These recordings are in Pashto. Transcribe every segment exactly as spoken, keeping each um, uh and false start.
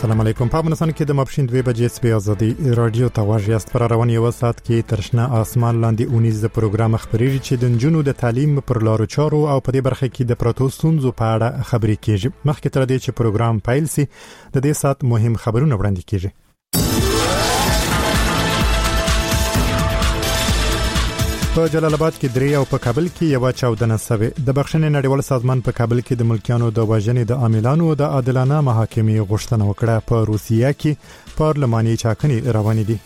السلام علیکم. په افغانستان کې د ماپښین دوه بجې سپي ازادي رادیو ته واژیاست. پر روان یو ساعت کې ترشنه آسمان لاندې اونیز د پروګرام خبرېږي چې د جنونو د تعلیم پر لارو چارو او په دې برخه کې د پروتو ستونزو په اړه خبرې کیږي. مخکې تر دې چې پروګرام پیل شي د دې ساعت مهم خبرونه وړاندې کیږي. په جلال آباد کې درې او په کابل کې یو چاودنه سوي. د بخښنې نړیوال سازمان په کابل کې د ملکیانو د وژنې د عاملانو د عادلانه محاکمې غوښتنه وکړه. په روسیه کې پارلماني ټاکنې روانې دي.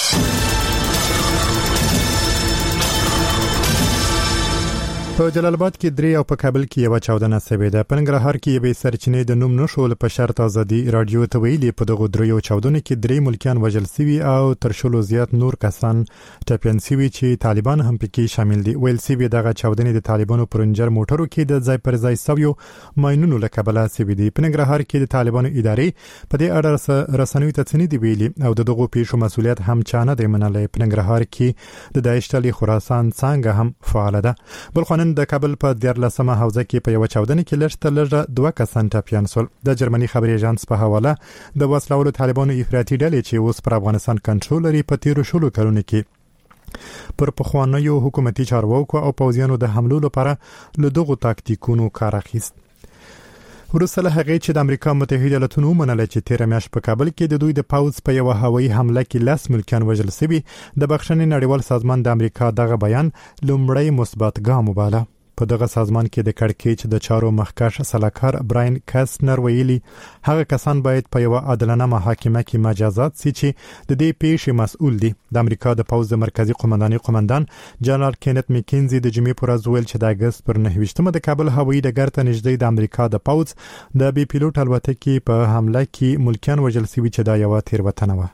په جلال آباد کې درې او په کابل کې یو چاودنه سوي ده. په ننګرهار کې یو سرچینې د نوم نشول په شرط ازادي رادیو ته ویلي په دغه دریو چاودنو کې درې ملکیان وژل شوي او تر شلو زیات نور کسان ټپيان شوي چې طالبان هم پکې شامل دي. ویل شوي دغه چاودنې د طالبانو پرنجر موټرو کې د ځای پر ځای سویو ماینونو له کبله شوي دي. په ننګرهار کې د طالبانو ادارې په دې اړه رسنیو ته څه دي ویلي او دغه پیښو مسؤلیت هم چانه دی منلای. په ننګرهار کې د داعش ډلې خراسان څنګه هم فعال ده. بل خو د کابل په دیارلسمه حوزه کې په یو چاودنه کې لږ تر لږه دوه کسان ټپيان شول. د جرمني خبري اژانس په حواله د وسلوالو طالبانو افراطي ډلې چې اوس پر افغانستان کنټرول لري په تیرو شلو کلونو کې پر پخوانیو حکومتي چارواکو او پوځیانو د حملو لپاره له دغو تاکتیکونو کار اخیست. ورسره هغه چې د امریکا متحده ایالاتونو منل چې تیر میاشت په کابل کې د دوی د پاوز په یو هوایي حمله کې لاس ملکان وژل شوي. د بخښنې نړیوال سازمان د امریکا دغه بیان لومړی مثبت ګام وباله. په دغه سازمان کې د کړکېچ د چارو مخکښ سلاکار براین کاسنر ویلي هغه کسان باید په یو عادلانه محاکمه کې مجازات شي چې د دې پیښې مسؤل دي. د امریکا د پوز د مرکزی قومنداني قومندان جنرال کینت میکینزي د جمعې پر ورځ ویل چې د اگست پر نهه د کابل هوایي ډګر ته نږدې د امریکا د پوز د بي پیلوټ الوتکې په حمله کې ملکیان وژل شوي چې دا یو تیروتنه و.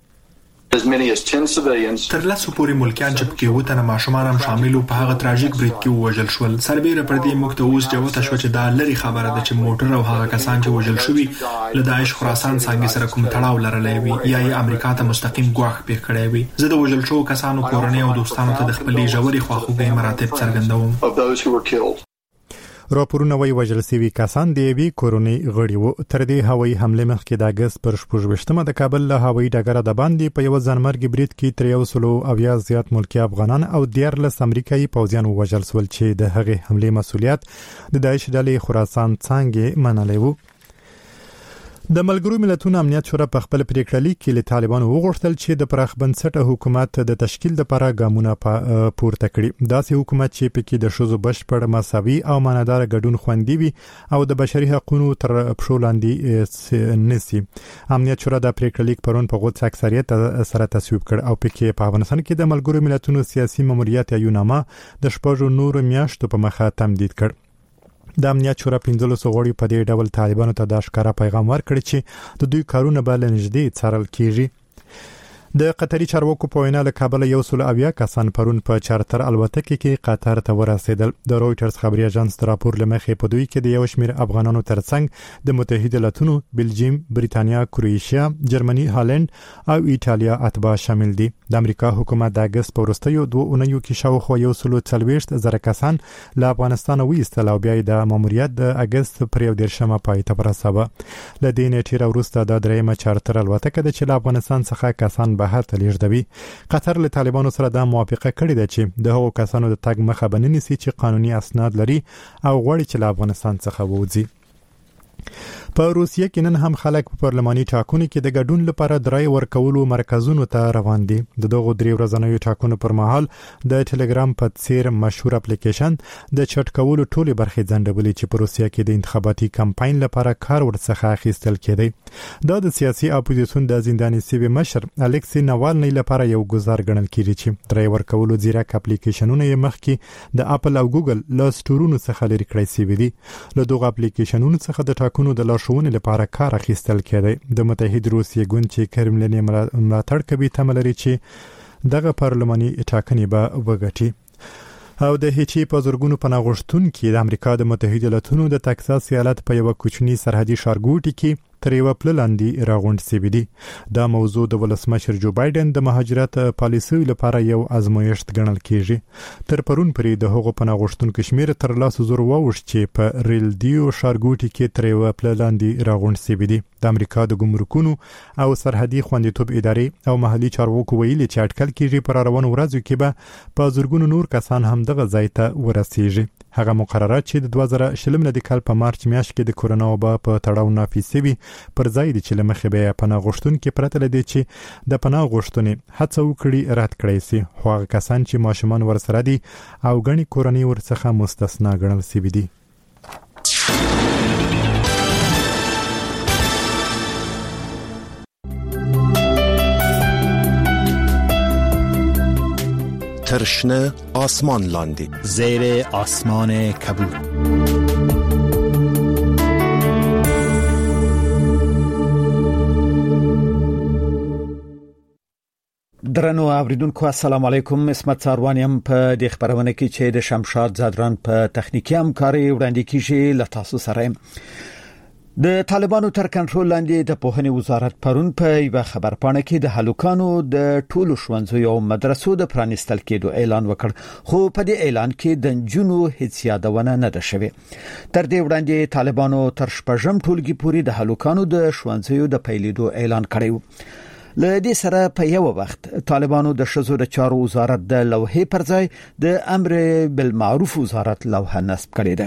تر لاسو پورې ملکیان چې پکې وو تنه ماشومان هم شامل وو په هغه تراژیک بریټ کې وژل شول. سربېره پر دې موږ ته اوس جوته شو چې دا لري خبره ده چې موټر او هغه کسان چې وژل شوي له داعش خراسان څنګه سره کوم تړاو لرلی وي یا یې امریکا ته مستقیم ګواښ پیښ کړی وي. زه د وژل شوو کسانو کورنۍ او دوستانو ته د خپلې ژورې خواخوږۍ مراتب څرګندوم. راپورونه وايي وژل شوي کسان د یوې کورنۍ غړي وو. تر دې هوایي حمله مخکې د اگست پر شپږویشتمه د کابل له هوایي ډګر د باندې په یو ځانمرګي بریټ کې تر یو سلو اویا زیات ملکی افغانان او دیارلس امریکایي پوځیان وژل شول چې د هغې حمله مسؤلیت د داعش ډلې خراسان څنګه منلی وو. د ملګرو ملتونو امنیت شورا په خپل پریکړه لیک کې له طالبانو وغوښتل چې د پراخ بنسټه حکومت د تشکیل لپاره ګامونه پورته کړي. داسې حکومت چې پکې د شوزو بشپړ مساوي او مانادار ګډون خوندي وي او د بشري حقوقو تر پښو لاندې نسی. امنیت شورا د پریکړه لیک پرون په غوڅ اکثریت سره تصویب کړ او پکې په افغانستان کې د ملګرو ملتونو سیاسي ماموریت یا یوناما د شپږو نورو میاشتو په مخه تمدید کړ. د امنیت شورا پنځلس غړي په دې ډول طالبانو ته د ښکارا پیغام ورکړ چې د دوی کارونه به لنږدې څارل کیږي. د قطري چارواکو په وینا له کابل یو سل اویا کسان پرون په چارتر الوتکه کې قطر ته ورسېدل. د رويټرز خبري اژانس راپور لمخې په دوی کې د یو شمېر افغانانو ترڅنګ د متحده ایالاتونو، بلجیم، بریتانیا، کروئیشیا، جرمني، هالند او ایتالیا اتباع شامل دي. د امریکا حکومت د اگست په وروستیو دوه اونیو کې شاوخوا یو سل څلوېښت زره کسان له افغانستان وایستل او بیا د ماموریت د اگست پر یو دیرشمه پای ته ورساوه. له دې نیټې وروسته د درېمه چارتر الوتکه د چې له افغانستان څخه کسان بهر ته لیږدوي. قطر له طالبانو سره دا موافقه کړې ده چې د هغو کسانو د تګ مخه به نه نیسي چې قانوني اسناد لري او غواړي چې له افغانستان څخه ووځي. په روسیه کې نن هم خلک په پارلماني ټاکنو کې د ګډون لپاره درای ورکولو مرکزونو ته روان دي. د دغه درې ورځنیو ټاکنو پر مهال د ټلګرام په څیر مشهور اپلیکیشن د چټ کولو ټولې برخې ځنډولې چې په روسیه کې د انتخاباتي کمپاین لپاره کار ورڅخه اخیستل کېدی. دا د سیاسي اپوزیسیون د زنداني سیوی مشر الکسی ناوالنی لپاره یو ګزار ګڼل کېږي چې درای ورکولو ځیرک اپلیکیشنونه یې مخکې د اپل او ګوګل له سټورونو څخه لري کړی شوي دي. له دغه اپلیکیشنونو څخه د ټاکنو د لارښوونې لپاره کار اخیستل کېدی. د متحده روسیې ګوند چې کرملین ملاتړ کوي تمه لري چې دغه پارلماني ټاکنې به وګټي. او د هیچي په زورګونو پناه غوښتونکو د امریکا د متحده ایالاتونو د تکساس ایالت په یو کوچني سرحدي ښارګوټي کې تر یو پلاندې راغونډ شوی دی. دا موضوع د ولسمشر جو بایدن د مهاجرت پالیسۍ لپاره یو ازمویښت ګڼل کیږي. تر پرون پرې د هغو پناه غوښتونکو شمیر تر لاسو زر واوښت چې په ریل دیو ښارګوټي کې تر یو پلاندې راغونډ شوی دی. د امریکا د ګمرکونو او سرحدي خوندیتوب ادارې او محلي چارواکو ویلي چې اټکل کیږي پر روانو ورځو کې به په زرګونو نور کسان هم دغه ځای ته ورسیږي. هغه مقررات چې د دوه زره شلم د کال په مارچ میاشت کې د کورونا وبا په تړاو نافذ شوي پر ځای د چې لمخې به پناه غوښتونکو پرته لدی چې د پناه غوښتنې هڅه وکړي رد کړي سي. خو هغه کسان چې ماشومان ورسره دي او غني کورنۍ ورڅخه مستثنا ګڼل شوي دي. ترشنه آسمان لاندی زیر آسمان کبود. درنو اوریدونکو السلام علیکم. اسمت ساروانیم په د خبرونه کې چې د شمشاد زادران په تخنیکی همکاري وړاندې کیږي ل تاسو سره. د طالبانو تر کنټرول لاندې د پوهنې وزارت پرون په یو خبرپاڼه کې د هلوکانو د ټولو ښوونځیو او مدرسو د پرانیستل کېدو اعلان وکړ. خو په دې اعلان کې د جنونو هیڅ یادونه نه ده شوې. تر دې وړاندې طالبانو تر شپږم ټولګي پورې د هلوکانو د ښوونځیو د پیلېدو اعلان کړی. له دې سره په یو وخت طالبانو د شذو د چارو وزارت د لوحې پر ځای د امر بالمعروف وزارت لوحه نصب کړې ده.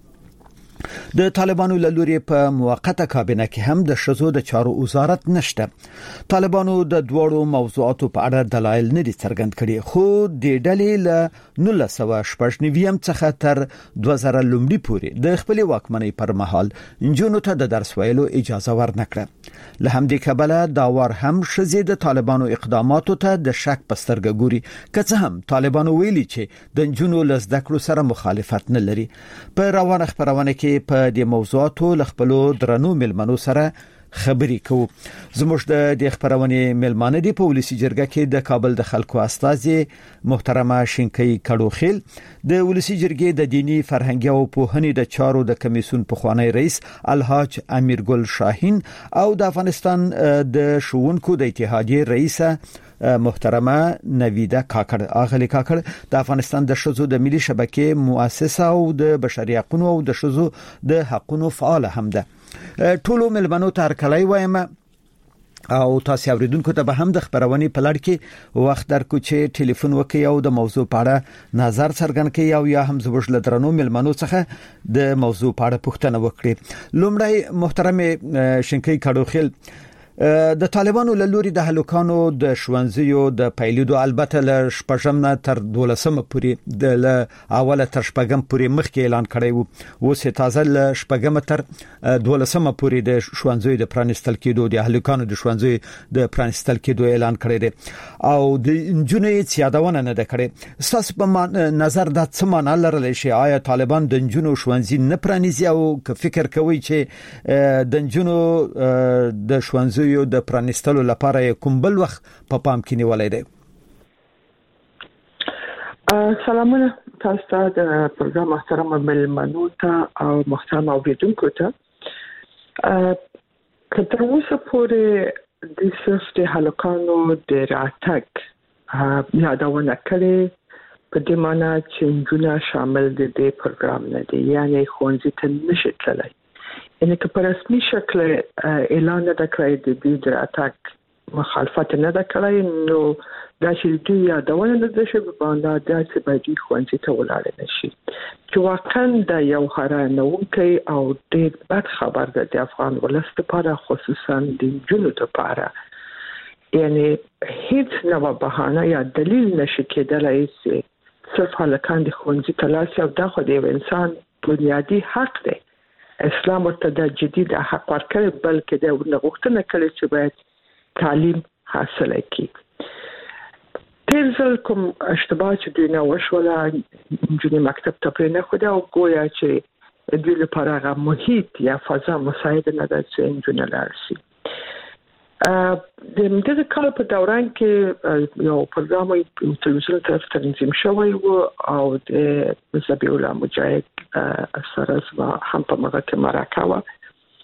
د طالبانو له لوري په موقته کابینه کې هم د شذو د چارو وزارت نشته. طالبانو د دوړو موضوعاتو په اړه دلایل نه دي څرګند کړي. خو د ډلې له نولس سوه شپږ نوي څخه تر دوه زره لومړي پورې د خپل واکمنۍ پر مهال انجونو ته د درس ویلو اجازه ورنکړه. له همدې کبله دا ور هم شذې د طالبانو اقداماتو ته د شک پسترګه ګوري. که څه هم طالبانو ویلي چې د انجونو له زده کړو سره مخالفت نه لري. په روانه خبرونه کې په دې موضوعاتو لخپلو درنو ملمنو سره خبري کوو. زموږ د دې خبرونه ملمانه دی په ولسی جرګه کې د کابل د خلکو استازي محترمه شینکۍ کډوخیل، د ولسی جرګې د دینی فرهنګي او پوهنې د چارو د کمیسیون پخوانی رئیس الحاج امیرګل شاهین او د افغانستان د شوونکو د اتحادیې رئیسه محترمه نویده کاکړ. اغلی کاکړ د افغانستان د شذو د ملي شبکې مؤسسه او د بشري حقوقو او د شذو د حقوقو فعال هم ده. ټولو ملمنو ته هرکلی وایم او تاسو اوریدونکو ته به هم د خبرونې په لړ کې وخت درکو چې ټلیفون وکي او د موضوع په اړه نظر څرګند کړي او یا هم زوج لدرنو ملمنو څخه د موضوع په اړه پوښتنه وکړي. لومړی محترم شینکۍ کډوخیل، د طالبانو له لوري د هلوکانو د ښوونځیو د پیلېدو البته له شپږم نه تر دولسمه پورې د له اوله تر شپږم پورې مخکې اعلان کړی وو. اوس تازه له شپږم تر دولسمه پورې د ښوونځیو د پرانیستل کېدو د هلوکانو د ښوونځیو د پرانیستل کېدو اعلان کړی دی او د انجونو هیڅ یادونه نه ده کړې. ستاسو په نظر دا څه معنا لرلی شي؟ آیا طالبان د انجونو ښوونځي نه پرانیزي او که فکر کوي چې د انجونو د ښوونځیو یو د پرانیستلو لپاره کوم بل وخت په پام کې نیولای دی؟ سلامونه تاسو ته د پروګرام محترم ملمنو ته او محترم اوریدونکو ته. که تر اوسه پورې د سفت هلکانو د راتګ یادونه کړې په دې معنی چې نجونه شامل دي د پروګرام نه دي، یعنی ښوونځي ته نشي تللی. یعنی که په رسمي شکل اعلان نه کړی د دې د راتګ مخالفت نه کړی، نو دا چې دوی یادونه نه ده شوې باندې دا چې باید ښوونځي ته ولاړ نشي، چې واقعا دا یو حیرانوونکی او ډېر بد خبر ده د افغان ولس لپاره، خصوصا د نجونو لپاره. یعنی هیڅ نوع بهانه یا دلیل نشي کېدلی چې صرف هلکان د ښوونځي ته لاړ شي او دا خو د یو انسان بنیادي حق دی. اسلام ورته د جدید حق ورکړي، بلکې د غوښتنه کوي چې باید تعلیم حاصل کړي. تیر ځل کوم اشتباه چې دوی نه وشوله، نجونې مکتب ته پرې نه ښوده او ګویا چې دوی لپاره هغه محیط یا فضا مساعد نه ده چې نجونې لاړ شي. د دې کال په دوران کې یو پروګرام تلویزیون طرف تنظیم شوی و او د ذبیح الله مجاهد سره هم په مغه کې مرکه و.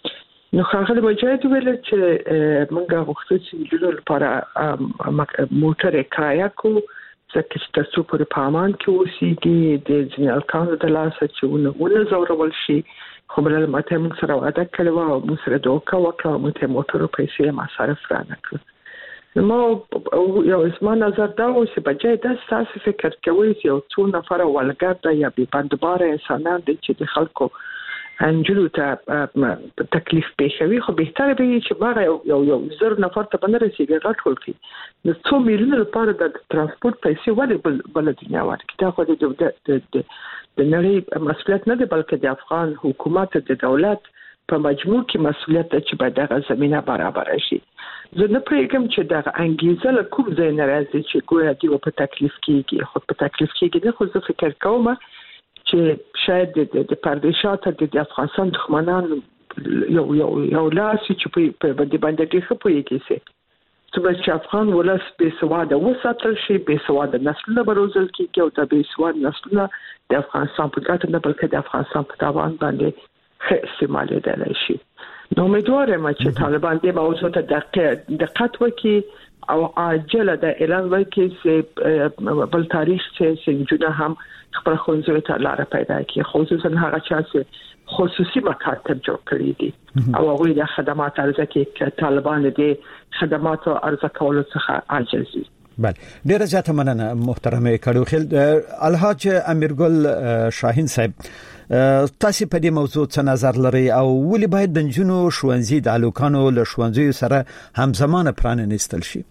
نو خاغله مجاهد ویل چې موږ غوښتل چې د لپاره موټر کرایه کو ځکه چې تاسو پر پامان کې اوسېږي د ځینال کانو د لاسه چې ونه ونه زورول شي خو بل ماته موږ سره وعده کړو او موږ سره دوکا وکړو موږ موټر پیسې مصرف را نکړو نو یو اسما نظر دا و چې بجای د تاسو فکر کوي چې یو څو نفر ولګر د یا به بندبار انسانان د چې د خلکو انجلو ته تکلیف پېښوي خو به تر به چې باغ یو یو زر نفر ته باندې رسیدي غټول کی د څو میلیون لپاره د ترانسپورت پیسې ولې بل دنیا ورکړي دا خو د د د نړۍ مسؤلیت نه دی بلکې د افغان حکومت د دولت په مجموع کې مسؤلیت چې باید دغه زمينه برابر شي زه نه پرېږم چې دغه انګیزه له کوم ځای نه راځي چې ګویا دی په تکلیف کېږي خو په تکلیف کېږي نه خو زه فکر کوم چې شاید د پردیشات د افغانستان دښمنان یو یو یو لاس چې په باندې باندې کې خپوي کیسه چې افغان ولس به سواده وساتل شي به سواده نسلونه بروزل کیږي او د به سواده نسلونه د افغانستان په ګټه نه بلکې د افغانستان په تاوان باندې استعمال دی شي نو امیدوارم چې طالبان دې موضوع ته دقت وکړي او عاجله د اعلان وکړي چې بل تاریخ چې څنګه هم خپل خونځو ته لار پیدا کړي خصوصا هغه چې خصوصي مکاتب جوړ کړی دي او هغه د خدمات ارزه کې طالبان دې خدمات او ارزه کولو څخه عاجز دي. بله ډیره زیاته مننه محترمه کډوخیل. الحاج امیرګل شاهین صاحب تاسو په دې موضوع څه نظر لري او ولې باید د جنونو شوانزي د الوکانو له شوانزي سره همزمانه پراننستل شي؟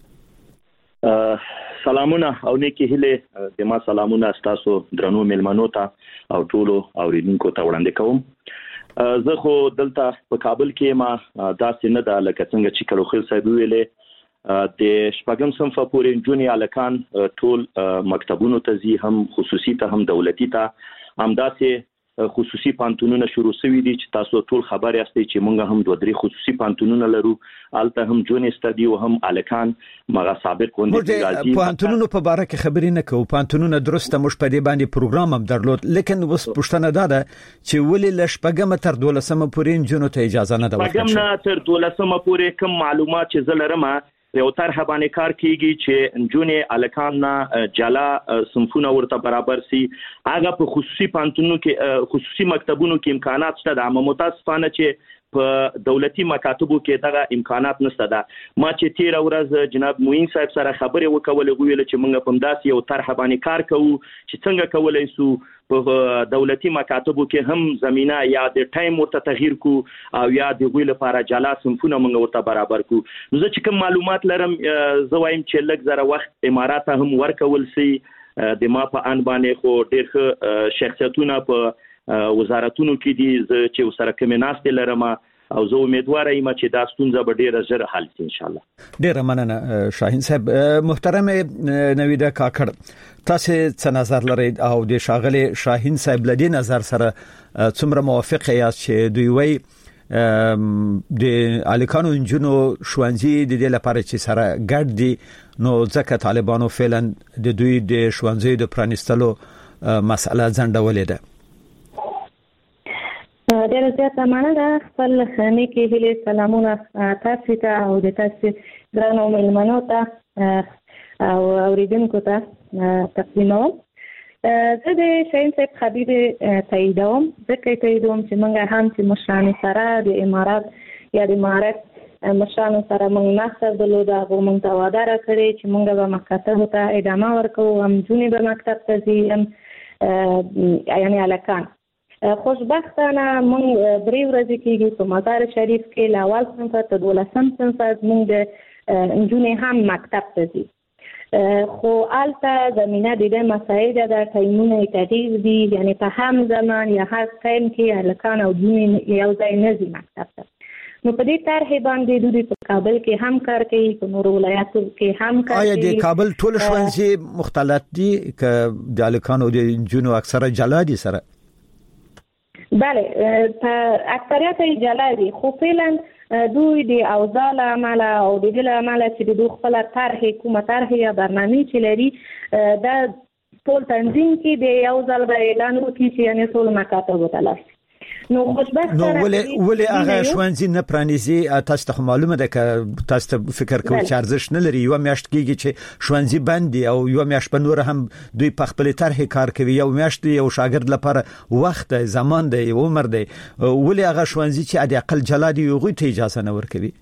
سلامونه او نیکی هله د ما سلامونه تاسو درنو ملمنو ته او ټولو اوریدونکو ته وړاندې کوم. زه خو دلته په کابل کې ما داسې نه د لکه څنګه چې کلوخیل صاحب ویلې د شپږم صنف پورې جونی الکان ټول مکتبونو ته زی هم خصوصي ته هم دولتي ته هم داسې خصوصي پانتونونه شروع شوي دي چې تاسو ټول خبر یاستئ چې موږ هم دوه درې خصوصي پانتونونه لرو الته هم جون استادي او هم الکان مغه سابق وندي راځي پانتونونو په باره کې خبرې نه کوو پانتونونه درسته مش په دې باندې پروګرام هم درلود لیکن اوس پښتنه ده چې ولې لشپګم تر دولسمه پورې جنونو ته اجازه نه ده ورکړل پګم تر دولسمه پورې کوم معلومات چې زلرمه یو طرح باندې کار کیږي چې جونې الکان نه جلا صنفونه ورته برابر سي هغه په خصوصي پانتونو کې خصوصي مکتبونو کې امکانات شته د عامه متاسفانه چې په دولتي مکاتبو کې دغه امکانات نشته ده. ما چې تیر ورځ جناب موین صاحب سره خبرې وکولې غوښتل چې موږ په داسې یو طرح باندې کار کوو چې څنګه کولای سو په دولتي مکاتبو کې هم زمينه یا د ټایم ورته تغییر کو او یا د غوی لپاره جلا صنفونه موږ ورته برابر کو. نو زه چې کوم معلومات لرم زه وایم چې لږ زره وخت امارات هم ورکول سي د ما په ان باندې خو ډېر ښه شخصیتونه په وزارتونو کې دي چې وسره کمناست لرم او زه امیدوار یم چې دا ستونزه به ډیره ژر حل شي ان شاء الله. ډیره مننه شاهین صاحب. محترم نویده کاکړ تاسو څه نظر لرئ او د شاغلي شاهین صاحب لدی نظر سره څومره موافق یاست چې دوی وایي د الکانو انجنونو شوانزي د دې لپاره چې سره ګډ دي نو ځکه طالبانو فعلا د دوی د شوانزي د پرانستلو مسله ځنډولې ده. ډېر زیاته مننه خپل خاني کې هلي سلامونه تاسو ته او د تاسو درنو ملمنو ته او اوریدونکو ته تقدیموم. زه د شاهین صاحب خبرې تاییدوم ځکه تاییدوم چې موږ هم چې مشران سره د امارات یا د امارات مشران سره موږ ناستر درلوده هغه موږ ته وعده راکړې چې موږ به مکاتبو ته ادامه ورکوو هم جونې به مکتب ته ځي هم یعنی الکان. خوشبختانه مونږ درې ورځې کېږي په مزار شریف کې له اول صنف تر دولسم صنف مونږ د نجونې هم مکتب ته ځي خو الته زمینه د دې مسایل د ټایمونه تغییر دي یعنی په هم زمان یا هر ټایم کې الکان او جونې یو ځای نه ځي مکتب ته. نو په دې طرح باندې دوی په کابل کې هم کار کوي په نورو ولایتو کې هم کار کوي. آیا د کابل ټول شوانزي مختلط دي ک د الکان او د جنونو اکثره جلا دي سره؟ بله په اکثریت جلا دي خو فعلا دوی د اوضاع له امله او د دې له امله چې دوی خپل طرح کومه طرح یا برنامه چې لري دا ټول تنظیم کې د یو ځل به اعلان وکړي چې یعنی ټول مکاتب وتلل نو خوشبخت نو ولې ولې هغه ښوونځي نه پرانیزي؟ تاسو ته معلومه ده چې تاسو ته فکر کوئ چې ارزښت نه لري، یو میاشت کېږي چې ښوونځي بند دي او یو میاشت په نور هم دوی په خپل طرح کار کوي، یو میاشت یو شاګرد لپاره وخت زمان دی عمر دی، ولې هغه ښوونځي چې د اقل جلا دي هغه ته اجازه نه ورکوي؟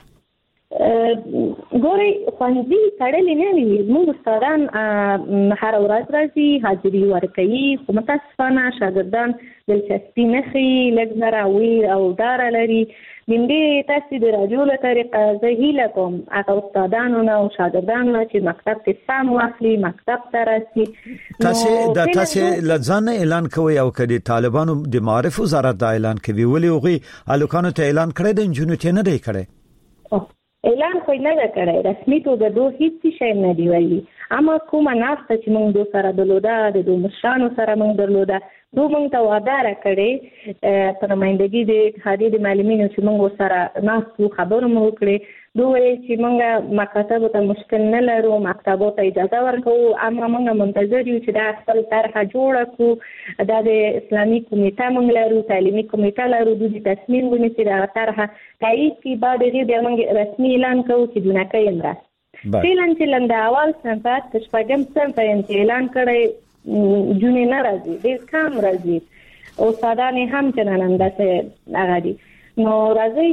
ګوري خوندي تړلې نه وي، موږ استادان هر ورځ راځي حاضري ورکوي، خو متاسفانه شاګردان دلچسپي نه ښیي، لږ زراوي او ډاره لري. من دې تاسو د راډیو له طریقه زه هیله کوم هغه استادانو نه او شاګردانو نه چې مکتب ته سم واخلي، مکتب ته راسي. تاسو د تاسو لځان اعلان کوي او کدي طالبانو د معرف وزارت دا اعلان کوي، ولې هغه الکانو ته اعلان کړی د جنونو ته نه دی کړی؟ اعلان خو نه دا کړی، رسمي توګه دوه هیڅ شی نه دی ویلي، اما کومه ناسته چې موږ دوه سره درلوده د دوه مشرانو سره موږ درلوده، دوه موږ ته وعده راکړې په نمایندګي د اتحادیې د معلمینو چې موږ سره ناستو خبرو مو وکړې، دوی وایي چې موږ مکاتبو ته مشکل نه لرو، مکتبو ته اجازه ورکوو، اما موږ منتظر یو چې دا خپل طرحه جوړه کړو، دا د اسلامي کمیټه موږ لرو، تعلیمي کمیټه لرو، دوی تصمیم ونیسي دا طرحه تایید کړي، بعد دې بیا موږ رسمي اعلان کوو چې دونکه یې مرسته فعلا چې لنده اول صنفات شپږم صنف یې اعلان کړی جونې نه راځي، ډېر کم راځي، استادان هم چې نن داسې هغه دي. نو راځي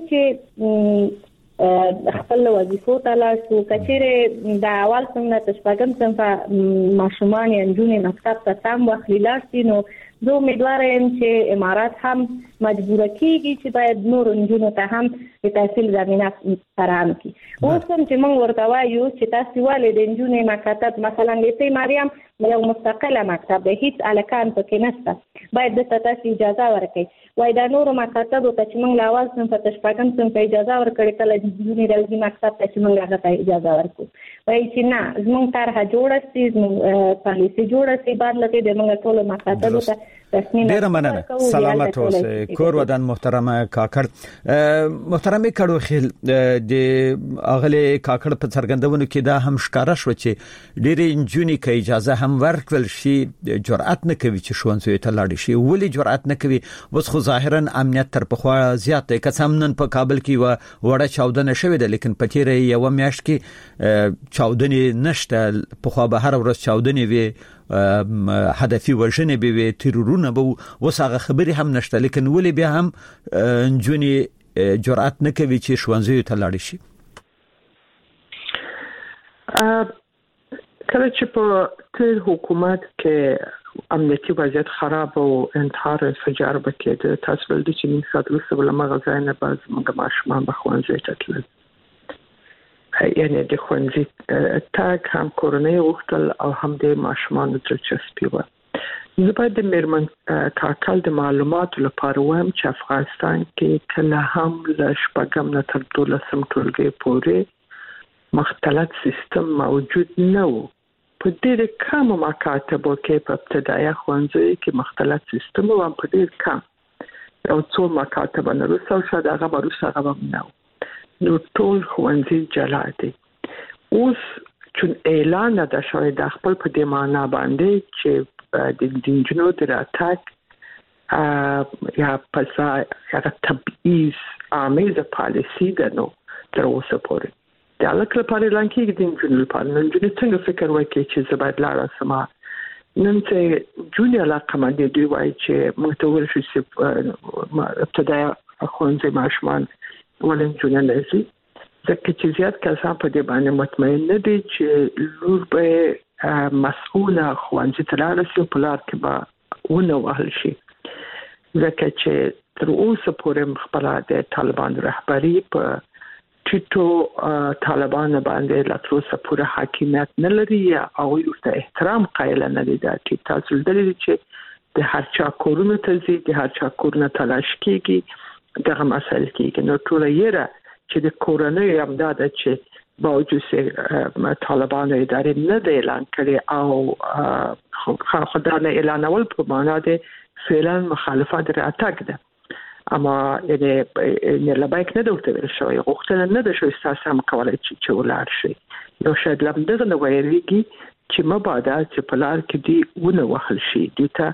چې خپل وظیفو ته لاړ شو، کچېرې د اول صنف نه شپږم صنف ماشومان یې نجونې مکتب ته سم واخلي لاړ شي، نو زه امیدواره یم چې امارات هم مجبوره کېږي چې باید نورو نجونو ته هم د تحصیل زمینه فراهم کړي. اوس هم چې موږ ورته وایو چې تاسو ولې د نجونې مکاتب مثلا لیسې مریم یو مستقله مکتب دی، هیڅ الکان پکې نشته، باید دته تاسو اجازه ورکړئ. وایي دا نورو مکاتبو ته چې موږ له اول صنف ته شپږم صنف ته اجازه ورکړې، کله نجونې راځي مکتب ته چې موږ هغه ته اجازه ورکړو. وایي چې نه، زموږ طرحه جوړه شي، زموږ پالیسي جوړه شي، بعد له دې موږ ټولو مکاتبو ته ډیره مننه. سلامت اوسئ. کور ودان محترمه کاکړ. محترمه کړو خل د اغله کاکړ په څرګندونو کې دا هم ښکارا شو چې ډیره انجونی کې اجازه هم ورکول شي، جرأت نه کوي چې ښوونځي ته لاړ شي. ولې جرأت نه کوي؟ وس خو ظاهرا امنیت تر پخوا زیات دی، که څم نن په کابل کې و وړه چاودنه شوې ده، لیکن په تیره یو میاشت کې چاودنې نشته، په خوا به هر ورځ چاودنې وي، هدفي وژنې به وي، تیرورونه به وساغه خبري هم نشته، لیکن ولې بیا هم انجونی جرأت نه کوي چې ښوونځي ته لاړ شي؟ کله چې په تیر حکومت کې امنیتي وضعیت خراب او انتحار انفجار وکړ، تاسو ول دي چې موږ ساتلو سره مغازه نه باز موږ ماشومان به ښوونځي ته تلل، یعنی د ښوونځي تاګ هم کورنۍ وختل او هم د ماشومان دلچسپي و. زه باید د میرمن کاکل د معلوماتو لپاره وایم چې افغانستان کې کله هم له شپږم نه تر دولسم ټولګي پورې مختلط سیستم موجود نه و. په ډېر کم مکاتبو کې په ابتدایي ښوونځي کې مختلط سیستم و، په ډېر کم او څو مکاتب نه وروسته شاید هغه وروسته هغه نه و، نو ټول ښوونځي جلا دي. اوس چون اعلان ده شوی د خپل په دې معنا باندې چې د دینجنو د راتګ یا پسا یا تبعیض آمیزه پالیسی ده، نو تر اوسه پورې د الک لپاره اعلان کېږي د دینجنو لپاره. نو جنې څنګه فکر وکړي چې زه باید لاړ شم؟ نن چې جونی علاقه باندې دوی وایي چې موږ ته ورشي چې ابتدایي ښوونځي ماشومان ولې جونی نه شي، ځکه چې زیات کسان په دې باندې مطمئن نه دي چې لور به مسؤله ښوونځي ته لاړ شي، په لار کې به ونه وهل شي، ځکه چې تر اوسه پورې خپل د طالبان رهبری په ټیټو طالبان باندې لا تر اوسه پورې حاکمیت نه لري او ورته احترام قایل نه دي. دا چې تاسو دلته چې د هر چا کورونه ته ځي، د هر چا کورونه تلاش کیږي، دغه مسایل کیږي. نو ټول یې چې د کورنۍ امداد چې باوجود طالبان ادارې نه دی اعلان کړي او خدانه اعلانول په معنا دی فعلا مخالفت راتګ ده، اما یعنی نه لبایک نه دوته ویل شوی، غوښتنه نه ده شوی تاسو هم کولای چې چې ولار شي. نو شاید لم دغه نو ویریږي چې مبادا چې په لار کې دی ونه وهل شي، دته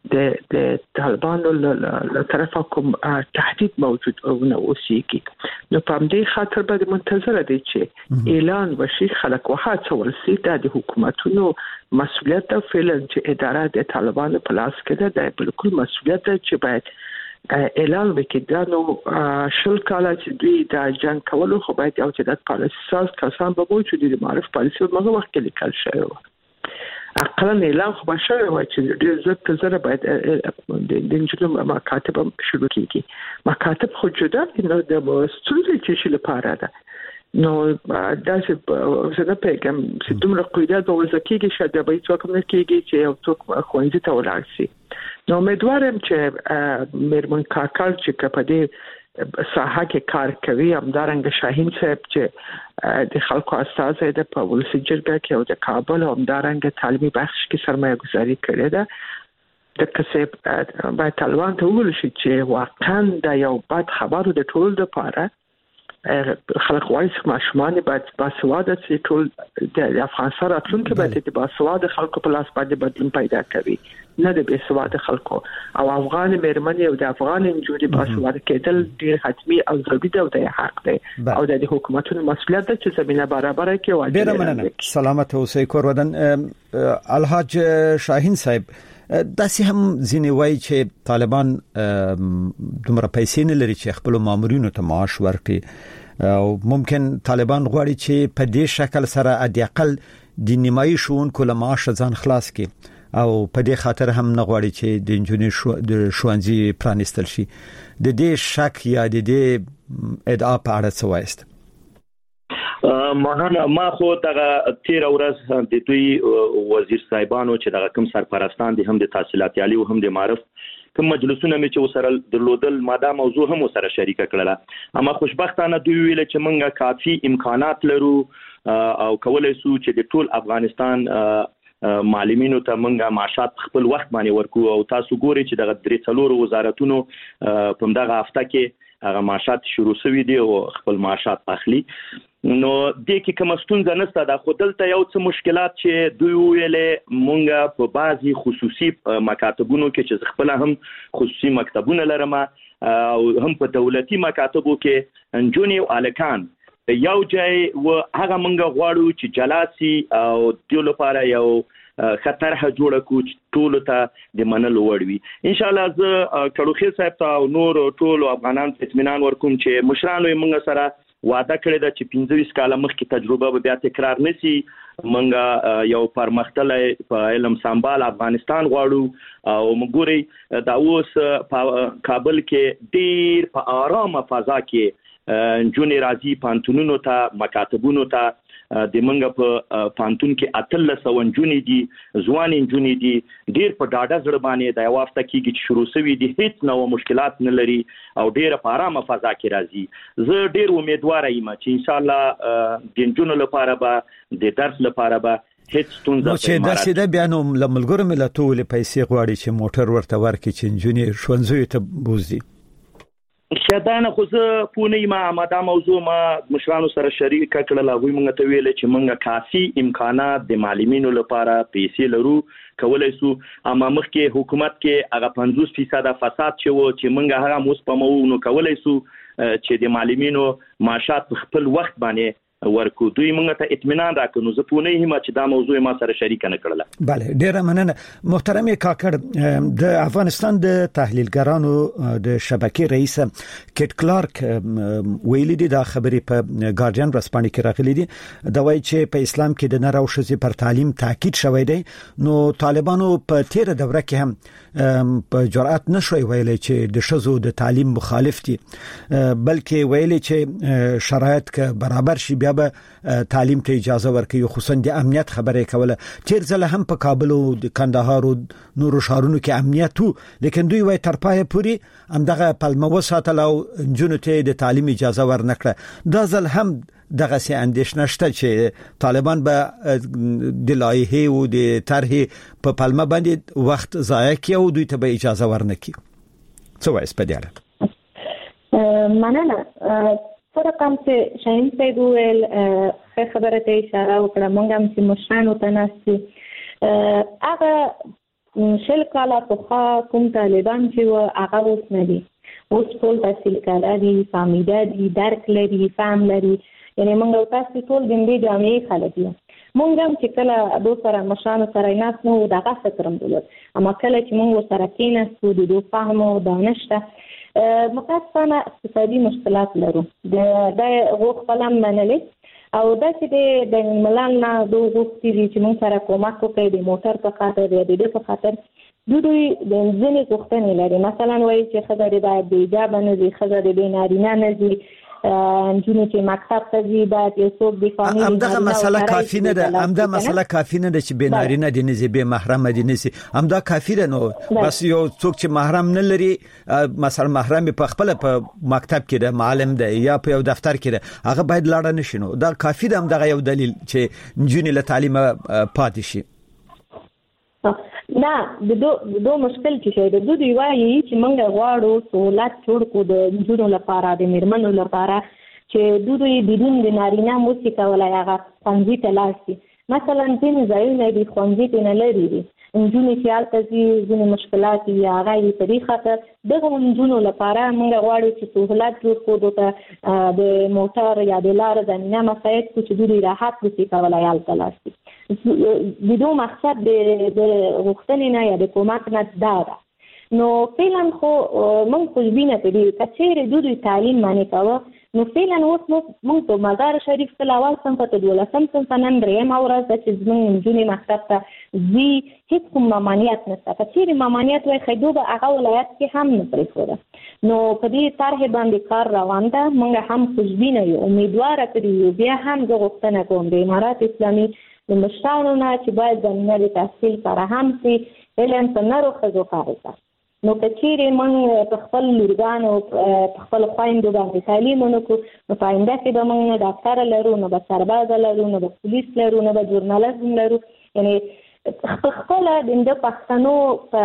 د د طالبانو له طرفه کوم تهدید موجود او نو اوسېږي. نو په دې خاطر به منتظر دي چې اعلان وشي خلک وهڅه ورسي د حکومتونو مسؤلیت او فعلا چې اداره د طالبانو په لاس کې ده د بالکل مسؤلیت چې باید اعلان وکړي دا نو شل کاله چې دوی د جنگ کولو خو باید او چې د پالیسي ساز کسان به موجود دي معرف پالیسي مغه وخت کې لیکل شوی و اقلا اعلان خو به شوی و چې ډېر زړه زړه باید د انجنونو مکاتب شروع کیږي مکاتب خو جدا نو د ستونزې چې شي لپاره ده نو دا چې زه نه پیغام چې دومره قیدات به وزکیږي شاید به څوک نه کیږي چې یو څوک خوندې ته ولاړ شي. نو امیدوارم چې میرمن کاکل چې په دې ساحه کې کار کوي همدارنګه شاهین صاحب چې د خلکو استازی د په ولسی جرګه کې او د کابل همدارنګه تعلیمي بخش کې سرمایه گذاري کړې ده د کسب باید طالبان ته وویل شي چې واقعا دا یو بد خبر د ټول لپاره خلک وایي چې ماشومان باید باسواده شي ټول د افغانستان راتلونکي باید د باسواده خلکو په لاس باندې بدلون پیدا کوي نه د باسواده خلکو او افغان مېرمنې او د افغان نجونې باسواده کېدل ډېر حتمي او ضروري دی او د حق دی او د حکومتونو مسؤلیت ده چې زمينه برابر کړي او ډېر مننه سلامت اوسئ کور ودان الحاج شاهین صاحب داسې هم ځینې وایي چې طالبان دومره پیسې نه لري چې خپل مامورینو ته معاش ورکړي او ممکن طالبان غواړي چې په دې شکل سره اقل د نیمایي شونکو له معاش ځان خلاص کړي او په دې خاطر هم نه غواړي چې د انجونی شو د شوانځي پرانستل شي. د دې شک یا د دې ادعا په اړه څه وایست؟ مهانه ما خو دغه تیر ورځ د دوی وزیر صاحبانو چې دغه کوم سرپرستان دي هم د تحصیلات عالی او هم د معرف کوم مجلسونه مې چې وسره درلودل ماده موضوع هم وسره شریکه کړله اما خوشبختانه دوی ویل چې موږ کافي امکانات لرو او کولای شو چې د ټول افغانستان معلمینو ته موږ معاشات خپل وخت باندې ورکو او تاسو ګورئ چې دغه درې څلور وزارتونو په دغه هفته کې هغه معاشات شروع شوي دي او خپل معاشات اخلي. نو د کې کوم ستونزه نشته دا خو دلته یو څه مشکلات چې دوی ویلې مونږه په بعضي خصوصي مکاتبونو کې چې خپل هم خصوصي مکتبونه لرم او هم په دولتي مکاتبو کې انجونی او الکان یو ځای و هغه مونږ غواړو چې جلاسي او د لپاره یو خطر ه جوړ کو ټول ته د منلو وړوي. ان شاء الله زه کړوخي صاحب ته او نور ټول افغانان اطمینان ورکوم چې مشرانو مونږ سره وعده کړی دا چې پنځه کاله مخکې تجربه به بیا تکرار نشي. مونږ یو پرمختللی په علم سنبال افغانستان غواړو او موږ دا اوس په کابل کې ډیر په آرامه فضا کې جونې راځي پانتونونو ته مکاتبونو ته د منګه په پانتون کې اتل سو جونې دي ځوان جونې دي ډیر په ډاډه زړه باندې د یو وخت کې چې شروع شوی دي هیڅ نو مشکلات نه لري او ډیر په آرامه فضا کې راځي. زه ډیر امیدوار یم چې ان شاء الله د جنونو لپاره به د درس لپاره به هیڅ ستونزه نه چې دا سیده بیانو لملګرو ملتونو پیسې غواړي چې موټر ورته ورکړي چې جنونې شونځوي ته بوزي. شدانه خو زه پونه ما ماده موضوع ما مشرانو سره شریک کړل او موږ ته ویل چې موږ کافي امکانات د معلمینو لپاره پیسې لرو کولای شو اما مخکې حکومت کې هغه پنځوس فیصد فساد چې و چې موږ هغه مصپمو نو کولای شو چې د معلمینو معاشات خپل وخت باندې ورکو دوی موږ ته اطمینان راکړو. زه پونه یم چې دا موضوع ما سره شریک نه کړل. bale ډیره مننه محترم کاکړ. د افغانستان د تحلیلګرانو د شبکې رئیس کټ کلارک ویلي دي دا خبرې په ګارډین رسپانې کې راغلي دي دا وایي چې په اسلام کې د نر او ښځې پر تعلیم تاکید شوی دی. نو طالبانو په تیر دوره کې هم په جرأت نشوي ویلي چې د ښځو د تعلیم مخالف دي بلکې ویلي چې شرایط ک برابر شي بیا به تعلیم ته اجازه ورکړي خصوصا د امنیت خبرې کوله. تیر ځله هم په کابل او د کندهار او نورو ښارونو کې امنیت وو لیکن دوی وای تر پای پورې همدغه پلمه وساتل او جنونو ته د تعلیم اجازه ورنکړه. دا ځل هم دغه سي اندیشنه شته چې طالبان به د لایحه او د طرح په پلمه باندې وخت ضایع کوي او دوی ته به اجازه ورنکړي. څه وایي په دې اړه؟ مننه. سره کوم چې شاهین صاحب ویل په خبره ته اشاره وکړه مونږ هم چې مشرانو ته ناسي هغه شل کاله په کوم طالبان چې هغه اوس نه دي، اوس ټول تحصیل کړي دي، فامیده دي، درک لري، فهم لري. یعنی موږ تاسو ټول د دې جامعې خلک یو. موږ هم چې کله دو سره مشرانو سره ناس نو دغه فکرم دلته، اما کله چې موږ سره کېناستو د دوه فهم او دانشته متاسفانه اقتصادي مشکلات لرو. د غوښ خپل منلې او دا چې د ملان نه دوه غوښتي چې موږ سره کومک وکړي د موټر په خاطر یا د دې په خاطر دوی د ځینې غوښتنې لري. مثلا وایي چې ښځه باید بې حجابه نه وي، ښځه د بې نارینه نه وي، انجونې چې مکتب ته ځي باید یو څوک د فامیل همدغه مسله کافي نه ده، همدا مسله کافي نه ده چې بې نارینه دي نه بې محرم دي نه همدا کافي ده. نو بس یو څوک چې محرم نه لري، مثلا محرم په خپل په مکتب کې ده، معلم ده یا په یو دفتر کې ده، هغه باید لاړ نه شي. نو دا کافي ده، همدغه یو دلیل چې انجونې له تعلیم پاتې شي. نه د دوه دو مشکل چې شي د دوی وایي چې موږ غواړو سہولت جوړ کو د انجونو لپاره، د میرمنو لپاره چې دوی بدون د نارینه موسیقي کولای هغه څنګه ته لاسي. مثلا ځینې ځایونه د خوندې نه لري دي، انجونې چې حالت دي ځینې مشکلات یا هغه په دې خاطر دغه انجونو لپاره موږ غواړو چې سہولت جوړ کو د موټر یا د لار زمينه مساعد کو چې دوی راحت موسیقي کولای حالت لاسي. د دوه مقصد د غوښتنې نه یا د کومک نه دا ده. نو فعلا خو موږ خوشبینه کړي چې دوی تعلیم معنی کاوه. نو فعلا اوس موږ په مزار شریف کې اول صنف ته دولسم صنف نن دریم اورز چې زموږ نجونې مکتب ته زی هیڅ کوم ممانعت نشته. چې ممانعت وای خیدو به هغه ولایت کې هم نه پرېښوده. نو په دې طرح باندې کار روان ده. موږ هم خوشبینه یو، امیدواره کړي. بیا هم زه غوښتنه کوم د امارات اسلامي د مشرانو نه چې باید زمینه د تحصیل فراهم شي، علم په نرو ښځو کار. نو که چیرې موږ په خپل لورګانو په خپل خویندو باندې تعلیم ونکړو، نو په آینده کې به موږ نه ډاکټره لرو، نه به سربازه لرو، نه به پولیس لرو، نه به ژورنالیزم لرو. یعنی په خپله د پښتنو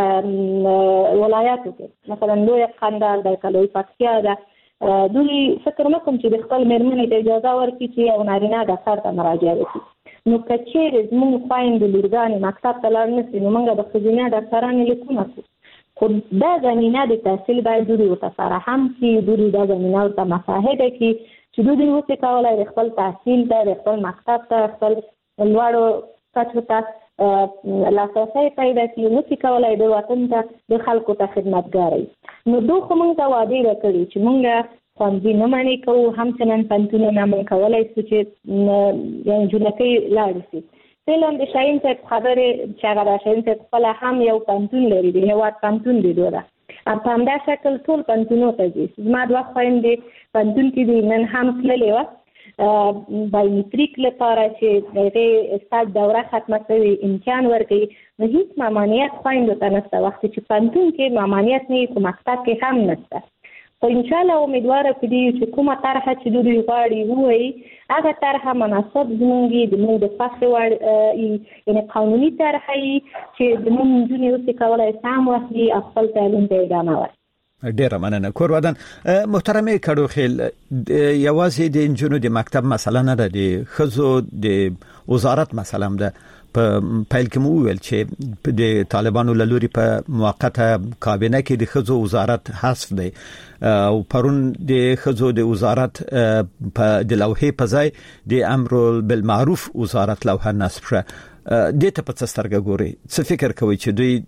په ولایاتو کې مثلا لویه قندهار ده، که لوی پکتیا ده، دوی فکر نه کوم چې د خپل مېرمنې ته اجازه ورکړي چې یو نارینه ډاکټر ته مراجعه وکړي. نو که چیرې زموږ خویندې لورګانې مکتب ته لاړ نه شي، نو موږ د ښځینه ډاکټرانو لیکونه کوو. خو دا زمینه د تحصیل باید دوی ورته فراهم شي، دوی دا زمینه ورته مساعده کړي چې دوی اوسې کولی د خپل تحصیل ته، د خپل مکتب ته، خپل لوړو کچو ته لاسرسی پیدا کړي، اوسې کولی د وطن ته د خلکو ته خدمتګار وي. نو دوی خو موږ ته وعدې راکړي چې موږ ښوونځي نه منې کوو، همچنان پوهنتونونه موږ کولی شو چې یعنې جنکۍ لاړې شي. فعلا د شاهین صاحب خبرې چې هغه د شاهین صاحب خپله هم یو پوهنتون لري، د هېواد پوهنتون دی دوه ده. په همدا شکل ټول پوهنتونو ته ځي. زما دوه خویندې پوهنتون کې دي، نن هم تللې وه بایومټریک لپاره چې د هغې استاد دوره ختمه شوې، امتحان ورکوي. نو هېڅ ممانعت خویندو ته نشته. وخت چې پوهنتون کې ممانعت نه وي، په مکتب کې هم نشته. خو انشاءالله امیدواره کړي چې کومه طرحه چې دوی غواړي ووایي، هغه طرحه مناسب زموږ وي، زموږ د خوښې وړ یعنې قانوني طرحه وي چې زموږ نجونې اوسې کولی سم واخلي او خپل تعلیم ته ادامه ورکړي. ډیره مننه. کور ودان محترمه کډوخیل، یوازې د انجونو د مکتب مسله نه ده، د ښځو د وزارت مسله هم ده. په پیل کې مو ویل چې د طالبانو له لوري په موقته کابینه کې د ښځو وزارت حذف دی، او پرون د ښځو د وزارت په د لوحې په ځای د امر بالمعروف وزارت لوحه نصب شوه. دې ته په څه سترګه ګورئ؟ څه فکر کوئ چې دوی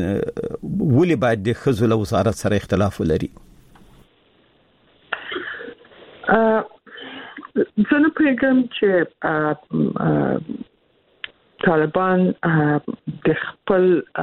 ولې باید د ښځو له وزارت سره اختلاف ولري؟ زه نه پوهېږم چې طالبان د خپل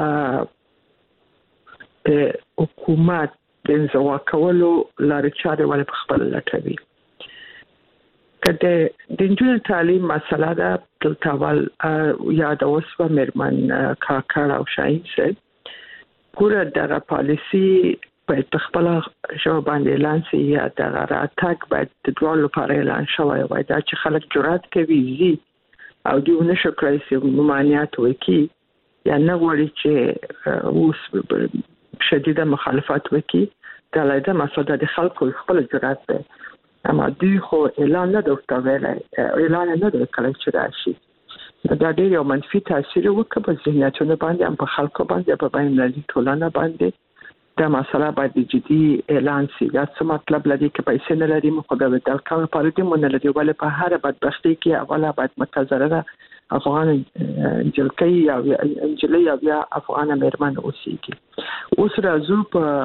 حکومت د انزوا کولو لارې چارې ولې په خپل لټوي. که د نجونو تعلیم مسله ده، دلته اول یادوه شوه میرمن کاکړ او شاهین صاحب، پوره دغه پالیسي باید په خپله ژبه باندې اعلان شي، یا دغه راتګ باید د دواړو لپاره اعلان شوی وای. دا چې خلک جرأت کوي ځي او دوی نشو کړی چې ممانعت وکړي یا نه غواړي چې اوس شدیده مخالفت وکړي، دا علیحده مسله د خلکو خپل جرأت دی. اما دوی خو اعلان نه ده ورته ویلی، اعلان نه ده کړی چې راشي. دا ډېر یو منفي تاثیر وکړ په ذهنیتونو باندې هم په خلکو باندې په بین المللي ټولنه باندې دا مسله باید جدي اعلان شي. دا څه مطلب لري چې پیسې نه لري مقابل د کار لپاره دې مونږ نه لري ولې په هر بدبختي کې اوله باید متضرره افغان جلکی یا انجلی یا بیا افغان مېرمن اوسېږي. اوس راځو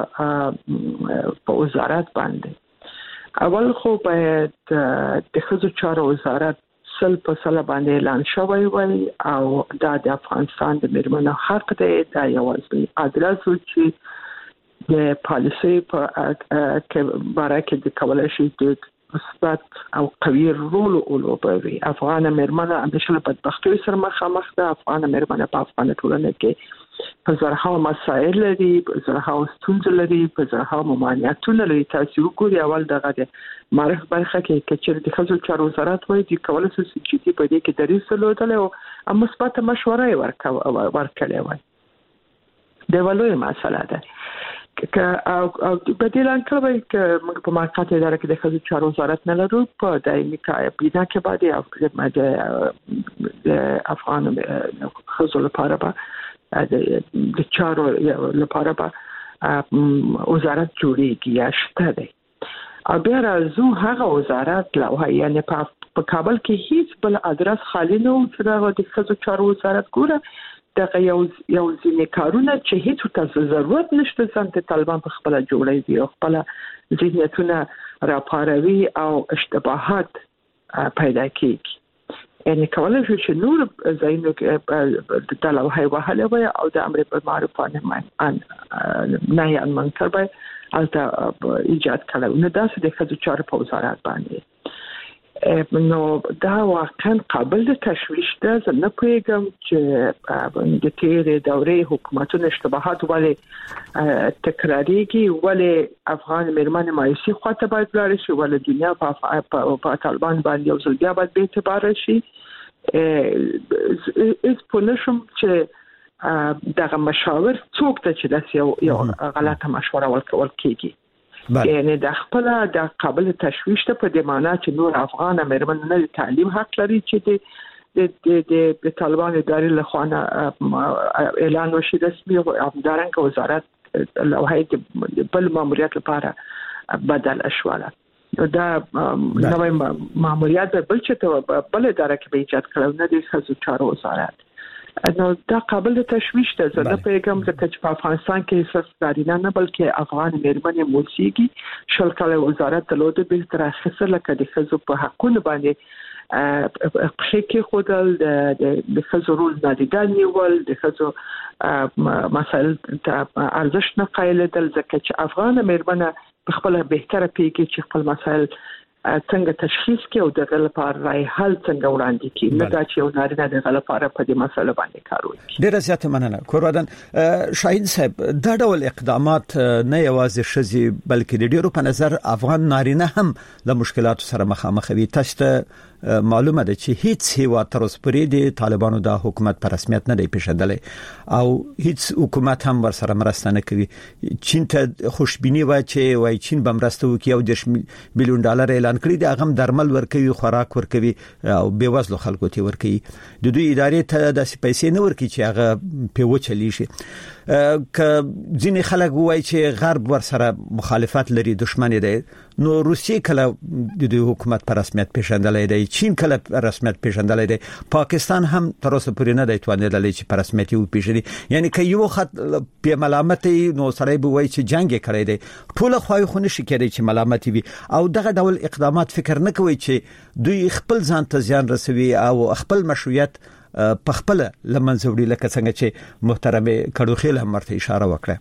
په په وزارت باندې. اول خو باید د ښځو چارو وزارت سل په سل باندې اعلان شوی وي او دا د افغانستان د مېرمنو حق دی. دا یوازې ادرس چې د پالیسي په باره کې د کولای شي د مثبت او قوي رول ولوبوي. افغان مېرمنه همیشه له بدبختۍ سره مخامخ ده. افغان مېرمنه په افغان ټولنه کې په زرهاو مسایل لري، په زرهاو ستونزې لري، په زرهاو ممانعتونه لري. تاسو وګورئ اول دغه د معرف برخه کې کچېر د ښځو چارو وزارت وایي چې کولای شي چې په دې کې دریځ درلودل او مثبت مشوره ورکړي وای. دا ولوي مسله ده که او او بدیل انکوي که موږ په مارکات اداره کې د ښځو چارو وزارت نه لرو. په دایمي کابینه کې باندې او د افغان ښځو لپاره به د چارو لپاره به وزارت جوړیږي یا شته دی. او بیا راځو هغه وزارت لوحه یعنی په کابل کې هیڅ بل ادرس خالی نه و چې د ښځو چارو وزارت ګوره دغه یو یو ځینې کارونه چې هیڅ ته ضرورت نشته ځان ته طالبان په خپل جوړوي دي او خپل ذهنیتونه راپاروي او اشتباهات پیدا کوي. یعنی کولای شو چې نور ځایونو کې د لوحه وهله وي او د امر بالمعروف او نهي عن المنکر به البته ایجاد کړو. نو دا څه د ښځو چارو په وزارت باندې نو دا واقعا قابل د تشویش ده. زه نه پوهیږم چې د تیرې دورې حکومتونو اشتباهات ولې تکراریږي، ولې افغان مېرمنې مایوسي خواته باید لاړ شي، ولې دنیا په طالبان باندې یو ځل بیا باید بې اعتباره شي. هیڅ پوه نشم چې دغه مشاور څوک ته چې داسې یو غلطه مشوره ورکول کېږي. یعنی د خپل د قابل تشویش ته په دې معنی چې نور افغان مېرمن نه تعلیم حق لري چې د د د طالبان ادارې له خوا اعلان وشي رسمي او همدارنګه وزارت لوحه بل ماموریت لپاره بدل شواله. دا نوې ماموریت بل چې ته بل اداره کې به ایجاد کړو نه د ښځو چارو وزارت. نو دا قابل تشویش ده. زه نه پیغام ځکه چې په افغانستان کې هیڅ دارینه نه بلکې افغان مېرمنې موسیقي شل کاله وزارت درلوده به تر اخره لکه د ښځو په حقوقو باندې پښې کې خودل د ښځو رول نادیده نیول، د ښځو مسایل ته ارزښت نه قایلېدل ځکه چې افغان مېرمنه په خپل بهتره پیږي چې خپل مسایل څنګه تشخیص کې او د غل لپاره راي حل څنګه وړاندې کړي. نه دا چې یو نارینه د غل لپاره په دې مسله باندې کار وکړي. ډیره زیاته مننه کورودن. شاهین صاحب دا ډول اقدامات نه یوازې شذي بلکې د ډیرو په نظر افغان نارینه هم د مشکلاتو سره مخامخ وي. تاسو ته معلومه ده چې هیڅ هیوا تر اوسه پورې د طالبانو د حکومت په رسمیت نه دی پیژندل او هیڅ حکومت هم ورسره مرسته نه کوي. چین ته خوشبینی و چې وای چین به مرسته وکړي او د میلیون ډالر اعلان کړی دی، هغه درمل ورکوي، خوراک ورکوي او بیوزلو خلکو ته ورکوي. د دوی ادارې ته د پیسې نه ورکوي چې هغه په وچلی شي. ک ځینې خلک وایي چې غرب ورسره مخالفت لري، دښمن دی. نو روسیې کله د حکومت په رسمیت پیژندلای دی، چین کله رسمیت پیژندلای دی، پاکستان هم تر اوسه پورې نه دی توانیدلی چې په رسمیت یو پیژني. یعنی که یو خط په ملامت نو سره به وایي چې جنگ کړی دی، ټول خوای خو نشي کېدی چې ملامت وي او دغه ډول اقدامات فکر نه کوي چې دوی خپل ځان ته زیان رسوي او خپل مشروعیت په خپل لمنځوړي لکه څنګه چې محترم کډوخیل هم ورته اشاره وکړه.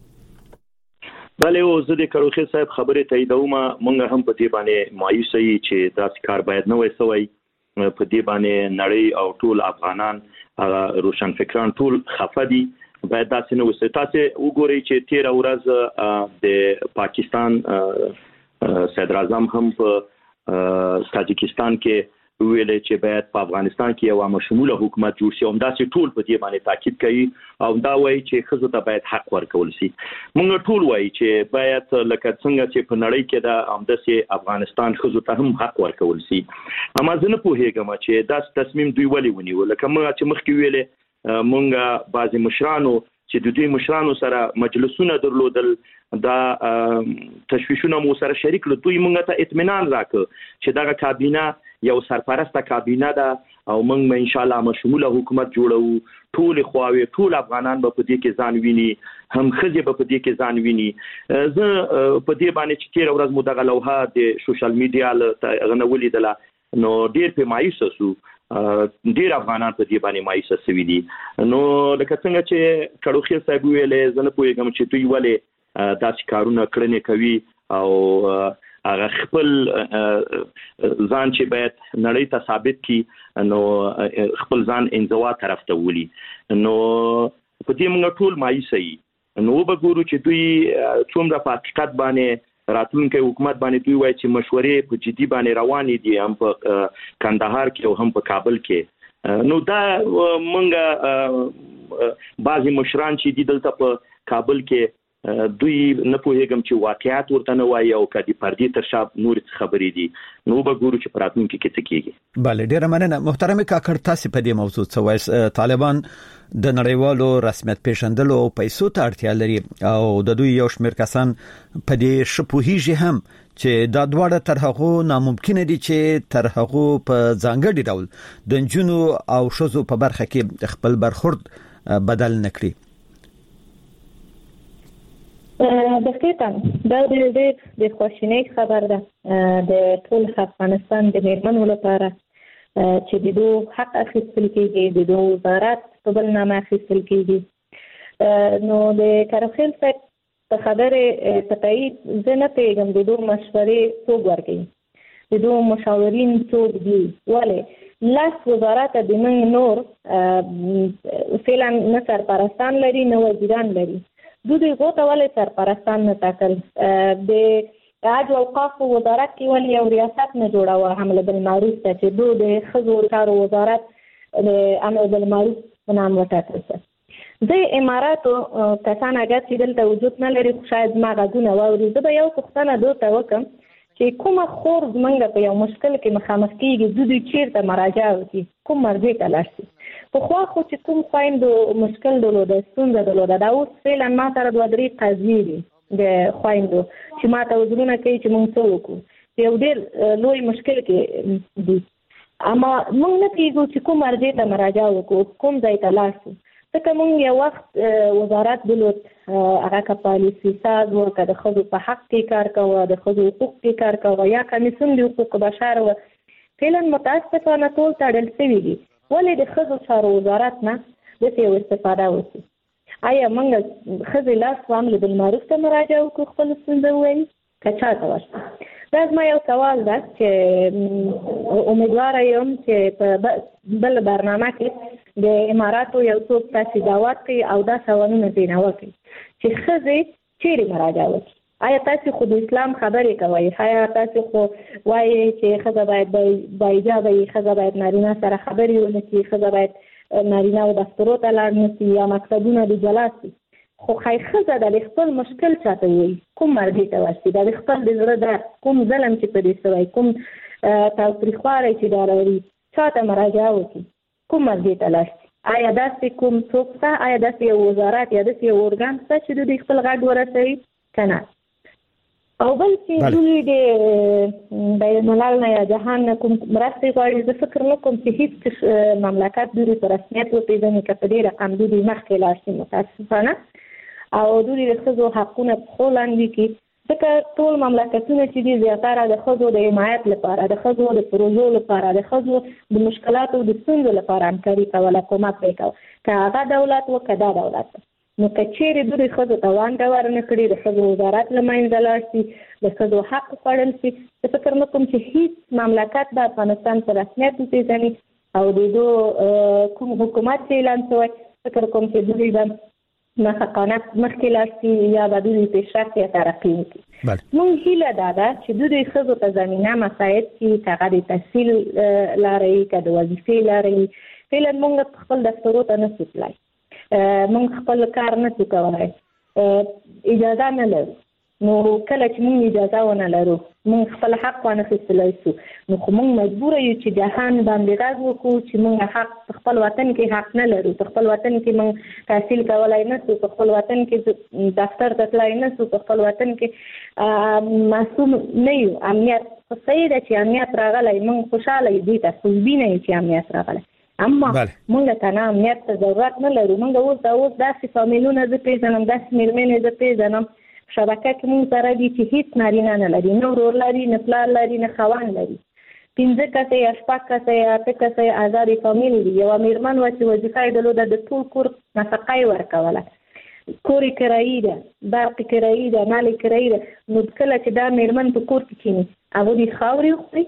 بله او زه د کډوخیل صاحب خبرې تاییدوم. مونږ هم په دې باندې مایوس یو چې دا کار باید نه وای سوی. په دې باندې نړۍ او ټول افغانان روشن فکران ټول خفه دي. باید تاسو نو وسه تاسو وګورئ چې تیر ورځ د پاکستان صدر اعظم هم په تاجکستان کې ویل چې باید په افغانستان کې یو مشموله حکومت جوړ شي. همداسې ټول په دې باندې تاکید کوي او دا وایي چې ښځو ته باید حق ورکول شي. موږ ټول وایي چې باید لکه څنګه چې په نړۍ کې دا همداسې افغانستان ښځو ته هم حق ورکول شي. اما زه نه پوهېږم چې دا تصمیم دوی ولې ونیو. لکه موږ چې مخکې ویلې موږ بعضې مشرانو چې د دوی مشرانو سره مجلسونه درلودل، دا تشویشونه مو سره شریک کړل، دوی موږ ته اطمینان راکړ چې دغه کابینه یو سرپرسته کابینه ده او موږ به ان شاء الله مشموله حکومت جوړو. ټول خواوې ټول افغانان به په دې کې ځان ویني، هم ښځې به په دې کې ځان ویني. زه په دې باندې چې تېره ورځ مو دغه لوحه د سوشل میډیا له هغه ولیدله نو ډېر پرې مایوسه سو، ډېر افغانان په دې باندې مایوسه سوي دي. نو لکه څنګه چې کړوخیل صاحب ویلې، زه نه پوهېږم چې دوی ولې داسې کارونه کړنې کوي او هغه خپل ځان چې باید نړۍ ته ثابت کی نو خپل ځان انزوا طرف ته ولي. نو په دې موږ ټول مایوسه یو. نو به ګورو چې دوی څومره په حقیقت باندې راتلونکي حکومت باندې دوی وایي چې مشورې په جدي باندې روانې دي، هم په کندهار کې او هم په کابل کې. نو دا موږ بعضی مشران چې دي دلته په کابل کې دوی نه پوهېږم چې واقعیت ورته نه وایي او که د پردې تر شا نور خبرې دي. نو به ګورو چې په راتلونکي کې څه کېږي. بله، ډېره مننه محترم کاکړ. تاسو په دې موضوع څه وایي؟ طالبان د نړیوالو رسمیت پیژندلو او پیسو ته اړتیا لري او د دوی یو شمېر کسان په دې شپوهیږي هم چې دا دواړه تر هغه ناممکن دي چې تر هغه په ځانګړي ډول د نجونو او ښځو په برخه کې خپل برخورد بدل نکړي. دقیقاً دا ډېر د خوشینۍ خبر ده د ټول افغانستان د میرمنو لپاره چې د دوی حق اخیستل کېږي، د دوی وزارت په بل نامه اخیستل کېږي. نو د کارخیل صاحب په خبرې په تایید زه نه پوهېږم د دوی مشورې څوک ورکوي، د دوی مشاورین څوک دي. ولې لاس وزارت د موږ نور فعلا نه سرپرستان لري نه وزیران لري. دوی غوته ولې سرپرستان نه ټاکل؟ د حج او اوقاف وزارت کې ولې یو ریاست نه جوړاوه حمله بالمعروف ته چې دوی د ښځو چارو وزارت د امر بالمعروف په نام وټاکل شو؟ د اماراتو کسان اگر چې دلته وجود نه لري شاید ما غږونه واوري. زه به یو پوښتنه دوی ته وکړم چې کومه خور زمونږ په یو مشکل کې مخامخ کېږي، دوی چیرته مراجعه وکړي، کوم مرجع ته لاړ شي؟ په خوا خو چې کوم خویندو مشکل درلوده، ستونزه درلوده، دا اوس فعلا ما سره دوه درې قضیې دي د خویندو چې ما ته وزرونه کوي چې موږ څه وکړو، یو ډېر لوی مشکل کې دي. اما موږ نه پوهېږو چې کوم مرجع ته مراجعه وکړو، کوم ځای ته لاړ شو. ځکه موږ یو وخت وزارت درلود، هغه که پالیسي ساز و، که د ښځو په حق کې کار کوه، د ښځو حقوق کې کار کوه، یا کمیسیون د حقوق بشر و. فعلا متاسفانه ټول تړل شوي دي. ولې د ښځو چارو وزارت نه داسې یو استفاده وشي؟ آیا موږ ښځې لاس و امر بالمعروف ته مراجعه وکړو خپل ستونزه ووایي که چا ته ورشي؟ دا زما یو سوال ده چې امیدواره یم چې په بل برنامه کې د اماراتو یو څوک تاسې دعوت کوي او دا سوالونه ځینې وکړي چې ښځې چیرې مراجعه وکړي. آیا تاسې خو د اسلام خبرې کوئ؟ آیا تاسې خو وایي چې ښځه باید با حجابه وي، ښځه باید نارینه سره خبرې ونه کړي، ښځه باید نارینه و دفترو ته لاړ نه شي یا مکتبونه د جلا شي؟ خو خی ښځه د خپل مشکل چاته وایي، کوم مرجع ته ورشي؟ د خپل د زړه درد، کوم ظلم چې په دې شوی، کوم تاوتریخوالی چې دا راوړي، چا ته مراجعه وکړي، کوم مرجع ته لاړ شي؟ آیا داسې کوم څوک شته؟ آیا داسې یو وزارت یا داسې یو ارګان شته چې دوی خپل غږ ورسوي که نه؟ او بل چې دوی د بین الملل نه یا جهان نه کوم مرستې غواړي، زه فکر نه کوم چې هېڅ مملکت دوی په رسمیت وپېژني که په دې رقم دوی مخکې لاړ شي متاسفانه، او دوی د ښځو حقونه په پښو لاندې کړي. ځکه ټول مملکتونه چې دي زیاتره د ښځو د حمایت لپاره، د ښځو د پروژو لپاره، د ښځو د مشکلاتو د ستونزو لپاره همکاري کوله، کومک پرې کوه، که هغه دولت و که دا دولت. نو که چیرې دوی ښځو ته وانګه ورنه کړي، د ښځو وزارت له منځه لاړ شي، د ښځو حق خوړل شي، زه فکر نه کوم چې هېڅ مملکت د افغانستان په رسمیت وپېژني او د دوی کوم حکومت چې اعلان شوی، فکر کوم چې دوی به مسقانه مخکلاسي یا د دوی پیشرفت یا ترقی کوي. مونږ هیله دا ده چې د دې خزو ته زمينه مساعد کی هغه د تحصیل لاري کده وظیفې لاري فعلا مونږ خپل دفترو ته نه سپلای مونږ خپل کار نه کوي اجازه نه لرو. نو کله چې مونږ اجازه ونه لرو مونږ خپل حق ونه خپلای شو نو خو مونږ مجبور یو چې جهان باندې راز وکړو چې مونږ حق خپل وطن کې حق نه لرو. خپل وطن کې مونږ تحصیل کولای نه شو، خپل وطن کې دفتر ته تلای نه شو، خپل وطن کې معصوم نه یو. امنیت صحیح ده چې امنیت راغلی مونږ خوشاله دي ته خو بینه چې امنیت راغلی اما مونږ ته نه امنیت ته ضرورت نه لرو. مونږ اوس دا اوس داسې فامیلونه زه پیژنم داسې میرمنې زه پیژنم شبکه کې مونږ سره دي چې هیڅ نارینه نه لري، نه ورور لري، نه پلار لري، نه خاوند لري. پنځه کسه یا شپږ کسه یا اته کسه آزادې فامیل دي. یوه میرمن وه چې وظیفه یې درلوده د ټول کور نفقه یې ورکوله، کور یې کرایي ده، برق یې کرایي ده، مال یې کرایي ده. نو کله چې دا میرمن په کور کې کښېني هغوی دې خاورې وخوري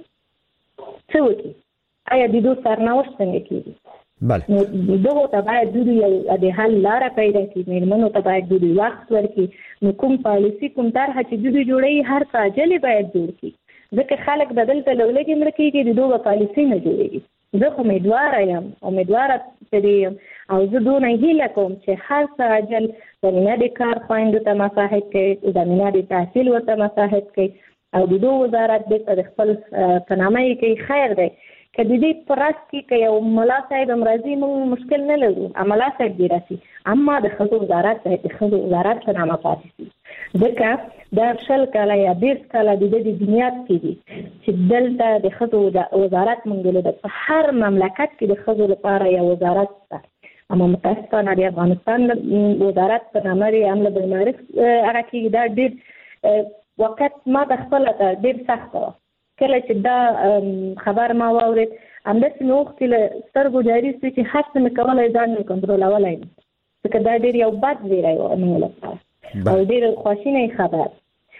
څه وکړي؟ آیا د دوی سرنوشت څنګه کېږي؟ نو دغو ته باید دوی یو د حل لاره پیدا کړي، میرمنو ته باید دوی وخت ورکړي. نو کوم پالیسي کوم طرحه چې دوی جوړوي هر څه عاجلې باید جوړ کړي، ځکه خلک به دلته له ولږې مړه کېږي د دوی به پالیسي نه جوړېږي. زه خو امیدواره یم امیدواره پرې یم او زه دونه هیله کوم چې هر څه عاجل زمینه د کار خویندو ته مساعد کړي، زمینه د تحصیل ورته مساعد کړي او د دوی وزارت بیرته د خپل په نامه یې کوي. خیر دی که د دې په راس کې که یو ملا صاحب هم راځي موږ مشکل نه لرو، ملا صاحب دې راسي، اما د ښځو وزارت باید د ښځو وزارت په نامه پاتې شي، ځکه دا شل کاله یا دېرش کاله د ده د بنیاد کې دي چې دلته د ښځو وزارت موندلو ده. په هر مملکت کې د ښځو لپاره یو وزارت شته، اما متاسفانه د افغانستان وزارت په نامه د امر بالمعروف هغه کې دا ډېر وخت ما د خپله ته ډېر سخته وه. کله چې دا خبر ما واورېد همداسې مې وغوښتې له سترګو جاري شوې چې هر څه مې کولی ځان مې کنټرولولی نه، ځکه دا ډېر یو بد زیری و موږ لپاره او ډېر خواشینی خبر.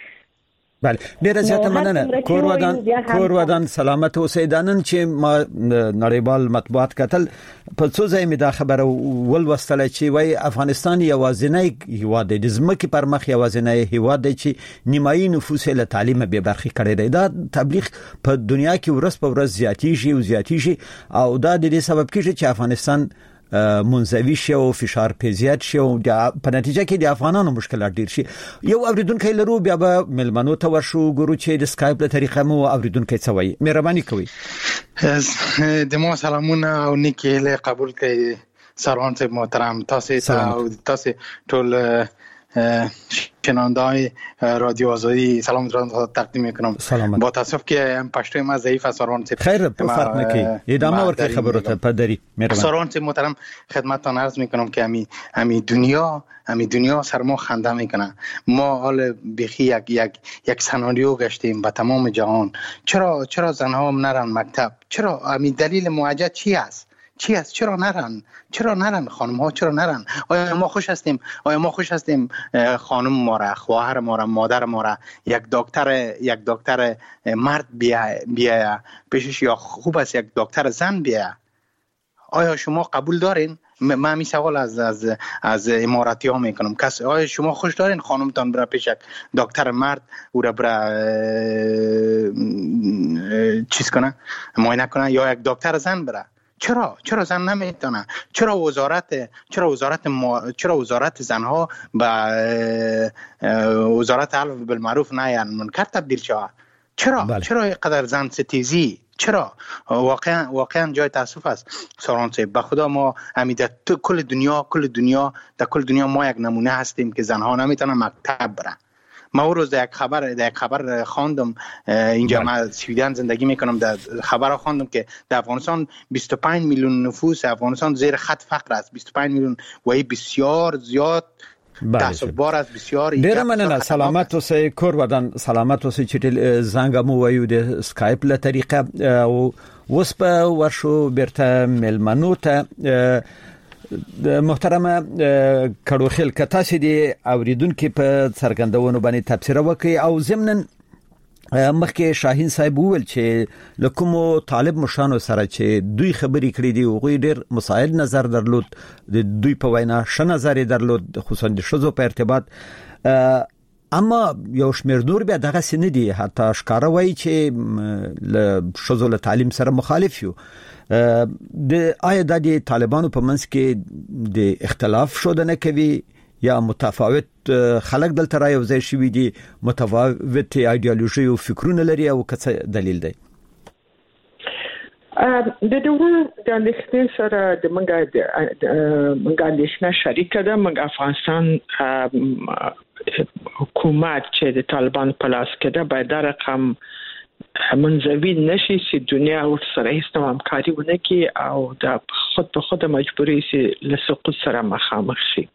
بله ډیره زیاته مننه. کور ودان کور ودان سلامت اوسئ. دا نن چې ما نړیوال مطبوعات کتل په څو ځای مې دا خبره ولوستله چې وای افغانستان یوازینی هیواد دی د ځمکې پر مخ یوازینی هیواد دی چې نیمایي نفوس له تعلیم به برخې کړی دی. دا تبلیغ په دنیا کې ورځ په ورځ زیاتیږي او زیاتیږي او دا د دې سبب کېږي چې افغانستان منزوي شي او فشار په زیات شي او په نتیجه کې د افغانانو مشکلات ډیر شي. یو اوریدونکو لرو بیا به ملمنو ته ورشو ګورو چې د سکایپ له طریقه مو اوریدونکو څه وایي. مهرباني کوئ. د مو سلامونه او نیکی له قبول کړئ سروان صاحب محترم. تاسو ته او تاسو ټول شنوندای رادیو آزادی سلام را تقدیم میکنم. با تاسف که پشتوی ما ضعیف است سروان صاحب. خیر فرق نکنی. ادامه ورکه خبرات پدری. سروان صاحب محترم خدمتتان عرض میکنم که امی امی دنیا امی دنیا سر ما خنده میکنه. ما حال بخی یک یک یک سناریو گشتیم به تمام جهان. چرا چرا زنها هم نرن مکتب؟ چرا امی دلیل موجه چی است؟ چی است؟ چرا نرن؟ چرا نرن خانم ها؟ چرا نرن؟ آیا ما خوش هستیم؟ آیا ما خوش هستیم خانم ما را، خواهر ما را، مادر ما را یک دکتر یک دکتر مرد بیا بیا پیشش یا خوب است یک دکتر زن بیا؟ آیا شما قبول دارین؟ من می سوال از از از اماراتی ها میکنم. کس آیا شما خوش دارین خانمتان بره پیش یک دکتر مرد او را بره چیز کنه معاینه کنه یا یک دکتر زن بره؟ چرا چرا زن نمیتونه؟ چرا وزارت چرا وزارت ما... چرا وزارت زنها به وزارت امر بالمعروف نهی عن منکر تبدیل شود؟ چرا بله. چرا اینقدر زن ستیزی؟ چرا واقعا واقعا جای تاسف است ساران صاحب. به خدا ما امیده تو کل دنیا کل دنیا در کل دنیا ما یک نمونه هستیم که زنها نمیتونن مکتب برن. ما اون روز در یک خبر در یک خبر خواندم، اینجا من سویدن زندگی میکنم، در خبر خواندم که در افغانستان بیست و پنج میلیون نفوس افغانستان زیر خط فقر است. بیست و پنج میلیون و این بسیار زیاد تاسف بار است. بسیار ډیر مننه. سلامت اوسئ. کور ودان سلامت اوسئ. چې زنګ مو وایو د سکایپ له طریقه او اوس په ورشو بیرته ملمنو ته. محترمه کډوخیل کتا سي دي اوریدونکو په څرګندونو باندې تبصره وکي او ضمن مخکې شاهین صاحب وویل چې لکومو طالب مشانو سره چې دوی خبرې کړې دي او غوي ډېر مسائل نظر درلود د دوی په وینا ش نظر درلود خصوصا د شذو په ارتباط اما یو شمېر نور بیا دغه سن دي حتی ښکارا وایي چې ل شذو له تعلیم سره مخالف یو د آیا د طالبانو په منځ کې د اختلاف شوه نه کوي یا متفاوت خلک دلته را یو ځای شوي دي متفاوت ایدئولوژي او فکرونه لري او څه دلیل دی د دوه د اندېښنې سره د منګه د منګه اندېښنه شریکه ده منګه افغانستان حکومت چې د طالبان په لاس کې ده باید دا رقم منځوي نشي چې دنیا ورسره هیڅ نوع همکاري ونه کړي او د خود په خود مجبوري سي له سقوط سره مخامخ شي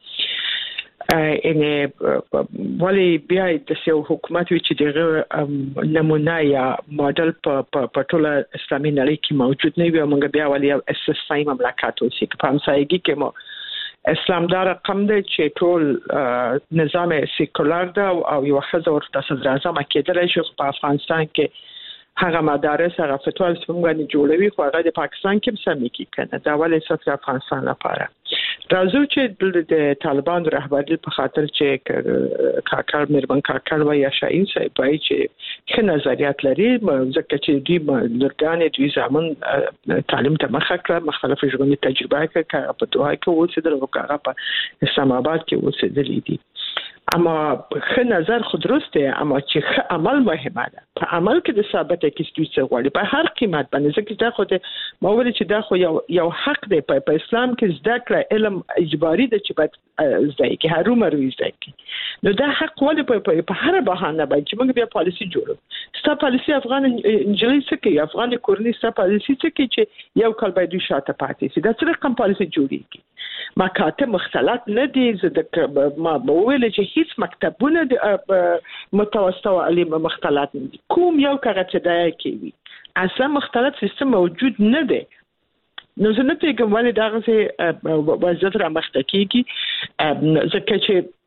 ان ولی بیا د سیو حکومت چې دغه نمونه یا ماډل په ټوله اسلامي نړۍ کې موجود نه وي موږ بیا ولی استثنایی مملکت اوسې په همسایګي کې مو اسلام دا رقم دی چې ټول نظام سیکولر ده او یو خزه ورته صدر اعظم کېدل شي په افغانستان کې هغه مدارس هغه فتوا څنګه جوړوي خو هغه د پاکستان کې سمې کی کنه دا ولې څه افغانستان لپاره راځو چې د طالبان رهبری په خاطر چې کاکر مېرمن کاکر و یا شاهین صاحب پای چې څه نظریات لري ځکه چې دوی لرګانې دوی ځامن تعلیم ته مخه کړ مختلف ژوندۍ تجربه کړه په دوه کې اوسېدل او هغه په اسلام آباد کې اوسېدل دي اما خه نظر خود درسته اما چې خه عمل مهمه ده په عمل کې د ثابته کې څه غواړي په هر قیمت باندې ځکه دا خو د ماول چې دا خو یو یو حق دی په اسلام کې زده کړه علم اجباري ده چې باید زده کې هر عمر زده کې نو دا حق ولې په په هر بهانه باندې چې موږ بیا پالیسي جوړو ستا پالیسي افغان انجلي څه کې افغان کورنۍ ستا پالیسي څه کې چې یو کال باید شاته پاتې شي دا څه رقم پالیسي جوړیږي مکاتب مختلط نه دي زه ما بوویل چې هیڅ مکتبونه د متوسط او عالی مختلط نه دي کوم یو کاغذ چې کوي اصلا مختلط سیستم موجود نه دی نو زه نه پیګم ولې دا غوښه وضعیت را مخته کیږي ځکه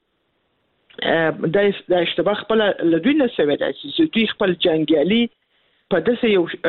چې د اشتباه خپل لدوی نه سوي دا چې دوی خپل جنگیالي په داسې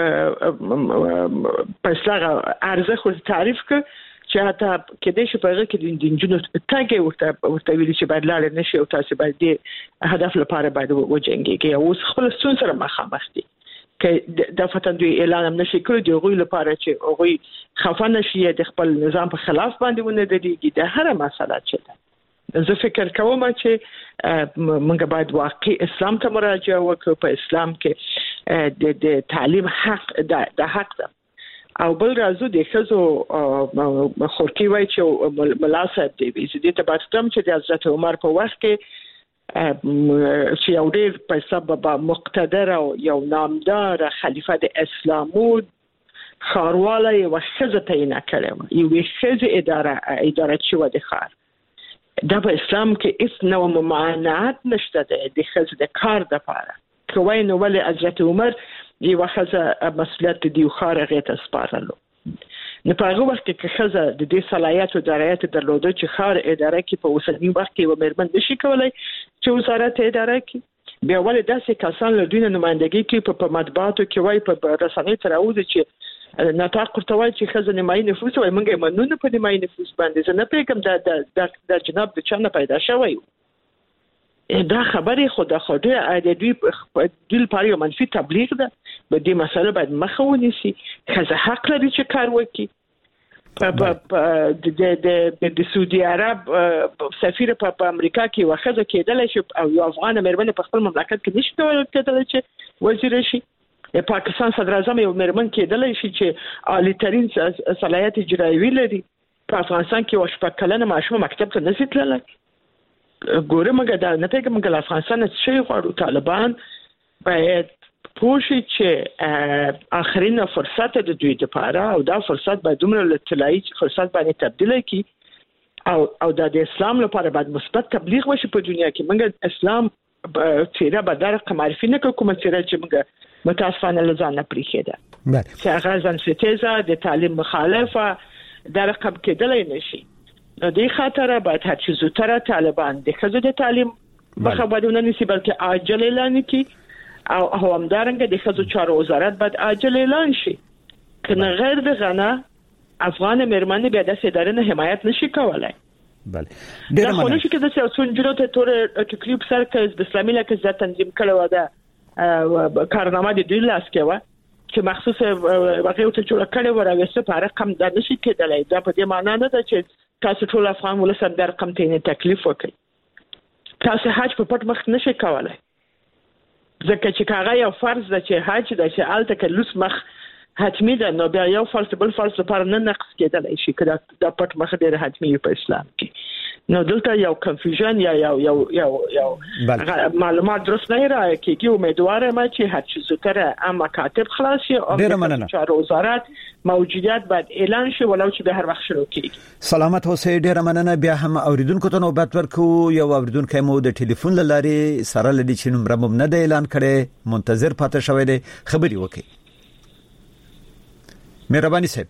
یو پسلاغه ارزښت تعریف کړ چې حتی کله چې په هغه کې د انجینر تاګي ورته ورته ویل چې باید لاړ نشي او تاسو باید د هدف لپاره باید وجنګيږي او خپل ستون سره مخامخ دي کې د فتن دوی اعلان هم نشي کړی دی غوي لپاره چې غوي خفه نشي د خپل نظام په خلاف باندې ونه دي د هر مسله چې زه فکر کوم چې موږ باید واقعي اسلام ته مراجعه وکړو په اسلام کې د تعلیم حق د حق ده او بل راځو د خزو خورکی وای چې ملا صاحب دی دې ته باستم چې د حضرت عمر په وخت کې چې یو ډېر په سبب مقتدر او یو نامدار خلیفہ د اسلامو خارواله یو خزه تعین کړو یو خزه اداره اداره چې و د خار دا په اسلام کې هیڅ نوع ممانعت نشته د خزه د کار د لپاره کوی نو ول حضرت عمر یو خزه مسؤلیت دی خار غیته سپارلو نه په هغه وخت کې خزه د دې صلاحیت او درایت درلوده چې خار اداره کې په اوسنی وخت کې و مېرمن نشي کولای چې وزارت اداره کې بیا ولې داسې کسان له دوی نمائندګي کې په مطبوعاتو کې وای په رسنۍ تر اوسه چې نطاق ورتوي چې خزه نیمایي نفوس وای موږ منونه په نیمایي نفوس باندې زه نه پیګم د د جناب د چانه پیدا شوی دا خبره خدا خوده د دوی د لپاره یو منفي تبلیغ ده به دې مسله باید مخه ونیسي خزه حق لري چې کار وکړي په د د سعودي عرب سفیر په امریکا کې واخذ کېدل شي او یو افغان مېرمن په خپل مملکت کې نشي کېدل چې وزیر شي د پاکستان صدر اعظم یو مېرمن کېدل شي چې عالی ترين صلاحیت اجرایي لري په افغانستان کې وشپه کلنه ماشوم مکتب ته نشي تللی ګوره مګه دا نه پیګه مګه افغانستان څه غواړي طالبان باید پوښي چې اخرینه فرصت د دوی لپاره او دا فرصت باید دومره لټلای چې فرصت باندې تبدیل کړي او او د اسلام لپاره باید مثبت تبلیغ وشي په دنیا کې مګه اسلام چیرې به در معرفي نه کوم چیرې چې مګه متاسفانه لزان نه پریخیده چې هغه ځان ستېزه د تعلیم مخالفه در رقم کېدلای نشي نو دې خاطر باید هر څه زوتره طالبان د خزو د تعلیم مخه باندې نسی بلکې عاجل اعلان کړي او همدارنګه د ښځو چارو وزارت باید عاجل اعلان شي کنه غیر دغه افغان مېرمنې بیا د ادارې حمایت نشي کولای. بله ډیره مننه. خو نشي کېدای چې څونجرو ته تور ټکریب سر کې د اسلامي لکه ځا تنظیم کړو دا کارنامه د دوی لاس کې و چې مخصوص واقعي ته جوړ کړي و راوسته په رقم د نشي کېدای. دا په دې معنی نه ده چې تاسو ټول افغان ولسم د رقم ته تکلیف وکړي. تاسو حج په پټ مخ نشي کولای ځکه چې کاغه یو فرض ده چې حج د چې الته کې لوس مخ حتمی ده، نو بیا یو فالس بل فالس لپاره نه نقص کېدلی شي که دا پټ مخه ډېره حتمي په اسلام کې. نو دلته یو کنفیوژن یا یو یو یو یو معلومات درست نه راځي کېږي. امیدواره ما چې هر څه زوتره اما کاتب خلاص شي او د چارو وزارت موجودیت باید اعلان شي ولو چې به هر وخت شروع کېږي. سلامت اوسئ. ډېره مننه. بیا هم اوریدونکو ته نوبت ورکو. یو اوریدونکو مو د ټلیفون لارې سره لدی چې نمبر مو نه دی اعلان کړي، منتظر پاتې شوی دی، خبري وکړي. مهرباني صاحب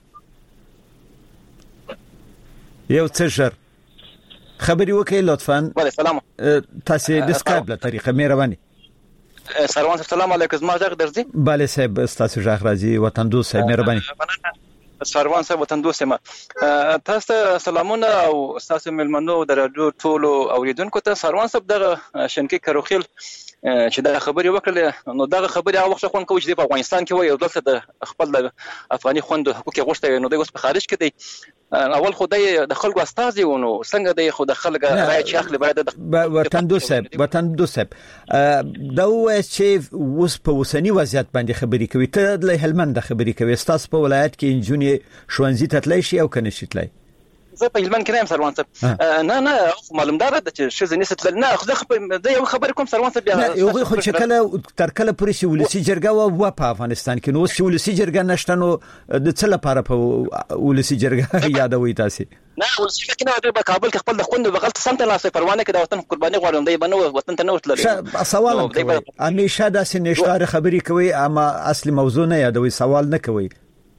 یو څه ژر خبري وکړئ لطفاً. وعليكم السلام. تاسو د سکایپ له طریقه مهرباني. سروان السلام علیکم. زما ځخ درځي. bale صاحب تاسو ژغ راځي. وطن دوست صاحب مهرباني. سروان صاحب وطن دوست ما تاسو سلامونه او تاسو ملمنو د رادیو ټولو اوریدونکو ته. سروان صاحب دغه شنکی کروخیل چې دا خبري وکړه نو دا خبري هغه وخت خون کوي چې په افغانستان کې وي او دلته د خپل افغاني خوند حقوق غوښته نو د اوس په خارج کې دی. اول خدای د خلکو استاد ونو څنګه د خود خلک راي چې اخلي باید وطن دوست صاحب وطن دوست صاحب دا و چې اوس په وسنی وضعیت باندې خبري کوي. ته د هلمند خبري کوي. تاسو په ولایت کې انجونی شوانزي تتلی شي او کنه شتلی؟ زه په هلمند کې نه یم سروان صاحب. نه نه معلومدار ده چې شزه نست نه خو زه یو خبر کوم سروان صاحب. بیا یو خو چې کله تر کله پورې چې ولسی جرګه و په افغانستان کې نو چې ولسی جرګه نشته نو د څه لپاره په ولسی جرګه یادوي تاسو؟ نه ولسی کې نه د کابل کې خپل د خوند بغلط سمت نه سي پروانه کې د وطن قرباني غواړم دی بنو وطن ته نه وتل. سوال کوي همیشه د سنشتار خبري کوي اما اصلي موضوع نه یادوي، سوال نه کوي.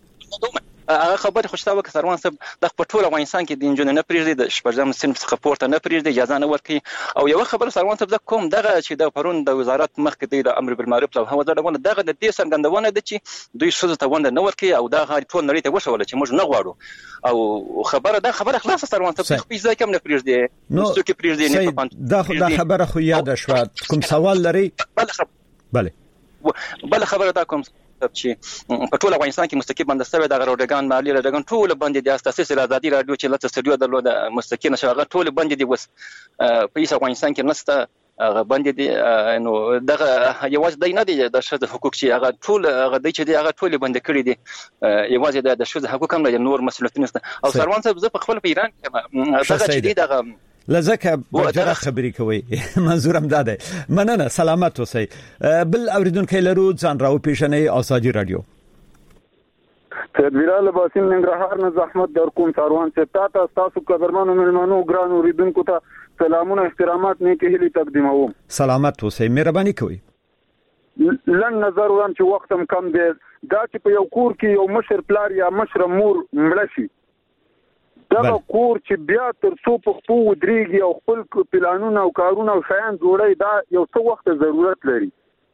هغه خبره خوشته وکړه سروان صاحب د خپل افغانستان کې د انجن نه پریږدي د شپږم صنف څخه پورته نه پریږدي اجازه نه ورکي. او یو خبره سروان صاحب کوم دغه چې د پرون د وزارت مخ کې د امر بالمعروف او هو دغه دغه د دې څرګندونه ده چې دوی شوزه ته ونده نه ورکي او دا غاری ټول نړۍ ته وشول چې موږ نه غواړو. او خبره دا خبره خلاص سروان صاحب خو ځای کوم نه پریږدي نو څوک پریږدي نه په پانت دا دا خبره خو یاد شو. کوم سوال لري؟ بله بله خبره دا کوم چې په ټول افغانستان کې مستقیم بند سوی د غروډګان مالی راډګان ټول باندې د اساسي ازادي رادیو چې لته سټډیو درلوده مستقیم شغه ټول باندې دی وس په ایس افغانستان کې نسته هغه باندې دی نو دغه یوازې دی نه دی د شذ حقوق چې هغه ټول هغه دی چې دی هغه ټول باندې کړی دی یوازې د شذ حقوق هم نه نور مسؤلیت نشته. او سروان صاحب زه په خپل په ایران کې دغه چې دی دغه لزکه بجره خبري کوي منظورم داده. مننه. سلامت اوسئ. بل اوریدونکو لرو ځان راو پیژنې ازادي رادیو. تدبیرال باسم ننګرهار نه زحمت در کوم سروان سے تاسو تاسو قدرمنو ملمنو ګران اوریدونکو ته سلامونه احترامات نیکه هلي تقدیموم. سلامت اوسئ. مهرباني کوي. لن نظر ورم چې وخت هم کم دی. دا چې په یو کور کې یو مشر پلار یا مشر مور مړ شي دا کور چې بیا تر څو په خپو ودرېږي او خپل پلانونه او کارونه او شیان جوړي دا یو څه وخت ضرورت لري.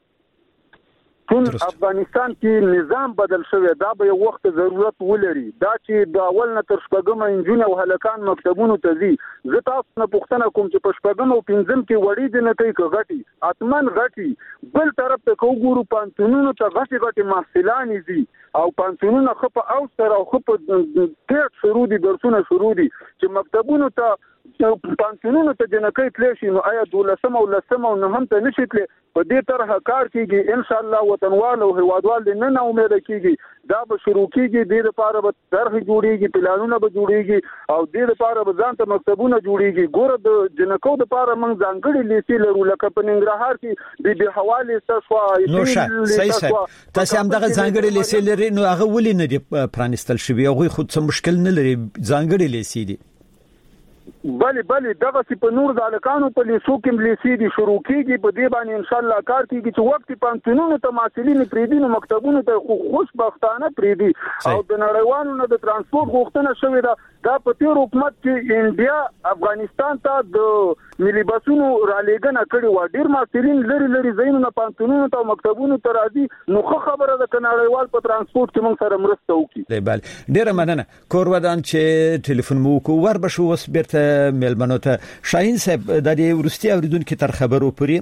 ټول افغانستان کې نظام بدل شوی دا به یو وخت ضرورت ولري. دا چې د اول نه تر شپږم انجن او هلکان مکتبونو ته ځي. زه تاسو نه پوښتنه کوم چې په شپږم او پنځم کې وړي دي نه کوي غټي اتمن غټي بل طرف ته کوګورو پانتونونو ته غټي غټي محصلان دي او پانتونونه خپ او سره او خپ ټیټ شروع دي درسونه شروع دي چې مکتبونو ته پانتونونو ته جنکې تلې شي نو آیا دولسم او لسم او نهم ته نشي تلې په دې طرح کار کیږي ان شاء الله وطنوال او هوادوال نه نه امید کیږي دا به شروع کیږي د لپاره به طرح جوړیږي پلانونه به جوړیږي او د لپاره به ځان ته مکتبونه جوړیږي. ګوره د جنکو د لپاره موږ ځانګړي لیسي لرو لکه په ننګرهار کې د به حواله تاسو نو شه صحیح صحیح تاسو هم دغه ځانګړي لیسي لري نو هغه ولې نه دی پرانستل شوی هغه خود څه مشکل نه لري ځانګړي لیسي دي. بله بله دغه سی په نور ځالکانو په لیسو کې لیسي دي شروع کیږي په دې باندې ان شاء الله کار کیږي چې وخت پانتونونو ته ماسلین پریدي نو مکتبونو ته خوشبختانه پریدي او د نړیوالو نه د ترانسپورت غوښتنه شوې ده دا په تیر حکومت کې انډیا افغانستان ته د ملي بسونو را لېږنه کړې و ډیر ماسترین لري لري زینونه پانتونونو ته مکتبونو ته راځي نو خبره ده ک نړیوال په ترانسپورت کې موږ سره مرسته وکړي. دی بل ډیر مننه کور ودان چې ټلیفون مو کو ور بشو وس بیرته ملمنو ته شاهین صاحب د دې ورستي اوریدونکو تر خبرو پوری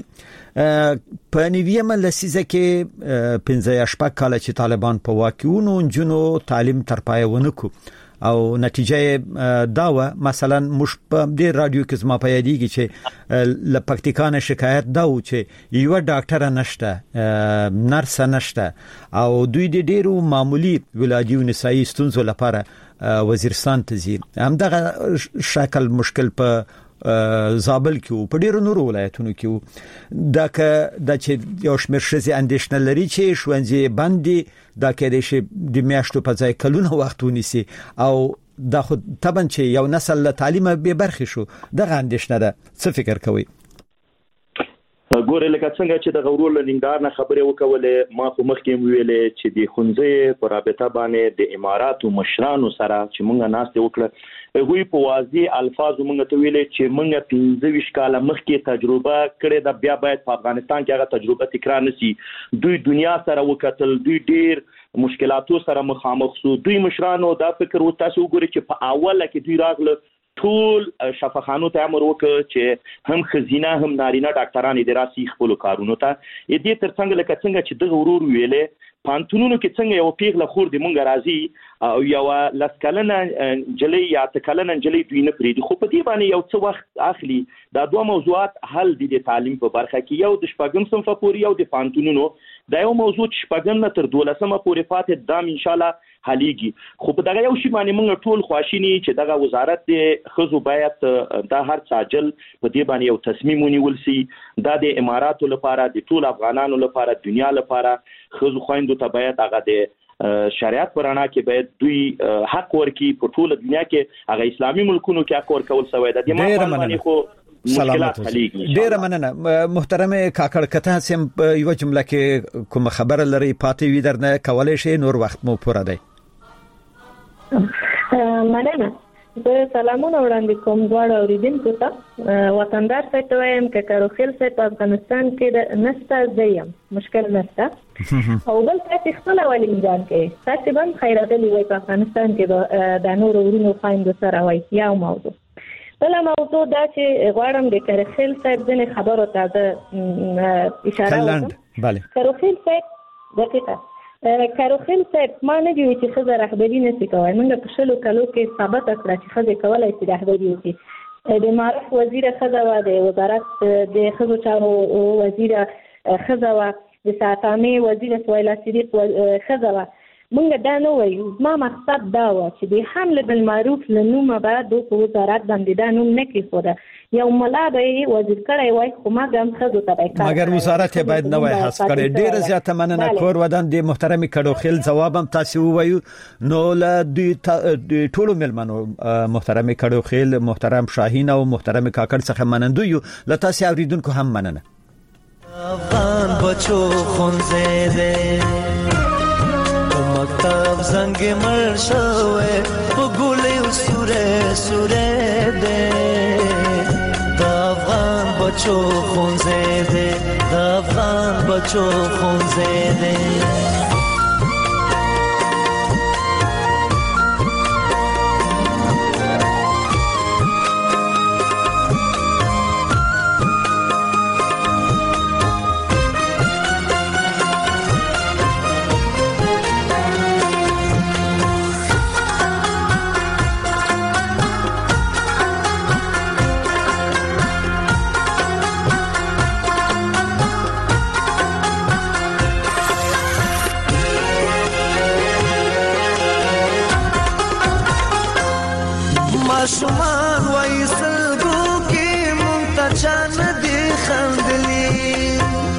په نیویمه لسیزه کې پنځه شپږ کال چې طالبان په واکونو جنو تعلیم تر پای ونکو او نتیجه داوه مثلا مش په دې رادیو کې زما په یادېږي چې لپکتیکان شکایت داو چې یو ډاکټر نشته نرس نشته او دوی د ډیرو معمولی ولادیو نسایي ستونزو لپاره وزیرستان ته ځي همدغه شکل مشکل په زابل کې په ډیرو نورو ولایتونو کې دا ک د چې یو شمېر شزي اندیشنه لري چې شوونځي باندې دا کې د شي د میاشتو په ځای کلونه وخت ونیسي او دا خو طبعا چې یو نسل له تعلیم به برخې شو دغه اندیشنه ده څه فکر کوي؟ ګوره لکه څنګه چې د غورول ننګار نه خبرې وکولې ما خو مخکې ویلې چې د خونځې په رابطه باندې د اماراتو مشرانو سره چې مونږه ناست وکړه هغوی په واضح الفاظو مونږ ته ویلې چې مونږ پنځه ویشت کاله مخکې تجربه کړې ده بیا باید په افغانستان کې هغه تجربه تکرار نشي. دوی دنیا سره وکتل دوی ډیر مشکلاتو سره مخامخ شو دوی مشرانو دا فکر و تاسو وګورئ چې په اوله کې دوی راغله ټول شفاخانو ته امر وکړ چې هم خزینه هم نارینه ډاکټران دې راسي خپل کارونو ته دې ترڅنګ لکه څنګه چې د غرور ویلې پانتونونو کې څنګه یو پیغله خور دې مونږ راځي او یو لسکلنه جلې یا تکلنه جلې دوی نه پریدي خو په دې باندې یو څه وخت اخلي دا دوه موضوعات حل دي د تعلیم په برخه کې یو د شپږم صنف پورې یو د پانتونونو دا یو موضوع چې شپږم نه تر دولسمه پورې پاتې دام ان شاء الله حليږي خو په دغه یو شی باندې موږ ټول خواشینی چې دغه وزارت د خزو باید دا هر عاجل په دې باندې یو تصمیم ونیول شي دا د اماراتو لپاره د ټول افغانانو لپاره دنیا لپاره خزو خويندو ته باید هغه د شریعت پرانا کې باید دوی حق ورکي په ټول دنیا کې هغه اسلامي ملکونو کې حق ورکول شوی د دې ما باندې خو سلامت ډیر مننه محترم کاکړ کته سم یو جمله کې کوم خبر لري پاتې وي درنه کولای شي نور وخت مو پوره دی. مننه د سلامونه وړاندې کوم دواړو اوریدونکو ته وطندار څه وایم چې کاروخیل څه په افغانستان کې د نستا زیم مشکل نستا او بل څه خپل ولې ځان کې تاسو باندې خیرات دی وای په افغانستان کې د نور ورونو خایند سره وای یو موضوع بل موضوع دا چې غواړم د کاروخیل څه د خبرو ته اشاره وکړم. bale کاروخیل څه دقیقه کاروخیل صاحب ما نه دی چې خزه رهبری نشي کوي موږ په شلو کلو کې ثابت کړه چې خزه کولای شي رهبری وکړي د معرف وزیر خزه و د وزارت د خزو چارو وزیر خزه و د ساتامي وزیر سویلا صدیق خزه و موږ دا نه وایو ما مقصد دا و چې د حمله بالمعروف لنومه بعد د وزارت باندې دا نوم نه کیږي یو ملا به وزیر کړی وای خو ما ګم خزو ته پای مګر وزارت باید نه وای حس کړي ډیر زیاته مننه کور ودان د محترم کډوخیل جوابم تاسو وایو نو له د ټولو ملمنو محترم کډوخیل محترم شاهین او محترم کاکړ څخه منندو یو له تاسو اوریدونکو هم مننه. افغان بچو خونځې دې مکتب زنګ مړ شوې په ګولې سورې سورې دې د افغان بچو خونځې دې د افغان بچو خونځې دې شمان وایسل گو کی منتجان دی خندلی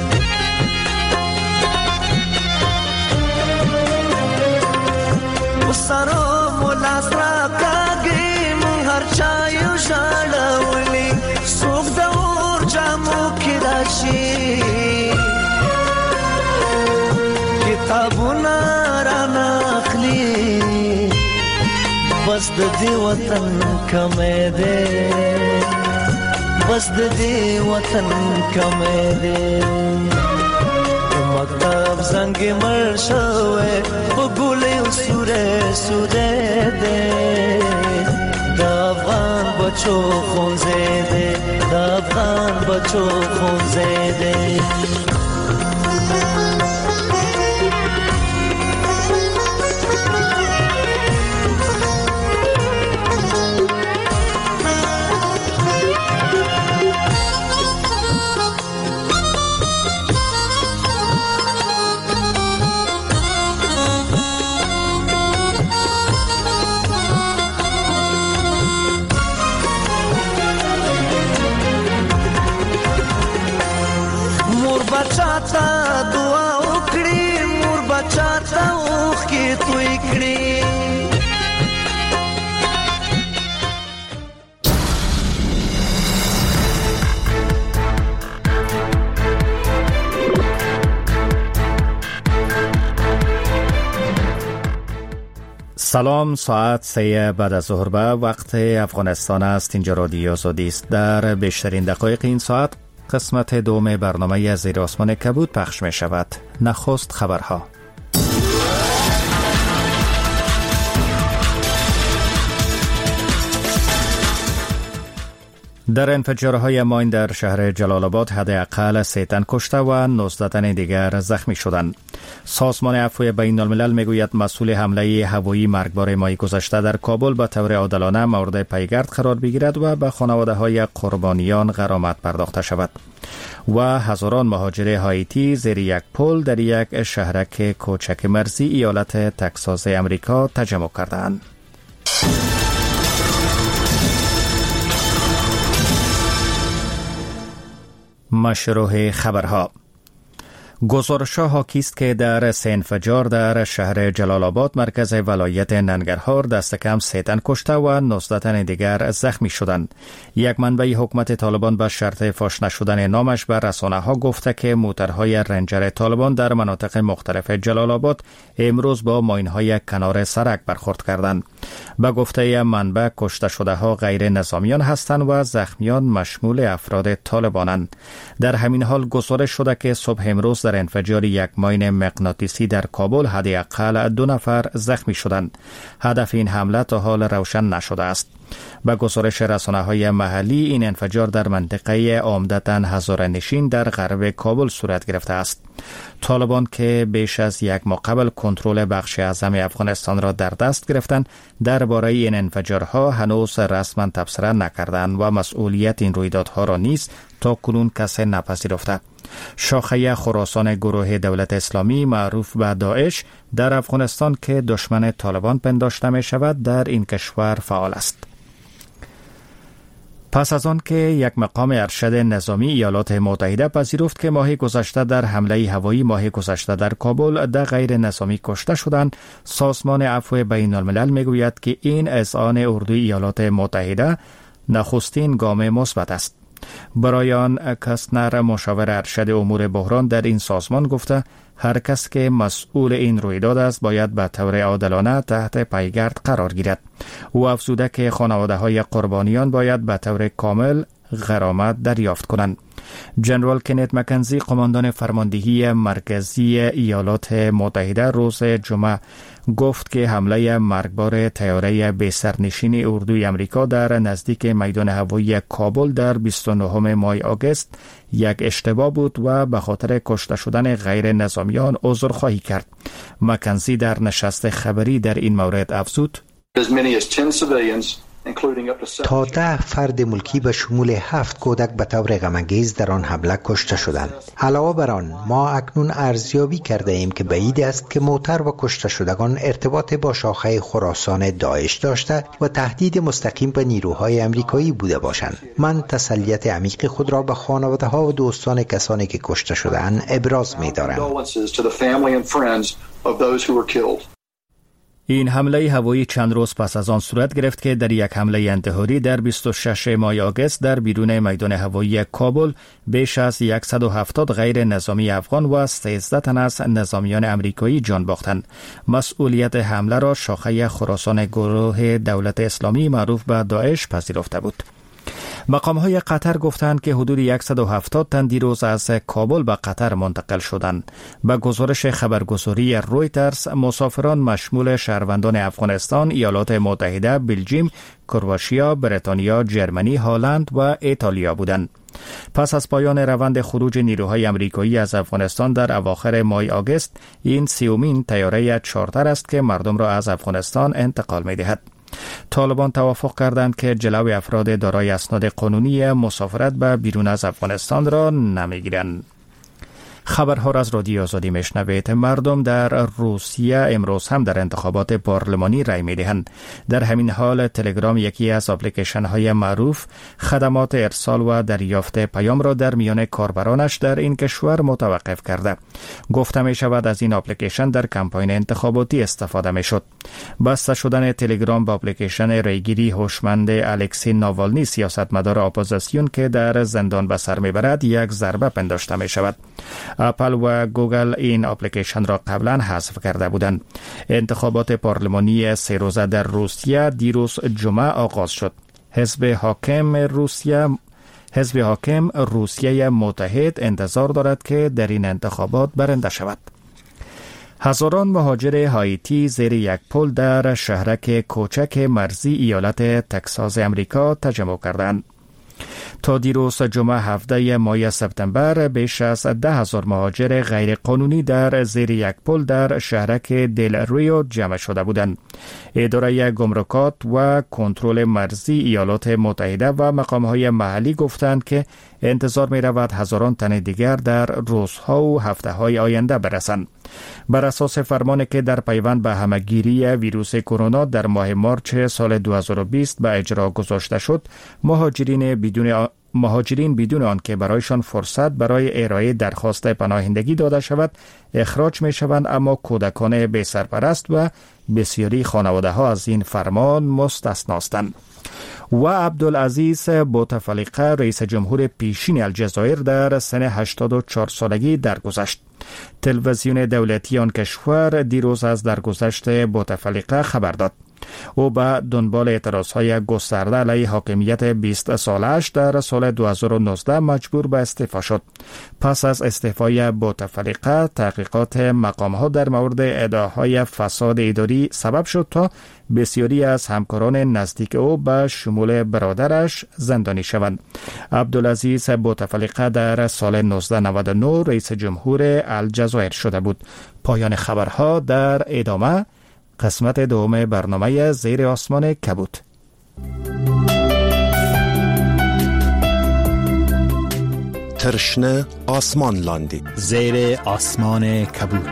سارو مولا سرا کاگی من هر چایو شاڑولی سوک دور جامو کی راشی کتابو نارا ناخلی بس د دې وطن کمې ده بس د دې وطن کمې ده مکتب زنګ مړ شوې په ګولې سورې سورې ده د افغان بچو خونځې ده د افغان بچو خونځې ده بچاتا دعا وکړي مور بچاتا اوخ کې توي کړي سلام، ساعت سه بعد از ظهر به وقت افغانستان است. اینجا رادیو آزادی است. در بیشترین دقایق این ساعت قسمت دوم برنامه از زیر آسمان کبود پخش می شود. نخست خبرها. در انفجارهای ماین در شهر جلال آباد حداقل سه تن کشته و نوزده تن دیگر زخمی شدند. سازمان عفو بین الملل میگوید مسئول حمله هوایی مرگبار ماه گذشته در کابل به طور عادلانه مورد پیگرد قرار بگیرد و به خانواده های قربانیان غرامت پرداخته شود. و هزاران مهاجر هایتی زیر یک پل در یک شهرک کوچک مرزی ایالت تگزاس امریکا تجمع کردند. مشروع خبرها. گزارش‌ها حاکی است که در سه انفجار در شهر جلال آباد مرکز ولایت ننگرهار دست کم سه تن کشته و نوزده تن دیگر زخمی شدند. یک منبع حکومت طالبان به شرط فاش نشدن نامش به رسانه‌ها گفته که موترهای رنجر طالبان در مناطق مختلف جلال آباد امروز با ماین‌های کنار سرک برخورد کردند. به گفته منبع کشته شده ها غیر نظامیان هستند و زخمیان مشمول افراد طالبانند. در همین حال گزارش شده که صبح امروز در انفجار یک ماین مغناطیسی در کابل حداقل دو نفر زخمی شدند. هدف این حمله تا حال روشن نشده است. با گزارش رسانه‌های محلی این انفجار در منطقه عمدتاً هزاره‌نشین در غرب کابل صورت گرفته است. طالبان که بیش از یک ماه قبل کنترل بخش اعظم افغانستان را در دست گرفتند درباره این انفجارها هنوز رسما تبصره نکردند و مسئولیت این رویدادها را نیز تا کنون کسی نپذیرفته. شاخه خراسان گروه دولت اسلامی معروف به داعش در افغانستان که دشمن طالبان پنداشته می شود در این کشور فعال است. پس از آن که یک مقام ارشد نظامی ایالات متحده پذیرفت که ماه گذشته در حمله هوایی ماه گذشته در کابل ده غیر نظامی کشته شدند، سازمان عفو بین الملل میگوید که این اذعان اردوی ایالات متحده نخستین گام مثبت است. برایان کستنر مشاور ارشد امور بحران در این سازمان گفته هر کس که مسئول این رویداد است باید به طور عادلانه تحت پیگرد قرار گیرد. او افزوده که خانواده های قربانیان باید به طور کامل غرامت دریافت کنند. جنرال کنت مکنزی قماندان فرماندهی مرکزی ایالات متحده روز جمعه گفت که حمله مرگبار طیاره بی سرنشین اردوی امریکا در نزدیک میدان هوایی کابل در بیست و نهم ماه آگوست یک اشتباه بود و به خاطر کشته شدن غیر نظامیان عذرخواهی کرد. مکنزی در نشست خبری در این مورد افزود: تا ده فرد ملکی به شمول هفت کودک به طور غم‌انگیز در آن حمله کشته شدند. علاوه بر آن ما اکنون ارزیابی کرده ایم که بعید است که موتر و کشته شدگان ارتباط با شاخه خراسان داعش داشته و تهدید مستقیم به نیروهای امریکایی بوده باشند. من تسلیت عمیق خود را به خانواده ها و دوستان کسانی که کشته شدند ابراز می دارم. این حمله هوایی چند روز پس از آن صورت گرفت که در یک حمله انتحاری در بیست و ششم ماه آگوست در بیرون میدان هوایی کابل بیش از صد و هفتاد غیر نظامی افغان و سیزده تن از نظامیان امریکایی جان باختند. مسئولیت حمله را شاخه خراسان گروه دولت اسلامی معروف به داعش پذیرفته بود. مقام‌های قطر گفتند که حدود صد و هفتاد تن دیروز از کابل به قطر منتقل شدند. به گزارش خبرگزاری رویترز، مسافران مشمول شهروندان افغانستان، ایالات متحده، بلژیم، کرواتیا، بریتانیا، جرمنی، هلند و ایتالیا بودند. پس از پایان روند خروج نیروهای امریکایی از افغانستان در اواخر ماه آگوست، این سیومین طیاره چارتر است که مردم را از افغانستان انتقال می‌دهد. طالبان توافق کردند که جلوی افراد دارای اسناد قانونی مسافرت به بیرون از افغانستان را نمیگیرند. خبرها را از رادیو آزادی میشنوید. مردم در روسیه امروز هم در انتخابات پارلمانی رای میدهند. در همین حال تلگرام، یکی از اپلیکیشن های معروف، خدمات ارسال و دریافت پیام را در میان کاربرانش در این کشور متوقف کرده. گفته می شود از این اپلیکیشن در کمپاین انتخاباتی استفاده می شد. بسته شدن تلگرام با اپلیکیشن ریگیری هوشمند الکسی ناوالنی، سیاستمدار اپوزیسیون که در زندان به سر میبرد، یک ضربه پنداشته می شود. اپل و گوگل این اپلیکیشن را قبلا حذف کرده بودند. انتخابات پارلمانی سه روزه در روسیه دیروز جمعه آغاز شد. حزب حاکم روسیه حزب حاکم روسیه متحد انتظار دارد که در این انتخابات برنده شود. هزاران مهاجر هایتی زیر یک پل در شهرک کوچک مرزی ایالت تگزاس امریکا تجمع کردند. تا دیروز جمعه هفده ماه سپتامبر بیش از ده هزار مهاجر غیر قانونی در زیر یک پل در شهرک دل ریو جمع شده بودند. اداره گمرکات و کنترل مرزی ایالات متحده و مقام‌های محلی گفتند که انتظار می رود هزاران تن دیگر در روزها و هفته‌های آینده برسند. بر اساس فرمانی که در پیوند به همه‌گیری ویروس کرونا در ماه مارچ سال دو هزار و بیست به اجرا گذاشته شد، مهاجرین بدون مهاجرین بدون آن که برایشان فرصت برای ارائه درخواست پناهندگی داده شود اخراج می شوند، اما کودکان بی سرپرست و بسیاری خانواده ها از این فرمان مستثناستند. و عبدالعزیز بوتفلیقه، رئیس جمهور پیشین الجزایر، در سن هشتاد و چهار سالگی درگذشت. تلویزیون دولتی آن کشور دیروز از درگذشت بوتفلیقه خبر داد. او به دنبال اعتراضهای گسترده علیه حاکمیت بیست سالش در سال دو هزار و نوزده مجبور به استعفا شد. پس از استعفای بوتفلیقه، تحقیقات مقام‌ها در مورد ادعاهای فساد اداری سبب شد تا بسیاری از همکاران نزدیک او به شمول برادرش زندانی شوند. عبدالعزیز بوتفلیقه در سال نوزده نود و نه رئیس جمهور الجزایر شده بود. پایان خبرها. در ادامه قسمت دوم برنامه زیر آسمان کبود. ترشنه آسمان لاندی زیر آسمان کبود.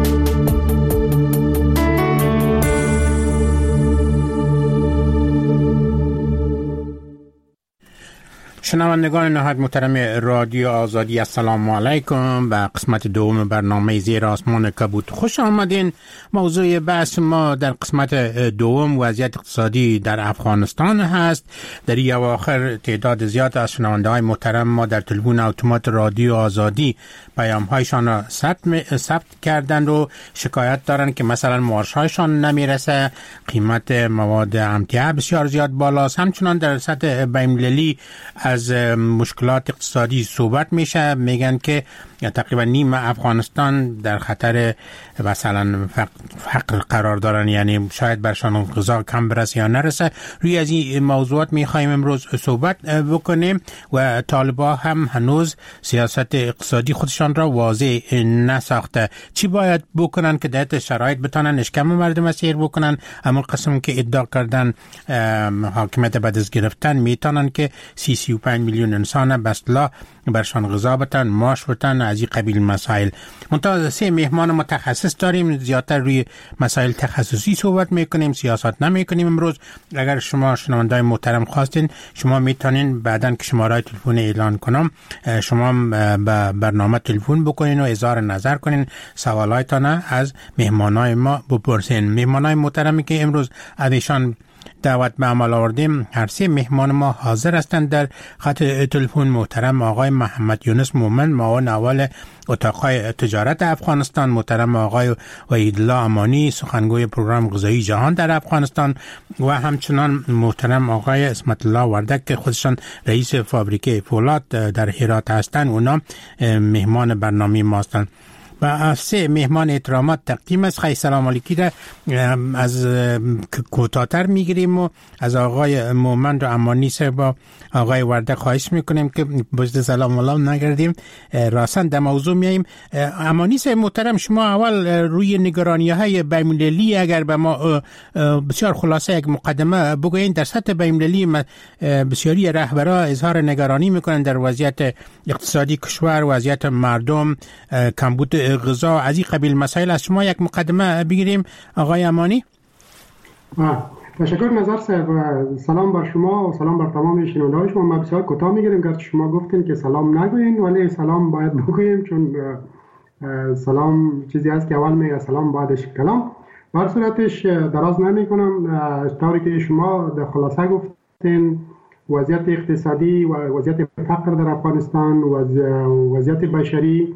شنوندگان نهایت محترم رادیو آزادی، السلام علیکم. به قسمت دوم برنامه زیر آسمان کبود خوش آمدین. موضوع بحث ما در قسمت دوم وضعیت اقتصادی در افغانستان هست. در این اواخر تعداد زیاد از شنونده های محترم ما در تلفن اتومات رادیو آزادی پیام هایشان را ثبت ثبت کردند و شکایت دارند که مثلا معاش هایشان نمیرسه، قیمت مواد امتیاع بسیار زیاد بالاست. همچنان در سطح بین‌المللی از مشکلات اقتصادی صحبت میشه. میگن که تقریبا نیم افغانستان در خطر مثلا فقر قرار دارن، یعنی شاید برشان غذا کم برسه یا نرسه. روی از این موضوعات میخوایم امروز صحبت بکنیم و طالبا هم هنوز سیاست اقتصادی خودشان را واضح نساخته. چی باید بکنن که در شرایط بتانن اشکم مردم اسیر بکنن؟ همون قسم که ادعا کردن حاکمیت بعد از گرفتن میتونن که سی سی و پنج میلیون انسان به اصطلاح برشان غذا بتن، ماش بتن، از این قبیل مسائل. منتها سه مهمان متخصص داریم، زیادتر روی مسائل تخصصی صحبت میکنیم، سیاست نمیکنیم امروز. اگر شما شنوندای محترم خواستین شما میتونین بعداً که شماره تلفن اعلان کنم شما به برنامه تلفن بکنین و اظهار نظر کنین، سوالایتان از مهمانای ما بپرسین. مهمانای محترمی که امروز ازشان دعوت به عمل آوردیم، هر سه مهمان ما حاضر هستند. در خط تلفن محترم آقای محمد یونس مومن، معاون اول اتاقهای تجارت افغانستان، محترم آقای وحیدالله امانی، سخنگوی پروگرام غذایی جهان در افغانستان، و همچنان محترم آقای اسمت الله وردک که خودشان رئیس فابریکه فولاد در هرات هستند. اونا مهمان برنامه ما هستند. و سه مهمان احترامات تقدیم است. خیلی سلام علیکی را از کوتاه‌تر میگیریم و از آقای مومن و امانی سه با آقای ورده خواهش میکنیم که بجد سلام علام نگردیم، راستن در موضوع میاییم. امانی سه محترم، شما اول روی نگرانی های بین‌المللی اگر به ما بسیار خلاصه یک مقدمه بگوین. در سطح بین‌المللی بسیاری رهبران اظهار نگرانی میکنن در وضعیت اقتصادی کشور، وضعیت مردم، کمبود غذا، از این قبیل مسائل. از شما یک مقدمه بگیریم آقای امانی. تشکر نظر صاحب. سلام بر شما و سلام بر تمام شنونده‌های شما. ما بسیار کوتاه میگیریم گرچه شما گفتین که سلام نگوین، ولی سلام باید بگوییم چون سلام چیزی است که اول میگه سلام بعدش کلام. بر صورتش دراز نمی کنم. طوری که شما در خلاصه گفتین وضعیت اقتصادی و وضعیت فقر در افغانستان و وضعیت بشری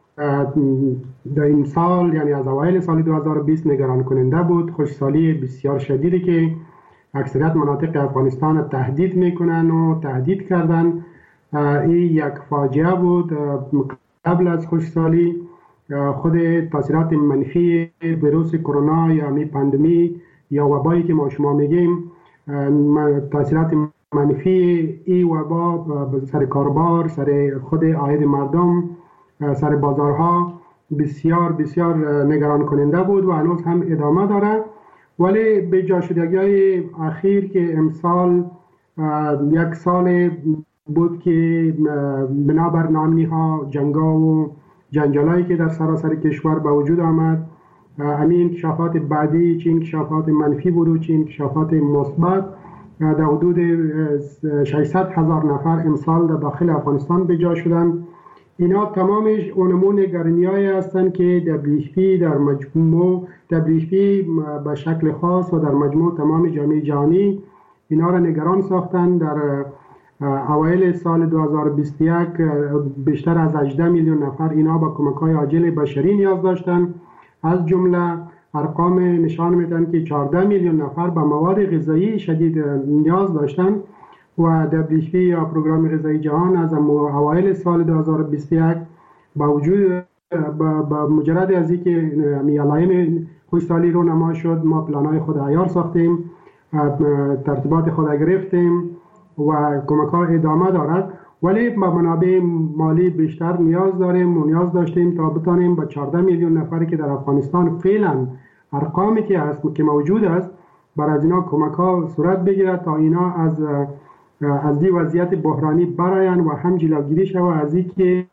در این سال، یعنی از اوایل سال دو هزار و بیست نگران کننده بود. خشکسالی بسیار شدیدی که اکثریت مناطق افغانستان تهدید میکنن و تهدید کردن، این یک فاجعه بود. قبل از خشکسالی خود تاثیرات منفی ویروس کرونا یا می پاندمی یا وبایی که ما شما میگیم، تاثیرات منفی این وبا سر کاربار، سر خود عاید مردم، سر بازارها بسیار بسیار نگران کننده بود و هنوز هم ادامه داره. ولی به جا شدگی اخیر که امسال یک سال بود که بنابر نامنی ها، جنگا و جنجالایی که در سراسر کشور به وجود آمد، همین انکشافات بعدی، چه انکشافات منفی بود و چه انکشافات مثبت، در حدود ششصد هزار نفر امسال در داخل افغانستان به جا شدن. اینا تمامش اونمون نگرانی‌هایی هستند که دبلیو اچ پی در مجموع دبلیو اچ پی به شکل خاص و در مجموع تمام جامعه جهانی اینا را نگران ساختن. در اوایل سال دو هزار و بیست و یک بیشتر از هجده میلیون نفر اینا با کمک‌های عاجل بشری نیاز داشتند. از جمله ارقام نشان میدن که چهارده میلیون نفر به مواد غذایی شدید نیاز داشتند و دبلیو اچ پی یا پروگرام غذایی جهان از اوایل سال دو هزار و بیست و یک با وجود با مجرد از اینکه علائم خشکسالی رو نما شد، ما پلان‌های خود عیار ساختیم، ترتیبات خود گرفتیم و کمک‌ها ادامه دارد، ولی با منابع مالی بیشتر نیاز داریم و نیاز داشتیم تا بتانیم با چهارده میلیون نفری که در افغانستان فعلا ارقامی که هست که موجود است بر از اینا کمک‌ها صورت بگیرد تا اینا از از دی وضعیت بحرانی براین و هم جلوگیری شود از اینکه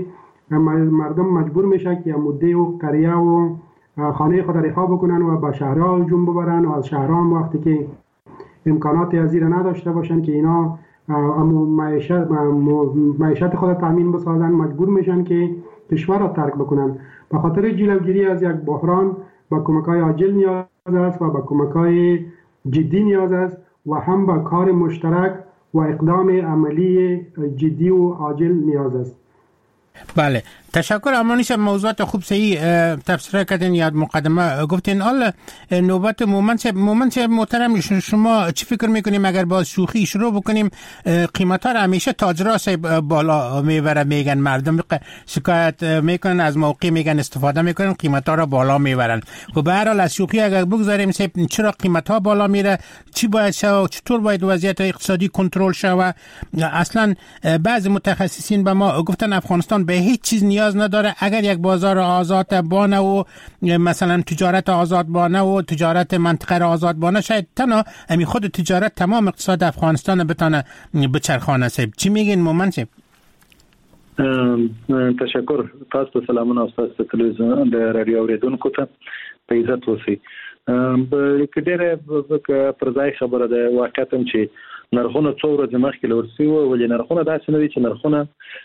مردم مجبور میشه که مده و قریه و خانه خود رها بکنن و به شهرها هجوم ببرن و از شهرها وقتی که امکانات ازیر نداشته باشن که اینا معیشت معیشت خود تامین بسازن، مجبور میشن که کشور را ترک بکنن. به خاطر جلوگیری از یک بحران با کمک‌های عاجل نیاز است و با کمک‌های جدی نیاز است و هم با کار مشترک و اقدام عملی جدی و عاجل نیاز است. بله، تشکر. امانی صاحب موضوعات خوب صحیح تفسیر کردین، یاد مقدمه گفتین. حالا نوبت مومن صاحب. مومن صاحب محترم، شما چی فکر میکنیم اگر باز شوخی شروع بکنیم قیمت ها را همیشه تاجرها صاحب بالا میبره، میگن مردم شکایت میکنن از موقع میگن استفاده میکنن قیمت ها را بالا میبرن. خب به هر حال از شوخی اگر بگذاریم صاحب چرا قیمت ها بالا میره، چی باید شود، چطور باید وضعیت اقتصادی کنترل شود؟ اصلا بعضی متخصصین به ما گفتن افغانستان به هیچ چیز نیاز نیاز نداره. اگر یک بازار آزاد بانه و مثلا تجارت آزاد بانه و تجارت منطقه آزاد بانه، شاید تنها همین خود تجارت تمام اقتصاد افغانستان بتونه بچرخانه. سیب چی میگین مومن سیب؟ تشکر. تاسو ته سلامونه او تاسو ته تلویزیون د رادیو اوریدونکو ته په عزت اوسئ. په کډېره پر ځای خبره ده واقعا چې نرخونه څو ورځې مخکې لوړ شوي وو، ولې نرخونه داسې نه دي چې نرخونه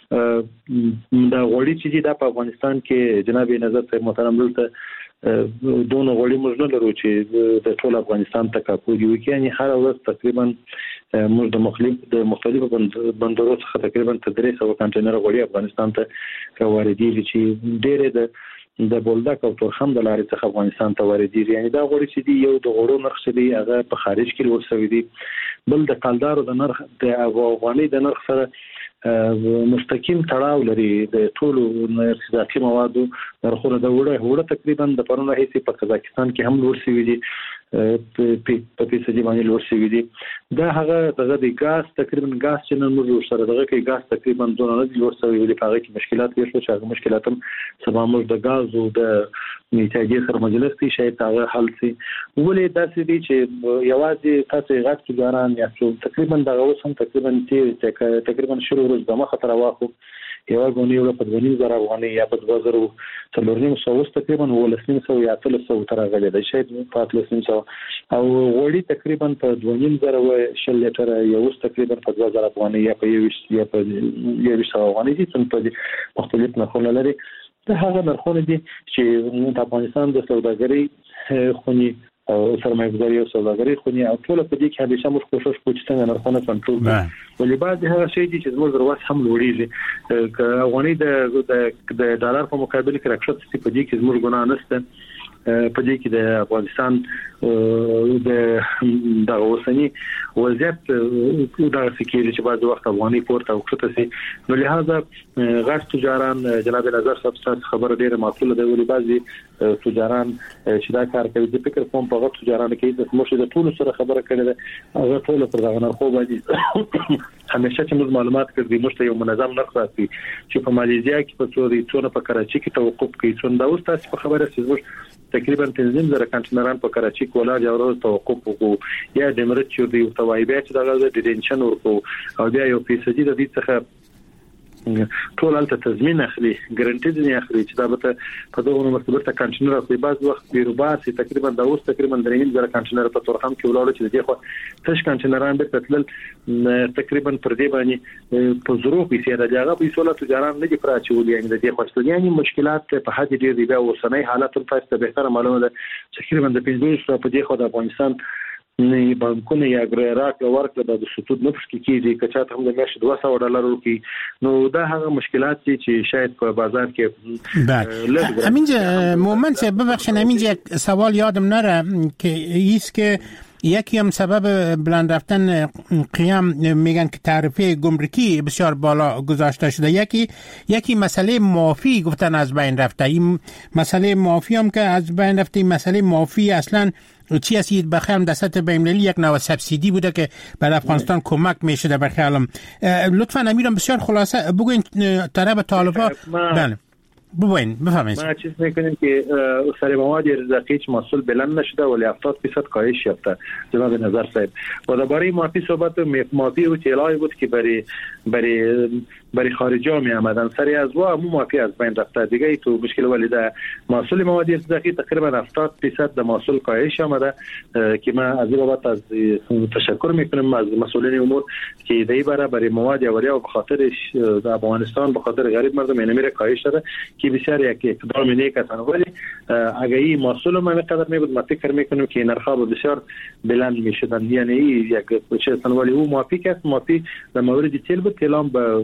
د غوړي چې دي دا په افغانستان کې جناب نظر صاحب محترم دلته دونه غوړي موږ نه لرو چې د ټول افغانستان ته کاپو دی وکړي. یعنې هر ورځ تقریبا موږ د مختلف د مختلفو بندرونو څخه تقریبا درې سوه کانټینر غوړي افغانستان ته واردېږي چې ډېرې د د بولدک او تورخم د لارې څخه افغانستان ته واردېږي. یعنې دا غوړي چې دي یو د غوړو نرخ چې دی هغه په خارج کې لوړ شوی دی، بل د کلدارو د نرخ د افغاني د نرخ سره مستقیم تړاو لري. د ټولو اقتصادي موادو نرخونه د وړه وړه تقریبا د پرونه هیڅ په قزاقستان کې هم لوړ شوی دي، په پیسې باندې لوړ شوی دي. دا هغه دغه د ګاز تقریبا ګاز چې نن موږ سره دغه کې ګاز تقریبا دونه نه لوړ شوی دی، په هغه کې مشکلات پیښ شو چې هغه مشکلات هم سبا موږ د ګاز او د میټاګي سره مجلس کې شاید هغه حل شي. ولې داسې دي چې یوازې تاسو غاټ تجاران یا تقریبا دغه اوس هم تقریبا تیر تقریبا شروع ورځ د مخه تر واخو یو غونی ولا په دونیم زره افغاني یا په دوه زره څلورنیم سوه تقریبا ولسنیم سوه یا اتل سوه تر غلې ده شاید په اتلسنیم سوه او غوړي تقریبا په دونیم زره و شل لتر یو تقریبا په دوه زره افغاني یا په یو یا په یو سوه افغاني دي په مختلف نرخونه لري. دا هغه نرخونه دي چې د افغانستان د سوداګرۍ خونی او سرمایه‌ګذاري او سوداګري خونی او ټول په دې کې همیشه موږ کوشش کوو چې څنګه نرخونه کنټرول کړو. ولې بعض هغه شی دي چې زموږ ضرورت هم لوړیږي، که افغاني د د ډالر په مقابل کې راکښته شي په دې کې زموږ ګناه نشته. په دې کې د افغانستان د د اوسنی وضعیت دا فکر چې بعض وخت افغاني پورته او کښته شي، نو لهدا غاښ تجاران جناب نظر صاحب خبره ډیره معقوله ده. ولې بعضي تجاران چې دا کار کوي د فکر کوم په غو تجاران کې د موږ د ټول سره خبره کړې ده هغه ټول پر دغه نرخو باندې همیشه چې موږ معلومات کړی موږ یو منظم نرخ راځي چې په ماليزیا کې په څو ریټونه په کراچي کې توقف کوي. څنګه دا اوس تاسو په خبره چې تقریبا تنظیم زره کانټینران په کراچي کې ولاړ یو ورځ توقف وکړو یا د مرچ یو دی توای بیا چې دغه د ډیټنشن ورکو او بیا یو فیصدي د دې څخه ټول الته تضمین اخلي ګارانټي دي اخلي چې دا به په دغه مرتبه کانټینر په بعض وخت بیروباسي تقریبا د اوس تقریبا درې زره کانټینر په تورخم کې ولاړ چې دغه تش کانټینران به تتل تقریبا پر دې باندې په ظروف یې راځي هغه په سولته تجاران نه دي پراچول یعنی د دې خوشتل یعنی مشکلات په حد ډیر دی او سنۍ حالت په تاسو به تر معلومه ده تقریبا د پنځه په دې خو د افغانستان نه بانکونه یا ګرایرات ورکړه د سټود نه پښکې کیږي کچا ته هم د میاشتې دوه سوه ډالر ورکړي. نو دا هغه مشکلات دي چې شاید په بازار کې بله همینجا مومن صاحب ببخشید همینجا یک سوال یادم نره که ایست که یکی هم سبب بلند رفتن قیام میگن که تعرفه گمرکی بسیار بالا گذاشته شده، یکی یکی مسئله معافی گفتن از بین رفته. این مسئله معافی هم که از بین رفته، این مسئله معافی اصلا چی هستید؟ بخیرم در سطح بین‌المللی یک نوع سبسیدی بوده که بر افغانستان کمک میشه در بخیرم. لطفاً امیرم بسیار خلاصه بگوین طرف طالبا. بله ببین بفهمید. ما چیز میکنیم که سر مواد رزقی چه محصول بلند نشده ولی هفتاد درصد کاهش یافته جناب نظر صاحب. و درباره معافی صحبت معافی و اطلاعی بود که برای برای برای خارجی ها می آمدن سری از وا مو معافی از بین رفته دیگه. تو مشکل ولی ده محصول مواد رزقی تقریبا هفتاد درصد د محصول کاهش آمده که ما از این بابت از تشکر میکنم از مسئولین امور که دی برای برای مواد اولیه و به خاطر افغانستان به خاطر غریب مردم اینمی را کاهش داده که بسیار یک اقدام نیک است. ولی اگه این محصول ما قدر میبود ما فکر میکنم که نرخ‌ها بسیار بلند میشدن. یعنی یک چه ولی او معافی است معافی در مورد تیل بود تیلام به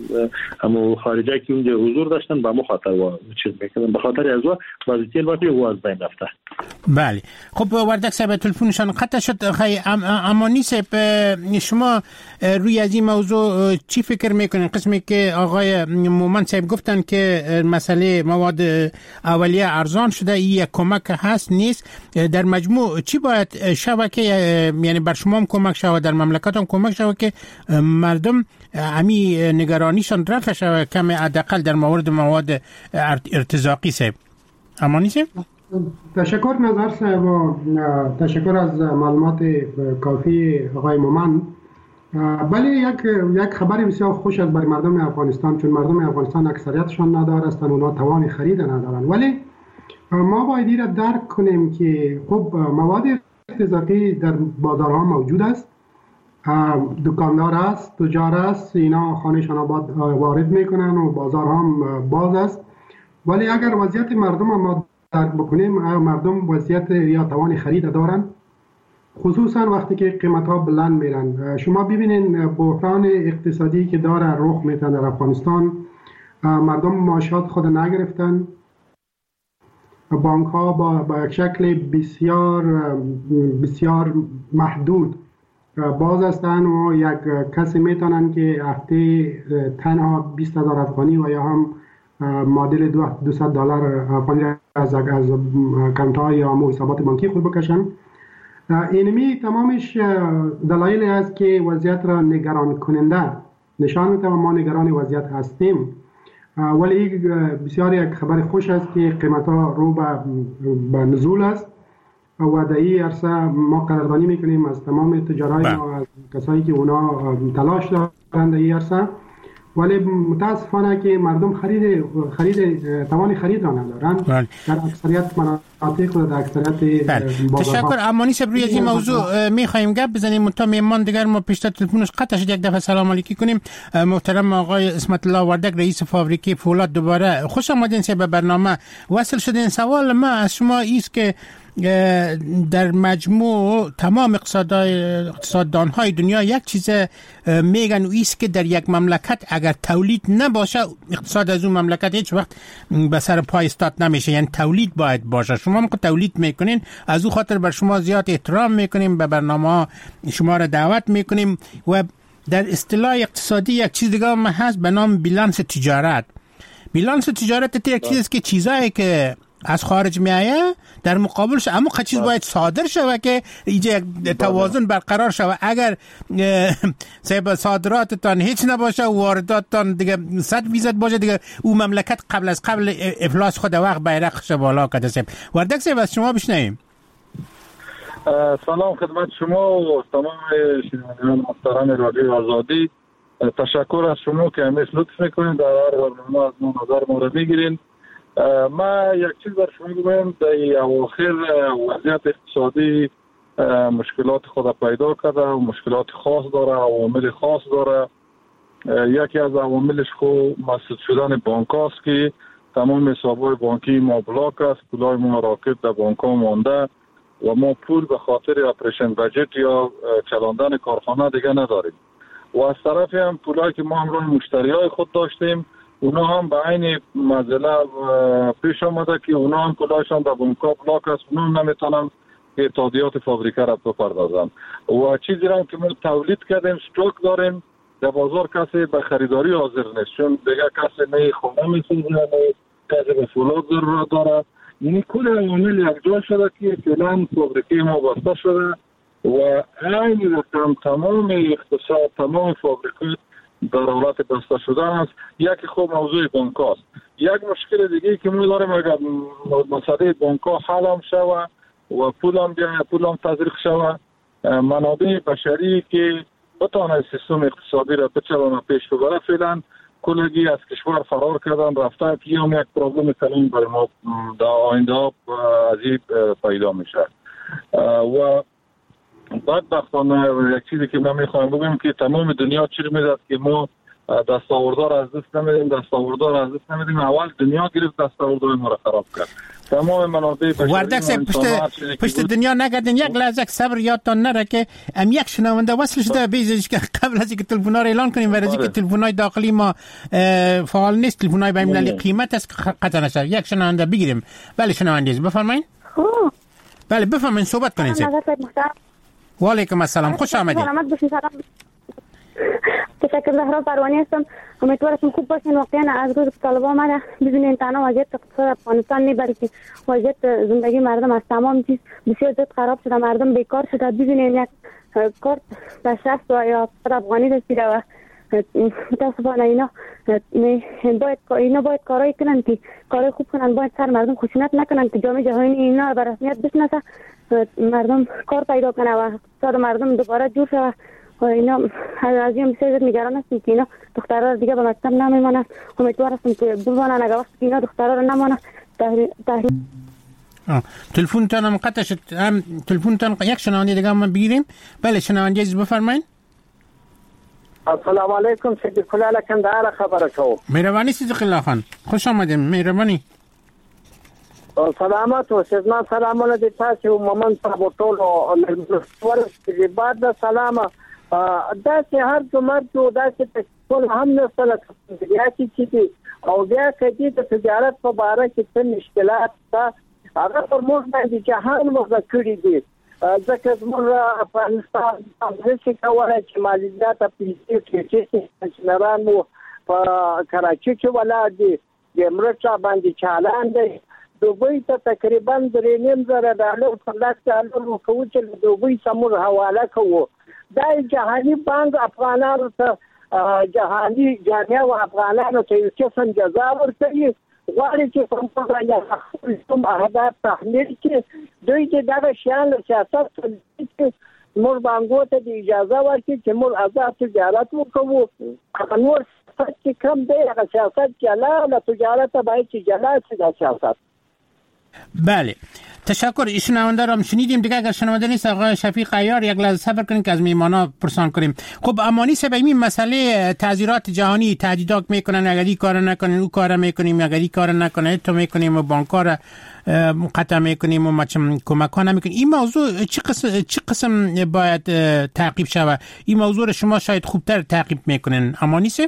همو خارجی که اونجا حضور داشتن با مخاطر و چیز میکنن به خاطر از وا بعضی تیل باقی و از بین رفته. بله خب وردک صاحب تلفنشان قطع شد. خیلی امانی صاحب شما روی از این موضوع چی فکر میکنین؟ قسمی که آقای مومن صاحب گفتن که مسئله مواد اولیه ارزان شده این یک کمک هست نیست در مجموع چی باید شود که یعنی بر شما هم کمک شود در مملکت هم کمک شود که مردم امی نگرانیشان رفع شود کم حداقل در مورد مواد ارتزاقی صاحب. امانی صاحب تشکر نظر صاحب و تشکر از معلومات کافی آقای مومن. بله یک یک خبر بسیار خوش است برای مردم افغانستان، چون مردم افغانستان اکثریتشان ندارند، اونا توان خرید ندارند. ولی ما باید این را درک کنیم که خب مواد ارتزاقی در بازارها موجود است، دکاندار است، تجار است، اینا خانهشان وارد میکنن و بازار هم باز است. ولی اگر وضعیت مردم ما درک بکنیم، مردم وضعیت یا توان خرید دارند، خصوصا وقتی که قیمت ها بلند میرن. شما ببینین بحران اقتصادی که داره رخ میده در افغانستان، مردم معاشات خود نگرفتن، بانک ها با, با شکل بسیار بسیار محدود باز هستند و یک کسی میتونن که هفته تنها بیست هزار افغانی و یا هم معادل دویست دلار افغانی از از کانت‌های یا حسابات بانکی خود بکشن. اینمی تمامش دلایل است که وضعیت را نگران کننده نشان میده و ما نگران وضعیت هستیم. ولی بسیار یک خبر خوش است که قیمت ها رو به نزول است و در این عرصه ما قدردانی میکنیم از تمام تجارای ما، از کسایی که اونا تلاش دارند در این عرصه. ولی متاسفانه که مردم خرید خرید توان خرید را ندارند در اکثریت مناطق و در اکثریت بازارها. تشکر. امانی صاحب روی این موضوع میخوایم گپ بزنیم، تا میمان دیگر ما پیشتر تلفنش قطع شد، یک دفعه سلام علیکی کنیم. محترم آقای اسمت الله وردک رئیس فابریکه فولاد، دوباره خوش آمدین به برنامه. وصل شدین. سوال ما از شما ایست که در مجموع تمام اقتصاددان‌های دنیا یک چیز میگن و ایست که در یک مملکت اگر تولید نباشه اقتصاد از اون مملکت هیچ وقت به سر پای استاد نمیشه، یعنی تولید باید باشه. شما هم که تولید میکنین، از او خاطر بر شما زیاد احترام میکنیم، به برنامه شما را دعوت میکنیم. و در اصطلاح اقتصادی یک چیز دیگه هم هست به نام بیلانس تجارت. بیلانس تجارت یک چیز که چیزایی که از خارج میایه در مقابلش اما چیز باید صادر شود که اینجا توازن برقرار شود. اگر صاحب صادراتتان هیچ نباشه و وارداتتان دیگه صد فیصد باشه، دیگه او مملکت قبل از قبل افلاس خود وقت بیرقش بالا کرده. صاحب وردک صاحب از شما بشنویم. سلام خدمت شما و تمام شنوندگان محترم رادیو آزادی. تشکر از شما که همیشه لطف میکنید در هر برنامه از ما نظر ما رو میگیرین. ما یک چیز بر شما بگویم، در اواخر وضعیت اقتصادی مشکلات خود پیدا کرده و مشکلات خاص داره، عوامل خاص داره. یکی از عواملش خود مسدود شدن بانک هاست که تمام حساب‌های بانکی ما بلاک است، پولای ما راکد در بانک ها مانده و ما پول به خاطر اپریشن بجت یا چلاندن کارخانه دیگه نداریم. و از طرفی هم پولایی که ما همراه مشتریای خود داشتیم اونا هم به عین مزله پیش آمده که اونا هم پولایشان در بانک‌ها بلاک است، اونا هم نمیتونن که تادیات فابریکه را بپردازن. و چیزی را که ما تولید کردیم استوک داریم در بازار، کسی به خریداری حاضر نیست، چون دیگه کسی نه خونه میسازه نه کسی به فولاد ضرورت داره. یعنی کل عوامل یک جای شده که فعلا فابریکه ما بسته شده و عین رقم تمام اقتصاد تمام فابریکات در حالت بسته شدن است. یکی خوب موضوع بانک است. یک مشکل دیگه که ما داریم، اگر مسئله بانک ها حل هم شود و پول هم بیا پول هم تزریق شود، منابع بشری که بتونه سیستم اقتصادی را بچلانه پیش ببره، فعلا کلگی از کشور فرار کردن رفتن که هم یک پرابلم کلان برای ما در آینده از این پیدا میشه. و بدبختانه یک چیزی که من میخوایم بگم که تمام دنیا چی میداد که ما دستاوردار از دست نمیدیم دستاوردار از دست نمیدیم اول دنیا گرفت دستاوردار ما را خراب کرد. تمام منابع بشری وردک صاحب پشت پشت دنیا نگردین. یک لحظه صبر یادتان نره که ام یک شنونده وصل شده بیزش که قبل از اینکه تلفن‌ها را اعلان کنیم، برای اینکه تلفن‌های داخلی ما فعال نیست، تلفن‌های بین المللی قیمت است قطع نشه. یک شنونده بگیریم. بله شنونده بفرمایید. بله بفرمایید صحبت کنین. و علیکم السلام، خوش آمدید. تشکر. زهرا پروانی هستم. امیدوارم خوب باشین. واقعا از روز طالبان ما ببینین تنها وضعیت اقتصاد افغانستان نه بلکه وضعیت زندگی مردم از تمام چیز بسیار زیاد خراب شده. مردم بیکار شده. ببینین یک کارت به شصت و یا افغانی رسیده و متاسفانه اینا باید اینا باید کارایی کنن که کارای خوب کنن، باید سر مردم خشونت نکنن که جامعه جهانی اینا به رسمیت بشناسه، مردم کار پیدا کنه و اقتصاد مردم دوباره جور شه. و اینا از این بسیار نگران هستیم که اینا دخترها دیگه به مکتب نمیمونن. امیدوار هستیم که بمانن، اگه وقتی اینا دخترها رو نمانن تحریم. تلفن تان قطع شد. هم تلفن تان یک شنونده دیگه ما بگیریم. بله شنونده عزیز بفرمایید. السلام علیکم صدیق الله کندهار خبر کو. مهربانی صدیق الله خان. خوش آمدید. مهربانی. سلامات و سزمان سلامونه دي تاسو ومن په ټولو ورسې بعد سلام دا چې هر څومره دا چې ټول هم نه سره کیږي چې او بیا کدي د تجارت په اړه کې څه مشکلات تا هغه پر موږ باندې چې هم وځ کړی دي ځکه موږ افغانستان د کولای چې مالیات په پیسې کې چې نرانو په کراچي کې ولادي د مرچا باندې چالان دي دوبۍ ته تقریبا درې نیم زره ډالر په لاس ډالر ورکوي چې دوبۍ سمور حواله کوو. دا جهاني بانک افغانانو ته جهاني جامعه او افغانانو ته یو قسم جزا ورکوي، غواړي چې کوم څه کوم اهداف تحمیل کړي. دوی چې دا شیان سیاست کې مور بانګو ته د اجازه ورکړي چې مور آزاد تجارت وکړو. نور څه کم دی هغه سیاست کې لا تجارت باید چې جلا شي سیاست. بله تشکر. شنونده را شنیدیم دیگه. اگر شنونده نیست آقای شفیق عیار یک لحظه صبر کنید که از میمانا پرسان کنیم. خب امانی سبب این مسئله تعذیرات جهانی تهدیدات میکنن اگر این کار نکنین او کار میکنیم، اگر این کار نکنه تو میکنیم و بانک‌ها را قطع میکنیم و ما کمک ها نمیکنیم. این موضوع چه قسم چه قسم باید تعقیب شود؟ این موضوع را شما شاید خوبتر تعقیب میکنین. امانی سه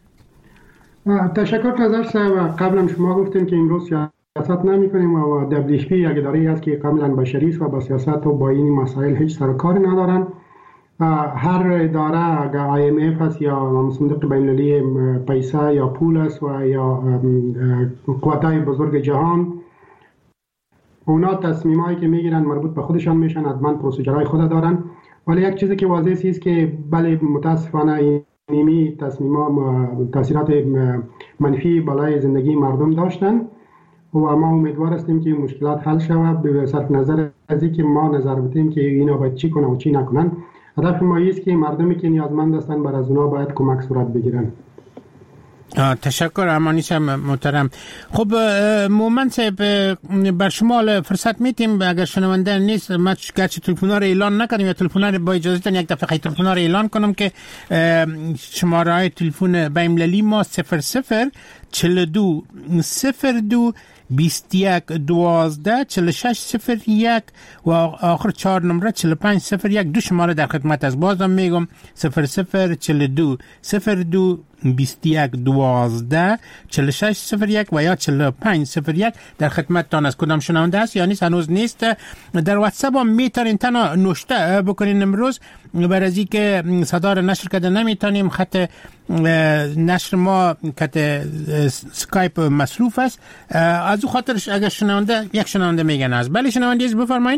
تشکر نظر صاحب. قبلا شما گفتین که امروز سیاست نمی کنیم و دبلیو اچ پی یک اداره است که کاملا بشری است و با سیاست و با این مسائل هیچ سر و کاری ندارن. هر اداره اگر آی ام اف است یا صندوق بین‌المللی پیسه یا پول است و یا قوت‌های بزرگ جهان، اونا تصمیمایی که میگیرن مربوط به خودشان میشن، حتما پروسیجرهای خود دارن. ولی یک چیزی که واضح است که بله متاسفانه اینمی تصمیم‌ها تاثیرات منفی بالای زندگی مردم داشتن و ما امیدوار هستیم که مشکلات حل شود به صرف نظر از اینکه ما نظر بدیم که اینا باید چی کنن و چی نکنن. هدف ما است که مردمی که نیازمند هستند بر از اونا باید کمک صورت بگیرن. تشکر امانی صاحب محترم. خب مومن صاحب بر شما فرصت میتیم اگر شنونده نیست ما گرچه تلفن‌ها رو اعلان نکنیم یا تلفن‌ها رو با اجازه تن یک دفعه تلفن‌ها رو اعلان کنم که شماره تلفن بین‌المللی ما صفر صفر چهل و دو صفر دو بیست و یک دوازده چهل و شش صفر یک و آخر چهار نمره چهل و پنج صفر یک. دو شماره در خدمت از بازم میگم صفر صفر چهل و دو صفر دو بیست و یک دوازده چهل و شش صفر یک و یا چهل و پنج صفر یک در خدمت تان. از کدام شنونده است یا نیست هنوز نیست در واتساپ هم میتونین تنها نوشته بکنین. امروز برای از اینکه صدا را نشر کرده نمیتونیم، خط نشر ما خط سکایپ مصروف است، از او خاطرش اگر شنونده یک شنونده میگن از بله شنونده از بفرمایید.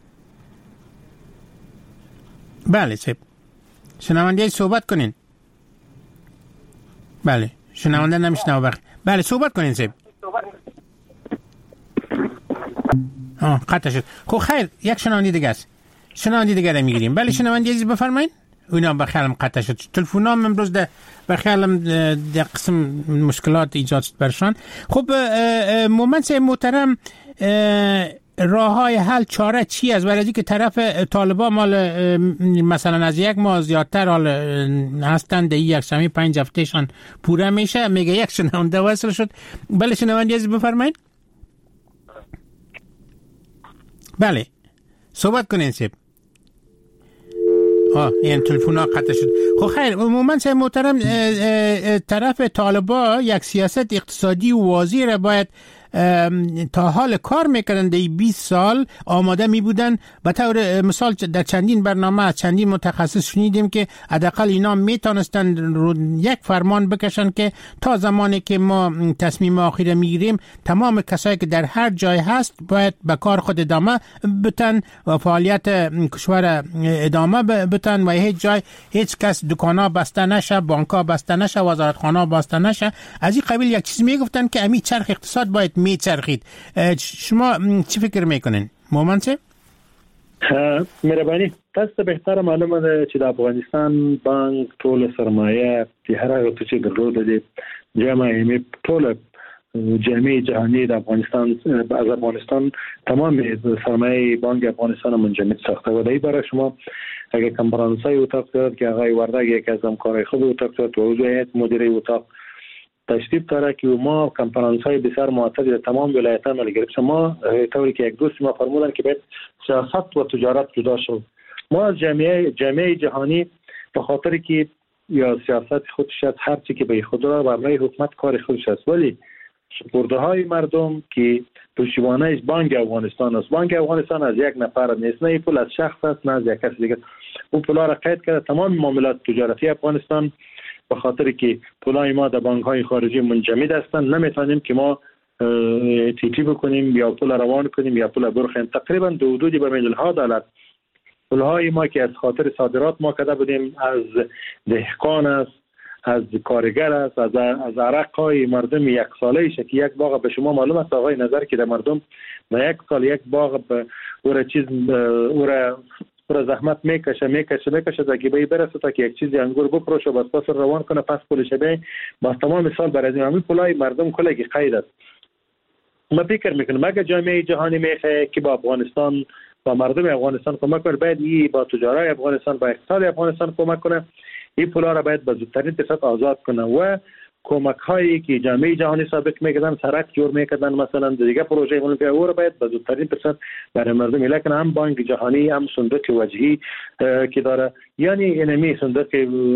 بله سیب شنونده صحبت کنین. بله شنونده نمیشنوه وقت. بله صحبت کنین سیب. آه قطع شد. خب خیر یک شنونده دیگه است. شنونده دیگه را میگیریم. بله شنونده عزیز بفرمایید. اونا بخیالم قطع شد. تلفنام امروز ده بخیالم ده قسم مشکلات ایجاد شد برشان. خب مومنت محترم راههای حل چاره چی است؟ برای که طرف طالبان مال مثلا از یک ماه زیادتر حال هستند ده یک سمی پنج هفتهشان پوره میشه. میگه یک شنونده وصل شد. بله شنونده عزیز بفرمایید. بله صحبت کنین سیب. آه این تلفن ها قطع شد. خب خیر عموما سه محترم طرف طالبا یک سیاست اقتصادی و واضح را باید تا حال کار میکردن در بیست سال آماده می بودن. به طور مثال در چندین برنامه از چندین متخصص شنیدیم که حداقل اینا میتونستن رو یک فرمان بکشن که تا زمانی که ما تصمیم آخر میگیریم تمام کسایی که در هر جای هست باید به کار خود ادامه بتن و فعالیت کشور ادامه بتن و هیچ جای هیچ کس دکانا بسته نشه، بانکا بسته نشه، وزارتخانه بسته نشه. از این قبیل یک چیز میگفتن که امی چرخ اقتصاد باید میچرخید. شما چی فکر میکنین مومن صاحب؟ مهرباني تاسو به تر معلومه ده چې د افغانستان بانک ټول سرمایه د هر هغه څه چې درلوده دي جامعه می ټول جامعه جهانی د افغانستان از افغانستان تمام سرمایه بانک افغانستان منجمد ساخته و دای برای شما اگه کنفرانسای اتاق دارد که آقای وردگ یک از همکارای خود اتاق دارد و عضو مدیره اتاق تشریف داره که ما کنفرانس‌های بسیار معتدل در تمام ولایت‌ها عمل گرفتیم. ما طوری که یک دوست ما فرمودن که باید سیاست و تجارت جدا شد. ما از جامعه جامعه جهانی به خاطر که یا سیاست خودش است، هر چی که به خود را برای حکومت کار خودش است، ولی سپرده‌های مردم که پشتیبانیش بانک افغانستان است. بانک افغانستان از یک نفر نیست، نه پول از شخص است، نه از یک کس دیگر. اون پولا را قید کرده تمام معاملات تجارتی افغانستان به خاطر که پولای ما در بانک‌های خارجی منجمد هستند، نمیتونیم که ما تیتی بکنیم یا پول روان کنیم یا پول برخیم. تقریبا دو حدودی به میلیون‌ها دلار پولهای ما که از خاطر صادرات ما کرده بودیم، از دهقان است، از کارگر است، از از عرق‌های مردم یک ساله شه که یک باغ به شما معلوم است آقای نظر که در مردم در یک سال یک باغ به اور چیز اور پر زحمت میکشه میکشه میکشه تا که به برسه تا که یک چیزی انگور بفروشه بس پس روان کنه پس پولش به با تمام سال برای همین پولای مردم کلی قید است. ما فکر میکنم اگه جامعه جهانی میخواد که با افغانستان با مردم افغانستان کمک کنه، باید این با تجارت افغانستان با اقتصاد افغانستان کمک کنه. این پولا را باید به زودترین فرصت آزاد کنه و کمک هایی که جامعه جهانی سابق میکردن، سرک جور میکردن، مثلا دیگه پروژه اون که اور باید به زودترین فرصت برای مردم. لکن هم بانک جهانی هم صندوق وجهی که داره، یعنی انمی صندوق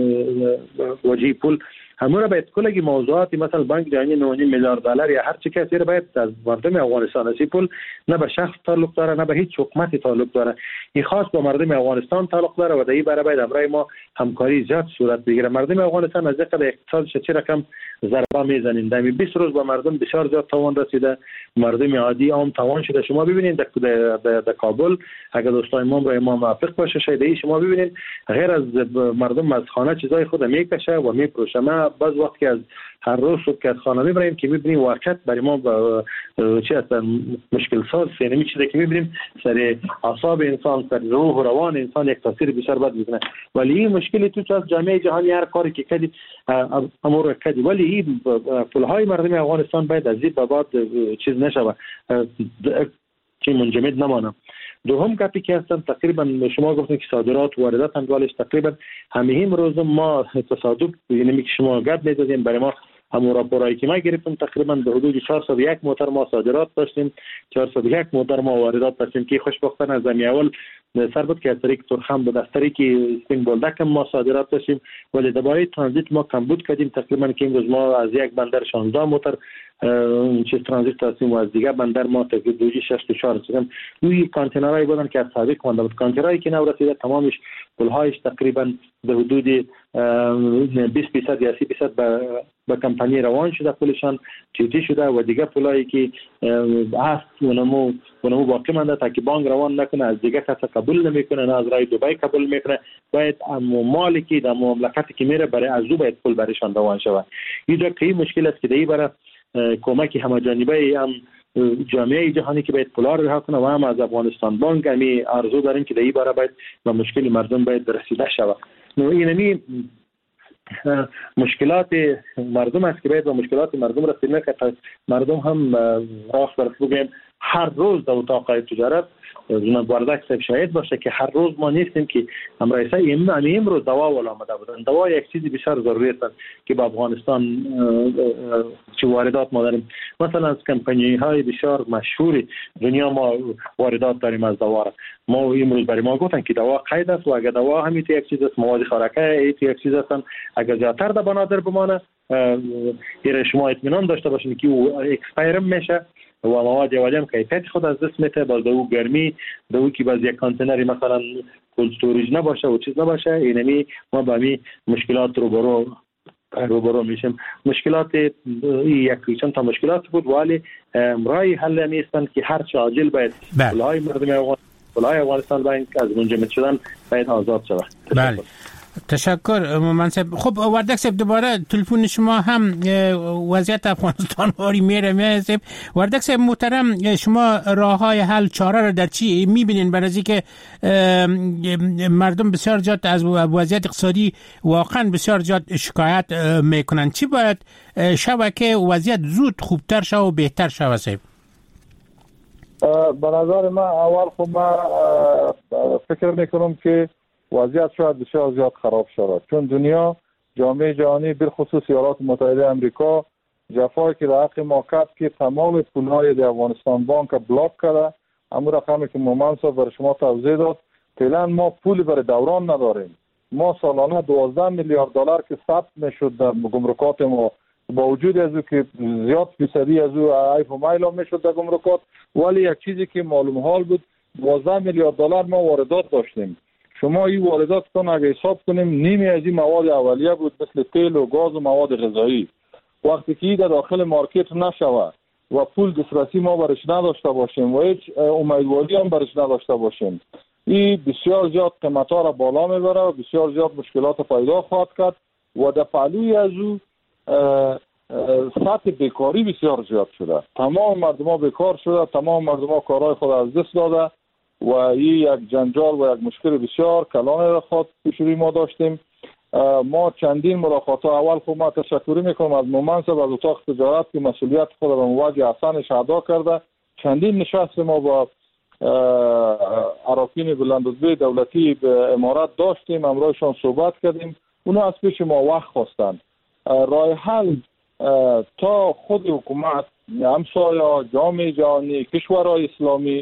وجهی پول همون را باید کلی موضوعاتی مثلا بانک جهانی نه میلیارد دلار یا هر چی کسی را باید از مردم افغانستان اسی پول نه به شخص تعلق داره نه به هیچ حکومتی تعلق داره، این خاص با مردم افغانستان تعلق داره و در برای باید امرای ما همکاری زیاد صورت بگیره. مردم افغانستان از اینکه اقتصادش چه رقم ضربه میزنین، در بیست روز با مردم بسیار زیاد توان رسیده، مردم عادی عام توان شده. شما ببینید در در کابل اگر دوستان ما برای ما موافق باشه شاید شما ببینید غیر از مردم از خانه چیزای خود میکشه و میفروشه. ما بعض وقت که از هر روز صبح که از خانه میبریم که میبینیم واقعا برای ما چی هستن مشکل ساز سینمی چیزی که میبینیم سر اعصاب انسان، سر روح و روان انسان یک تاثیر بسیار بد میکنه. ولی این مشکلی تو از جامعه جهانی هر کاری که کردی امور کردی، ولی این پولهای مردم افغانستان باید از این بابت چیز نشه که منجمد نمانه. دوم گپی که هستن تقریبا شما گفتن که صادرات و واردات هم دوالش تقریبا همین روز ما تصادف یعنی که شما گپ می‌دادیم برای ما همون راپورایی که ما گرفتیم تقریبا به حدود چهارصد و یک موتر ما صادرات داشتیم، چهارصد و یک موتر ما واردات داشتیم که خوشبختانه از اول سر بود که از طریق ترخم بود، از طریق سپین بولدک ما صادرات داشتیم، ولی درباره ترانزیت ما کمبود کردیم. تقریبا که امروز ما از یک بندر شانزده موتر چه ترانزیت داشتیم و از دیگه بندر ما تقریبا شصت و چهار شدیم. روی کانتینرایی بودن که از سابق مانده بود، کانتینرایی که نو رسیده تمامش پولهایش تقریبا به حدود بیست درصد یا سی درصد به به کمپانی روان شده، پولشان چیتی شده و دیگه پولایی که هست اونمو اونمو باقی مانده تا که بانک روان نکنه، از دیگه کس قبول نمیکنه، نه از رای دبی قبول میکنه. باید مالی که در مملکتی که میره برای از او باید پول برایشان روان شود. اینجا که مشکل است که دی برای کمکی همه‌جانبه هم جامعه جهانی که باید پولا رها کنه و هم از افغانستان بانک همی آرزو داریم که دی برای باید و مشکل مردم باید رسیده شود. نو اینمی مشکلات مردم است که باید با مشکلات مردم رسیدن که مردم هم راست برس بگیم هر روز در اتاق تجارت جناب وردک صاحب شاهد باشه که هر روز ما نیستیم که هم رئیس امروز دوا ولا آمده بودن. دوا یک چیزی بسیار ضروری است که با افغانستان چه واردات ما داریم. مثلا از کمپانی های بسیار مشهور دنیا ما واردات داریم از دوا. ما امروز برای ما گفتن که دوا قید است و اگر دوا همین یک چیز است، مواد خوراکی یک چیز است، اگر زیادتر در بنادر بمانه ایر شما اطمینان داشته باشین که او اکسپایر میشه و مواد اولیه هم کیفیت خود از دست میده. باز دو گرمی دو کی باز یک کانتینری مثلا کولد استوریج نباشه و چیز نباشه، اینمی ما با می مشکلات رو برو روبرو میشیم. مشکلات یک چند تا مشکلات بود ولی رای حل نیستن که هر چه عاجل باید پولای مردم افغان پولای افغانستان باید از منجمد شدن باید آزاد شود. بله تشکر منصب. خب وردک صاحب دوباره تلفن شما هم وضعیت افغانستان واری میره میسه. وردک صاحب محترم، شما راه های حل چاره رو در چی میبینین برای اینکه مردم بسیار جات از وضعیت اقتصادی واقعا بسیار جات شکایت میکنن؟ چی باید شود که وضعیت زود خوبتر شود و بهتر شود صاحب؟ به نظر من اول خب من فکر میکنم که وضعیت شاید بسیار زیاد خراب شود، چون دنیا جامعه جهانی بالخصوص ایالات متحده آمریکا جفایی که در حق ما کرد که تمام پولهای در افغانستان بانک بلاک کرده. امور رقمی که مومن صاحب برای شما توضیح داد، فعلا ما پول برای دوران نداریم. ما سالانه دوازده میلیارد دلار که ثبت میشد در گمرکات ما، با وجود از او که زیاد فیصدی از او ایف و مایل میشد در گمرکات، ولی یک چیزی که معلوم حال بود دوازده میلیارد دلار ما واردات داشتیم. شما این واردات کن اگه حساب کنیم نیمی از این مواد اولیه بود مثل تیل و گاز و مواد غذایی. وقتی که در داخل مارکت نشود و پول دسترسی ما برش نداشته باشیم و هیچ امیدواری هم برش نداشته باشیم، این بسیار زیاد قیمتا را بالا میبره و بسیار زیاد مشکلات پیدا خواهد کرد و در پهلوی از او سطح بیکاری بسیار زیاد شده. تمام مردم ها بیکار شده، تمام مردم ها کارهای خود از دست داده و این یک جنجال و یک مشکل بسیار کلان را خود پیش روی ما داشتیم. ما چندین ملاقات ها، اول خود ما تشکر میکنم از مومن صاحب از اتاق تجارت که مسئولیت خود به مواجه حسنش ادا کرده. چندین نشست ما با اراکین بلندرتبه دولتی به امارات داشتیم، امروزشان صحبت کردیم. اونا از پیش ما وقت خواستند. راه حل تا خود حکومت، همسایه، جامعه جهانی، کشورهای اسلامی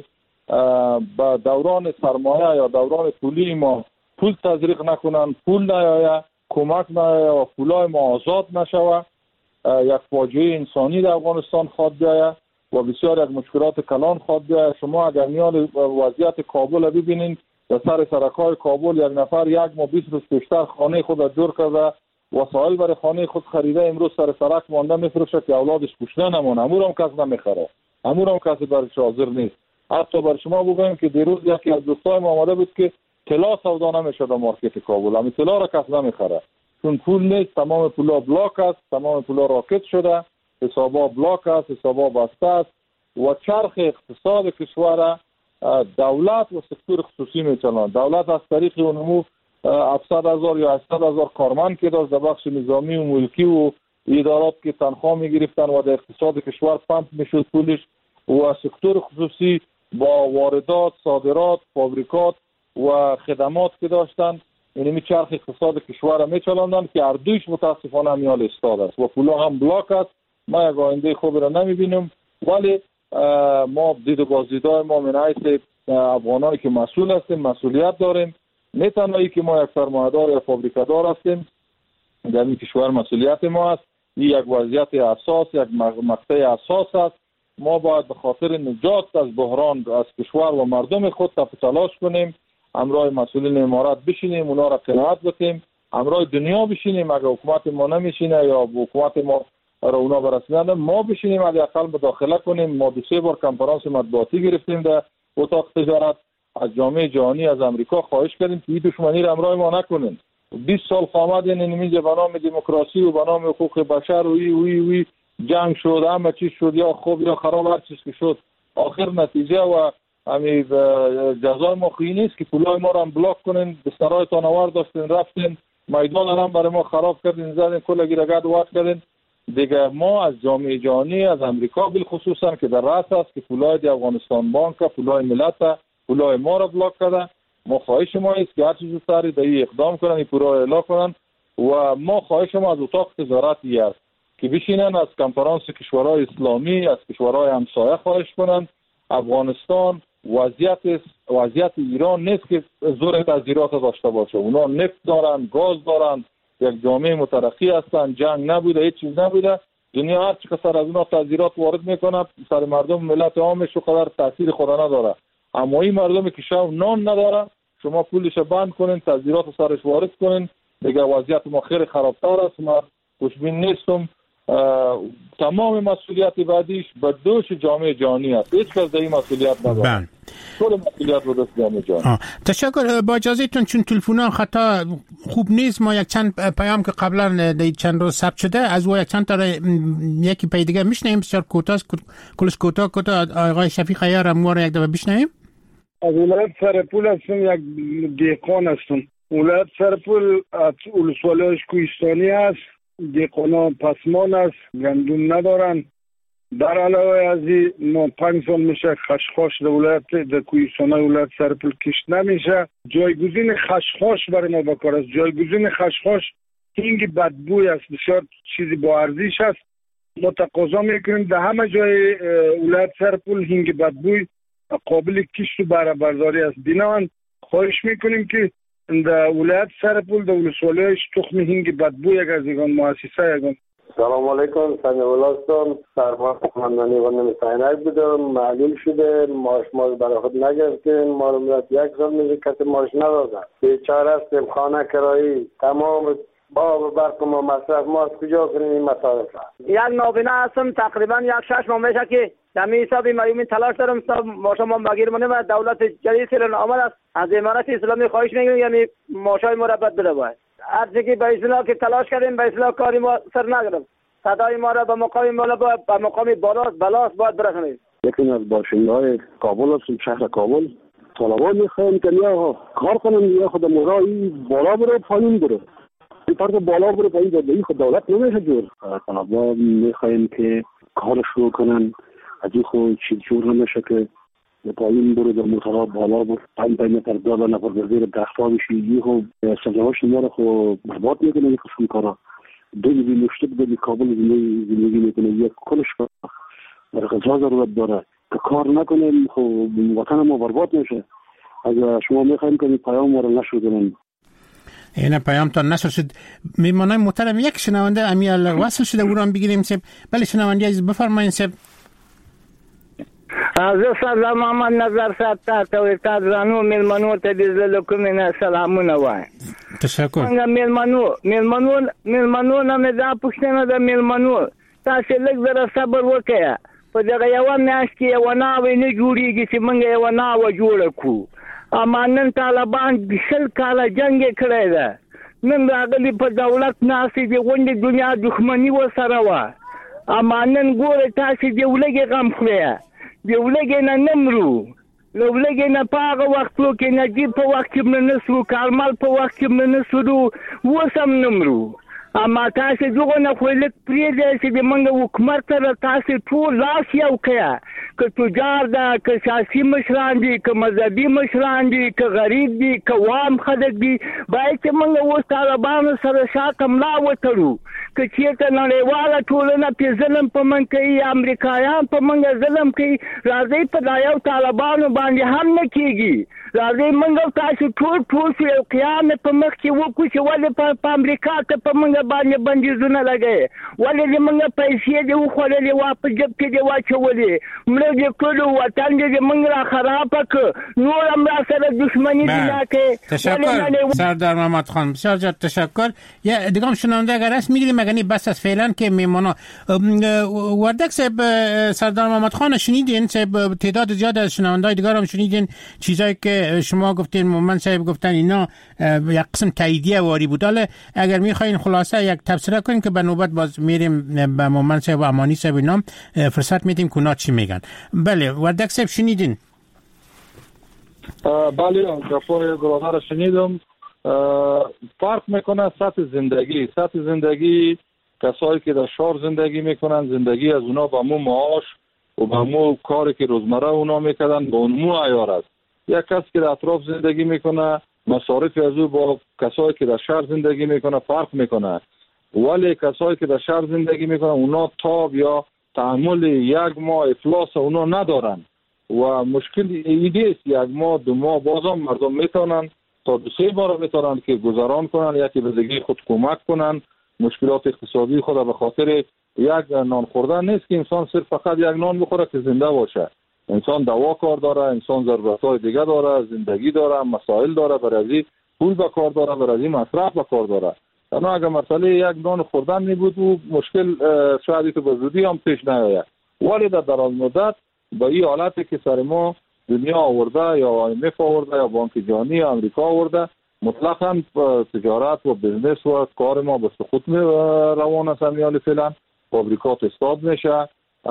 با دوران سرمایه یا دوران پولی ما پول تزریق نکنن، پول نیاید، کمک نیاید و پولای ما آزاد نشود، یک فاجعه انسانی در افغانستان خواهد بیاید و بسیار یک مشکلات کلان خواهد بیاید. شما اگر میان وضعیت کابل ببینید، در سر سرکای کابل یک نفر یک ماه بیست روز پیشتر خانه خود را جور کرده، وسایل برای خانه خود خریده، امروز سر سرک مانده میفروشه که اولادش گوشته نمونه. امور هم کس نمیخره، امور هم کسی برش حاضر نیست. حتی بر شما بگویم که دیروز یکی از دوستای ما آمده بود که طلا سودا نمیشه در مارکت کابل، همین طلا را کس نمیخره چون پول نیست. تمام پولا بلاک است، تمام پولا راکت شده، حسابا بلاک است، حسابا بسته است و چرخ اقتصاد کشور دولت و سکتور خصوصی میچلند. دولت از طریق نمو هفتصد هزار یا هشتصد هزار کارمند که داشت در بخش نظامی و ملکی و ادارات که تنخواه میگرفتن و در اقتصاد کشور پمپ میشد پولش، و سکتور خصوصی با واردات، صادرات، فابریکات و خدمات که داشتن، یعنی می چرخ اقتصاد کشور را میچلاندن که هر دویش متاسفانه میال استاد است و پولا هم بلاک است. ما یک آینده خوب را نمیبینیم، ولی ما دید و بازدیدهای ما من حیث افغانایی که مسئول هستیم مسئولیت داریم. نه تنهایی که ما یک سرمایه‌دار یا فابریکادار هستیم، در این کشور مسئولیت ما است. این یک وضعیت اساس، یک مقطع اساس است. ما باید به خاطر نجات از بحران از کشور و مردم خود تلاش کنیم، همراه مسئولین امارات بشینیم، اونا را قناعت بدیم، همراه دنیا بشینیم. اگر حکومت ما نمیشینه یا حکومت ما را اونا برسونن، ما بشینیم حداقل مداخله کنیم. ما دو سه بار کنفرانس مطبوعاتی گرفتیم در اتاق تجارت، از جامعه جهانی، از امریکا خواهش کردیم که این دشمنی را همراه ما نکنین. بیست سال خامد اینجا به نام دموکراسی و به نام حقوق بشر و وی وی وی جنگ شد، همه چیز شد، یا خوب یا خراب، هر چیز که شد آخر نتیجه و همین جزای ما خویی نیست که پولای ما را هم بلاک کنین، بسترهای تانوار داشتین رفتین، میدان هم برای ما خراب کردین، زدین کل گیرگرد وقت کردین. دیگه ما از جامعه جهانی، از امریکا بالخصوصا که در رأس است که پولای دی افغانستان بانک، پولای ملت، پولای ما را بلاک کرده، ما خواهش ما است که هر چیز سری دایی اقدام کنن، این پورا اعلام کنن و ما خواهش ما از اتاق تجارتی است که بشینن از کنفرانس کشورهای اسلامی، از کشورهای همسایه خواهش کنن. افغانستان وضعیت وضعیت ایران نیست که زور تزیرات داشته باشه. اونا نفت دارن، گاز دارن، یک جامعه مترقی هستن، جنگ نبوده، هیچ چیز نبوده. دنیا هر چی سر از اونها تعذیرات وارد میکنه، سر مردم ملت عامش قدر تاثیر خود نداره. اما این مردمی که شب نان نداره شما پولش بند کنین، تعذیرات سرش وارد کنین، دیگه وضعیت ما خیلی خرابتر است. ما خوشبین نیستم. تمام مسئولیت بعدیش به دوش جامعه جهانی است. هیچ کس در این مسئولیت نداره. کل مسئولیت رو دست جامعه جهانی. تشکر. با اجازهتون چون تلفن خطا خوب نیست، ما یک چند پیام که قبلا در چند روز ثبت شده از او یک چند تا یکی پی دیگه میشنیم. بسیار کوتاه کلش کوتاه کوتاه آقای شفیق عیار ما رو یک دفعه بشنویم. از ولایت سرپول هستم، یک دیقان هستم. ولایت سرپول ولسوالیش کوهستانی است. دیقانا پسمان است، گندم ندارن. در علاوه از این ما پنج سال میشه خشخاش در ولایت در کوهستانای ولایت سرپول کشت نمیشه. جایگزین خشخاش برای ما بکار است. جایگزین خشخاش هنگ بدبوی است، بسیار چیزی با ارزش است. ما تقاضا میکنیم در همه جای ولایت سرپول هنگ بدبوی قابل کشت و بهره برداری است. بنابراین خواهش میکنیم که در ولایت سرپول در ولسوالیش تخم هنگ بدبو یک از یگان مؤسسه یگان. سلام علیکم. سنی ولاستم سرمان خماندانی غنم سینک بودم. معلول شده ماش ما برای خود نگرفتیم. ما رو میاد یک سال میشه کسی ماش ندادن. بیچاره هستیم، خانه کرایی تمام با برق ما مصرف ما از کجا کنیم این مصارف را. یک نابینا هستم، تقریبا یک شش ماه میشه که دمی حسابی میومین تلاش دارم تا ماشا ما بگیر منیم و دولت جدید سیلان آمد است. از امارت اسلامی خواهش میگیم یعنی ماشای مربط بده باید. هر چیزی به اصلاح که تلاش کردیم به اصلاح کاری ما سر نگرم. صدای ما را به مقام بالا به مقام بالاس بلاس باید برسونیم. یکی از باشنده‌های کابل هستم، شهر کابل. طلبان میخوایم که یا کار کنن یا خود مرایی بالا بره پایین بره. این طرف بالا بره پایین بره. این خود دولت نمیشه جور. طلبان میخوایم که کار شروع کنن. از این خود چیز جور نمیشه که پایین بره در موترها بالا بره. پایین پایین متر دالا نفر بزیر دختا بشی. این خود سجاوش ما رو خود برباد میکنه این خشون کارا. دوی بی مشتب دوی کابل زندگی میکنه. یک کلش برای غذا ضرورت داره. که کار نکنه خب وطن ما برباد میشه. اگر شما میخوایم که پیام ما رو نشر کنن. این پیام تا نشر شد. میمانای محترم یک شنونده امیال وصل شده او رو هم بگیریم سب. بله شنونده عزیز بفرمایید سب. از سردار محمد نظر ساتر توی تازانو میلمانو تدیزل کومینه سلامونه وای. تشکر. منگا میلمانو میلمانو میلمانو نمیده پشتنه ده میلمانو. تاسو لږ زره صبر وکړه. په دغه یو میاشت کې یو ناوې نه جوړیږي چې موږ یو ناوه جوړه کړو. اما نن طالبان شل کاله جنګ کړی ده. نن راغلي په دولت ناستې د غونډې دنیا دښمني ورسره وه. اما نن ګورئ تاسې د ولږې غم خورئ. د ولږې نه نه مرو. له ولږې نه په هغه وختو کې نجیب په وخت کې مړه نه سو، کارمل په وخت کې مړه نه سو، اوس هم نه مرو. اما تاسو دغه نه خو لږ پرېږدئ چې زموږ حکومت سره تاسو ټول لاس یو کړئ. که تجار ده، که سیاسي مشران دي، که مذهبي مشران دي، که غریب دي، که عام خلک دي، باید چې موږ اوس طالبانو سره شاته ملا وتړو. که چېرته نړیواله ټولنه پې ظلم په موږ کوي، امریکایان په موږ ظلم کوي، راځئ په دا یو طالبانو باندې هم نه کېږي. راځئ موږ او تاسو ټول ټول شو یو قیام په مخ کې وکړو چې ولې په امریکا ته په موږ باندې بندیزونه لګوي. ولې زموږ پیسې دې وخوړلې وا په جب کې دې واچولې. مړه دې کړو، وطن دې زموږ را خراب کړ. نور هم را سره دښمني دې نه کوې. تشکر سردار محمد خان، بسیار زیاد تشکر. یه دیگه هم شنونده اگر هست میگیریم مگه بس از فعلا که میمانا وردک صاحب سردار محمد خان شنیدین صاحب، تعداد زیاد از شنونده‌های دیگر هم شنیدین چیزایی که شما گفتین، مومن صاحب گفتن اینا یک قسم تاییدیه واری بود. حالا اگر میخواین خلاصه یک تبصره کنین که به نوبت باز میریم به مومن صاحب و امانی صاحب اینا فرصت میدیم که اونا چی میگن. بله وردک صاحب شنیدین؟ بله گفتار برادر شنیدم. فرق میکنه سطح زندگی سطح زندگی کسایی که در شهر زندگی میکنن، زندگی از اونا با مو معاش و با مو کاری که روزمره اونا میکردن با اون مو عیار است. یک کس که در اطراف زندگی میکنه مصارف از او با کسایی که در شهر زندگی میکنه فرق میکنه. ولی کسایی که در شهر زندگی میکنن اونا تاب یا تحمل یک ماه افلاس اونا ندارن و مشکل ایده است یک ماه دو ماه بازم مردم میتونن تا دو سه بار میتونن که گذران کنن، یکی به زندگی خود کمک کنن مشکلات اقتصادی خود به خاطر یک نان خوردن نیست که انسان صرف فقط یک نان بخوره که زنده باشه. انسان دوا کار داره، انسان ضرورت‌های دیگه داره، زندگی داره، مسائل داره، برای پول به کار داره، برای مصرف به کار داره. اما اگر مسئله یک نان خوردن نبود و مشکل شاید که به زودی هم پیش نیاید. ولی در دراز مدت با این حالتی که سر ما دنیا آورده یا آی ام اف آورده یا بانک جهانی آمریکا آورده، مطلقاً تجارت و بزنس و کار ما به سقوط روان است. میال فعلا فابریکات استاد میشه،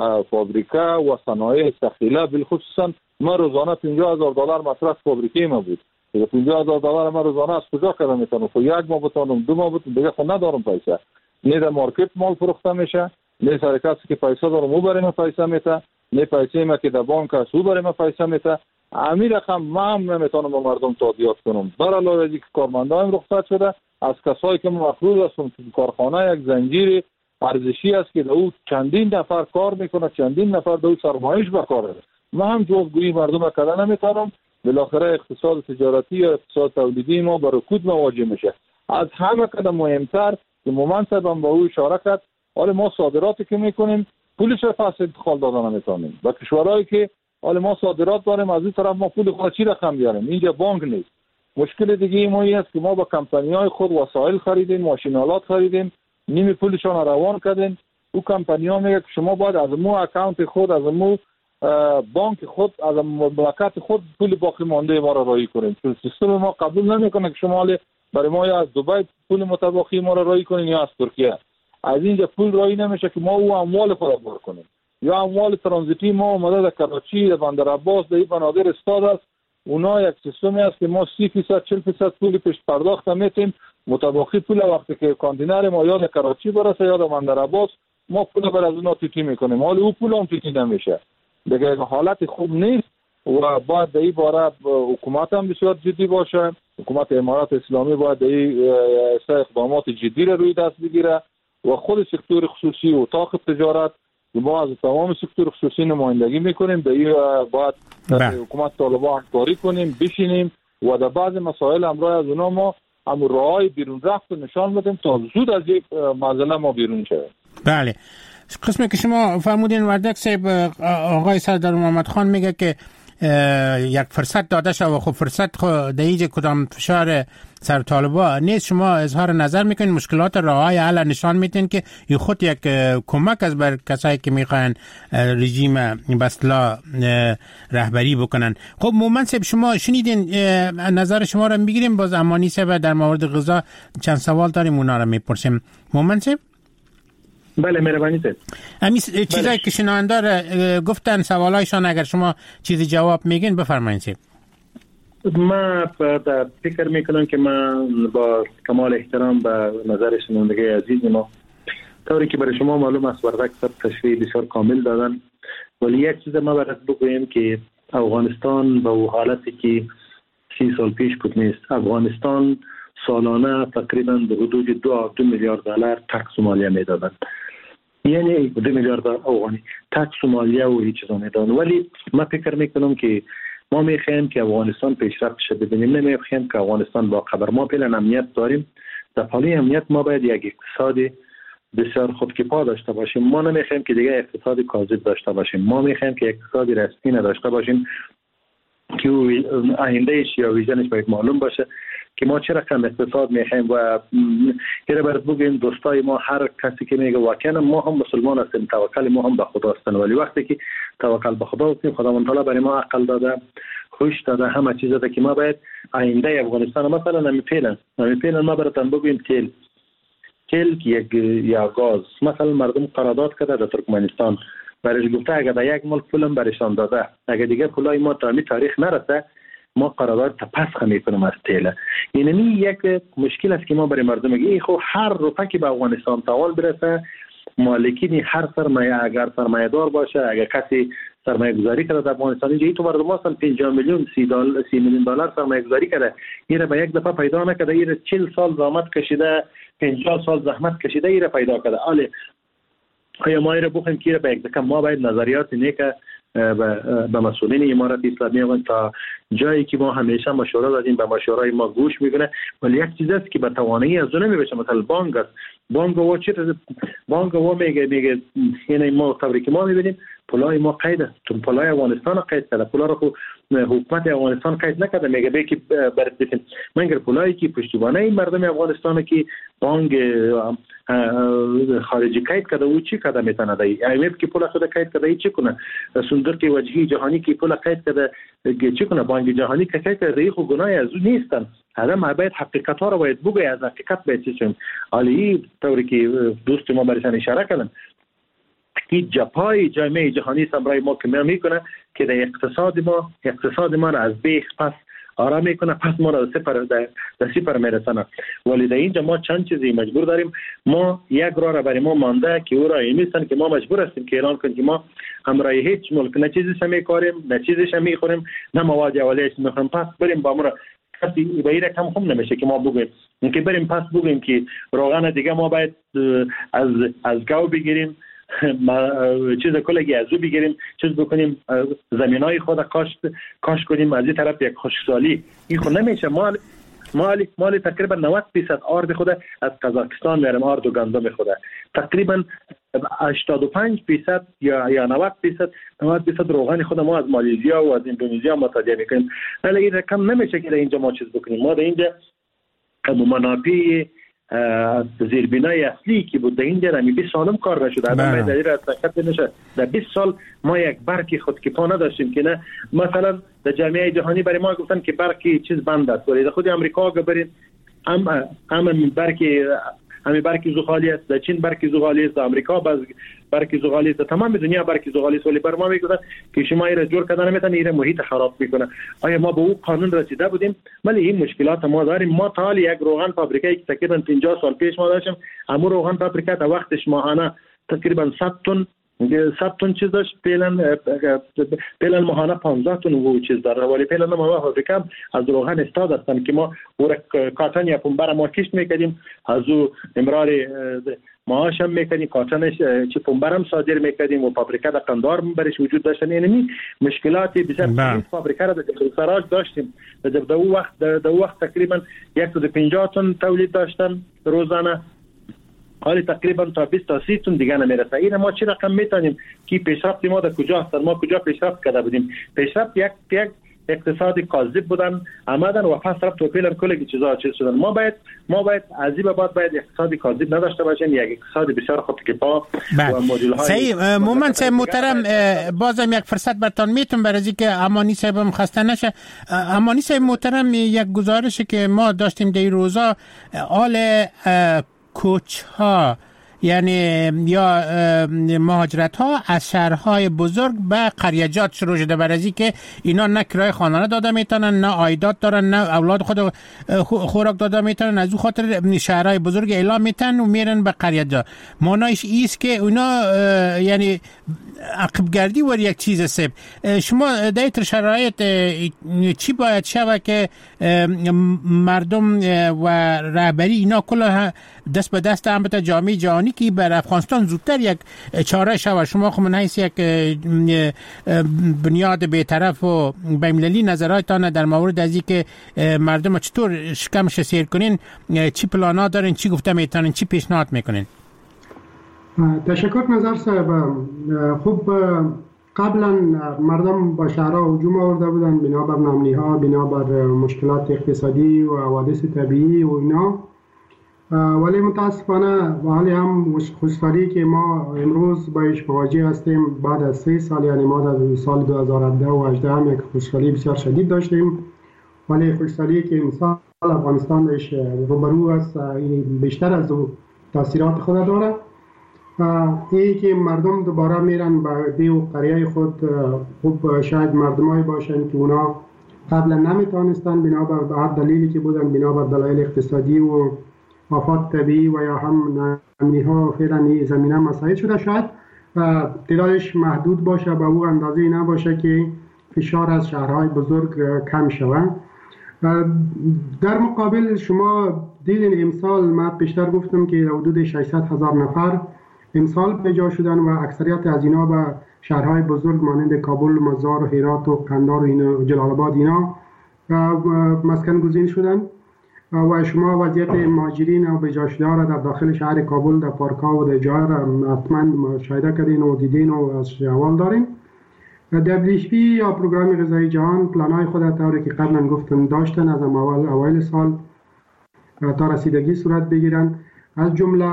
فابریکه و صنایع ثقیله بالخصوصا ما روزانه پنجاه هزار دلار مصرف فابریکه ما بود. دیگه پنجاه هزار دلار ما روزانه از کجا کردم میتونم؟ خب یک ماه بتونم، دو ماه بتونم، دیگه خود ندارم پیسه. نه در مارکت مال فروخته میشه، نه سر کسی که پیسه دارم او برای من پیسه میته، نه پیسه ما که در بانک است او برای من پیسه میته. همین رقم ما هم نمیتونم با مردم تادیات کنم. در علاوه از اینکه کارمندان رخصت شده، از کسایی که مفروض هستن که کارخانه یک زنجیر ارزشی است که در او چندین نفر کار میکنه، چندین نفر در او سرمایش به کار داره. ما هم جزگویی مردم کردن نمیتونم. بالاخره اقتصاد تجارتی یا اقتصاد تولیدی ما با رکود مواجه میشه. از همه قدم مهمتر که مومن صاحب هم با او اشاره کرد، حالا ما صادراتی که میکنیم پولش رو پس انتقال دادن نمیتونیم. با کشورهایی که حالا ما صادرات داریم از این طرف ما پول خود چی رقم بیاریم؟ اینجا بانک نیست. مشکل دیگه ما این است که ما با کمپانی‌های خود وسایل خریدیم، ماشینالات خریدیم، نیمی پولشون روان کردیم. او کمپانی‌ها میگه که شما باید از مو اکانت خود، از مو بانک خود، از مملکت خود پول باقی مانده ما را رایی کنیم. چون سیستم ما قبول نمیکنه که شما برای ما یا از دبی پول متباقی ما را رایی کنین یا از ترکیه. از اینجا پول رایی نمیشه که ما او اموال خود بر کنیم. یا اموال ترانزیتی ما اومده در کراچی، در بندر عباس، در این بنادر استاد است. اونا یک سیستمی است که ما سی درصد چهل درصد پول پیش پرداخت میتیم، متباقی پول وقتی که کاندینر ما یا در کراچی برسه یا در بندر عباس ما پول بر از اونا تیتی میکنیم. حالا او پول هم تیتی نمیشه. دیگه حالت خوب نیست و باید در این باره حکومت هم بسیار جدی باشه. حکومت امارات اسلامی باید در این اقدامات جدی را روی دست بگیره و خود سکتور خصوصی و اتاق تجارت، ما از تمام سکتور خصوصی نمایندگی میکنیم. در این باید حکومت طالبان همکاری کنیم، بشینیم و در بعض مسائل امرای از اونا ما هم راههای بیرون رفت نشان بدیم تا زود از یک معضله ما بیرون شویم. بله، قسمی که شما فرمودین وردک صاحب، آقای سردار محمد خان میگه که یک فرصت داده شد و خب فرصت خود دیگه کدام فشار سر طالبا نیست. شما اظهار نظر میکنین، مشکلات راههای حل نشان میدین که این خود یک کمک از بر کسایی که میخوان رژیم بسلا رهبری بکنن. خب مومن صاحب شما شنیدین، نظر شما رو میگیریم. باز امانی صاحب در مورد غذا چند سوال داریم، اونا رو میپرسیم. مومن صاحب. بله مهربانی صاحب. همین چیزایی که شنونده گفتن سوالایشان اگر شما چیزی جواب میگین بفرمایید صاحب. ما فکر میکنم که من با کمال احترام به نظر شنوندگان عزیز ما، طوری که برای شما معلوم است وردک صاحب تشریح بسیار کامل دادن، ولی یک چیز ما باید بگویم که افغانستان با اون حالتی که سی سال پیش بود نیست. افغانستان سالانه تقریبا به حدود دو دو میلیارد دلار تکس مالیه میدادند، یعنی دو میلیارد افغانی تکس مالیه و هیچ چیزا میدادند. ولی ما فکر میکنم که ما میخوایم که افغانستان پیشرفت شه ببینیم، نمیخوایم که افغانستان با خبر. ما فعلا امنیت داریم، در حالی امنیت ما باید یک اقتصادی بسیار خودکفا داشته باشیم. ما نمیخوایم که دیگه اقتصادی کاذب داشته باشیم. ما میخوایم که اقتصادی رسمی نداشته باشیم که آیندهش یا ویژنش باید معلوم باشه که ما چه رقم اقتصاد میخوایم. و یه بار بگیم دوستای ما، هر کسی که میگه واقعا ما هم مسلمان هستیم، توکل ما هم به خدا هستن، ولی وقتی که توکل به خدا هستیم، خداوند تعالی برای ما عقل داده، خوش داده، همه چیز داده که ما باید آینده افغانستان مثلا نمیپیلن نمیپیلن ما براتون بگیم تیل تیل یک یا گاز، مثلا مردم قرارداد کرده در ترکمنستان، برای گفته اگر در یک ملک پولم برشان داده، اگر دیگه پولای ما تا می تاریخ نرسه ما قرارداد تپسخ میکنیم از تیل. یعنی یک مشکل است که ما برای مردم میگیم خب هر روپا که به افغانستان تاول برسه، مالکین هر سرمایه اگر سرمایه دار باشه، اگر کسی سرمایه گذاری کرده در افغانستان، اینجا تو مردم اصلا پنجاه میلیون سی دلار سی میلیون دلار سرمایه گذاری کرده، این به یک دفعه پیدا نکرده، این چهل سال زحمت کشیده، پنجاه سال زحمت کشیده، این پیدا کرده. آله آیا ما ایره بخیم که به یک دکم ما باید نظریات نیک به مسئولین امارت اسلامی افغان تا جایی که ما همیشه مشوره دادیم به مشورهای ما گوش میکنه. ولی یک چیز است که به توانایی از اون نمیشه، مثلا بانک است، بانک و چی بانک و میگه میگه یعنی ما تبریک ما میبینیم پولای ما قید است، تو پولای افغانستان قید کرده، پولا رو خو حکومت افغانستان قید نکرده، میگه به کی برد بتین منگر پولایی که پشتیبانه این مردم افغانستان که بانک خارجی قید کرده او چی کرده میتونه دای ای ام اف کی پولا خود قید کرده چی کنه، صندوق وجهی جهانی کی پولا قید کرده چی کنه، بانک جهانی که قید کرده خو گناه از او نیستن. آدم باید حقیقت ها رو باید بگه، از حقیقت باید چیزیم عالی طوری که دوست ما برسن اشاره کردن که جپای جامعه جهانی سمرای ما که میکنه که در اقتصاد ما اقتصاد ما را از بیخ پس آرام میکنه، پس ما را سپر در سپر میرسانه. ولی در اینجا ما چند چیزی مجبور داریم، ما یک راه را برای ما مانده که او را میستن که ما مجبور هستیم که اعلان کنیم که ما همراه هیچ ملک نه چیزی میکاریم نه چیزیش میخوریم نه مواد اولیه‌اش میخوریم، پس بریم با ما کسی به این رقم هم نمیشه که ما بگویم اینکه بریم پس بگویم که روغن دیگه ما باید از از گاو بگیریم، ما چیز کلگی از او بگیریم، چیز بکنیم زمینای خود کاشت کاش کنیم، از این طرف یک خشکسالی این خود نمیشه. مال مال مال تقریبا نود درصد آرد خود از قزاقستان میارم، آرد و گندم خود تقریبا هشتاد و پنج درصد یا یا نود درصد نود درصد روغن خود ما از مالزیا و از اندونزیا ما تهیه میکنیم. ولی این رقم نمیشه که در اینجا ما چیز بکنیم. ما در اینجا منابع زیربنای اصلی که بود در اینجا نمی بیست سالم کار نشد، آدم باید در از تکت نشه. در بیست سال ما یک برکی خود که پا نداشتیم که نه، مثلا در جامعه جهانی برای ما گفتن که برکی چیز بند است، ولی در خود امریکا برید هم هم برکی همین برکی زغالی است، در چین برکی زغالی است، در امریکا باز برکی زغالی است، تمام دنیا برکی زغالی است، ولی بر ما میگفتن که شما این را جور کردن نمیتونن، این محیط خراب میکنه. آیا ما به اون قانون رسیده بودیم؟ ولی این مشکلات ما داریم. ما تا حال یک روغن فابریکایی که تقریبا پنجاه سال پیش ما داشتیم، امور روغن فابریکا تا وقتش ماهانه تقریبا صد تن صد تن چیز داشت، پیلن پیلن ماهانه پانزده تن و چیز داره، ولی پیلن ما فابریکا از روغن استاد هستن که ما ور کاتن یا پنبر ما کشت میکردیم، از او امرار معاش هم میکردیم، کاتنش چه پنبر هم صادر میکردیم و فابریکا در قندار برش وجود داشتن. یعنی مشکلات بسیار فابریکا را در جبل سراج داشتیم. در دو وقت در وقت تقریبا صد و پنجاه تن تولید داشتن روزانه، حالی تقریبا تا بیست تا سی تن دیگه نمیرسه. این ما چه رقم میتونیم که پیشرفت ما در کجا هستن؟ ما کجا پیشرفت کرده بودیم؟ پیشرفت یک یک اقتصادی کاذب بودن آمدن و پس رفت و پیلن کلی چیزا چیز شدن. ما باید ما باید از این بعد باید اقتصادی کاذب نداشته باشیم، یک اقتصادی بسیار خوب که پا و مدل های صحیح. مومن صاحب محترم، بازم یک فرصت براتون میتونم برای اینکه امانی صاحب هم خسته نشه. امانی صاحب محترم، یک گزارشی که ما داشتیم در این روزا، آل کوچ ها یعنی یا مهاجرت ها از شهرهای بزرگ به قریجات شروع شده، برای از که اینا نه کرای خانه داده میتونن، نه عایدات دارن، نه اولاد خود خوراک داده میتونن، از اون خاطر شهرهای بزرگ اعلام میتن و میرن به قریجات. معنیش ایست که اونا یعنی عقب گردی ور یک چیز سب. شما در این شرایط چی باید شود که مردم و رهبری اینا کلا دست به دست هم بتا جامعه جهانی که بر افغانستان زودتر یک چاره شود؟ شما خب من حیث یک بنیاد بی‌طرف و بین‌المللی نظراتتان در مورد از اینکه مردم چطور شکمش سیر کنین، چی پلانا دارین، چی گفته میتونین، چی پیشنهاد میکنین؟ تشکر نظر صاحب. خوب قبلا مردم با شهرها هجوم آورده بودن بنا بر نامنی ها، بنا بر مشکلات اقتصادی و حوادث طبیعی و اینا، ولی متاسفانه و حالی هم خشکسالی که ما امروز باش مواجه هستیم بعد از سه سال، یعنی ما در سال دو هزار و هفده و هجده هم یک خشکسالی بسیار شدید داشتیم، ولی خشکسالی که امسال افغانستان بهش روبرو است بیشتر از او تاثیرات خود داره. این که مردم دوباره میرن به دیو قریه خود، خوب شاید مردمایی باشن که اونا قبلا نمیتونستن بنابر هر دلیلی که بودن، بنابر دلایل اقتصادی و آفات طبیعی و یا هم نمنی ها فعلا زمینه مساعد شده، شاید تعدادش محدود باشه، به او اندازه نباشه که فشار از شهرهای بزرگ کم شود. در مقابل شما دیدین امسال ما پیشتر گفتم که حدود ششصد هزار نفر امسال به جا شدن و اکثریت از اینا به شهرهای بزرگ مانند کابل، مزار و هرات و قندار و اینا جلال آباد اینا مسکن گزین شدن و شما وضعیت مهاجرین و به جا شده را در داخل شهر کابل در پارک‌ها و در جای را حتما مشاهده کردین و دیدین و از احوال دارین. دبلیو اچ پی یا پروگرام غذایی جهان پلان‌های خود طوری که قبلا گفتم داشتن از اول اوایل سال تا رسیدگی صورت بگیرن. از جمله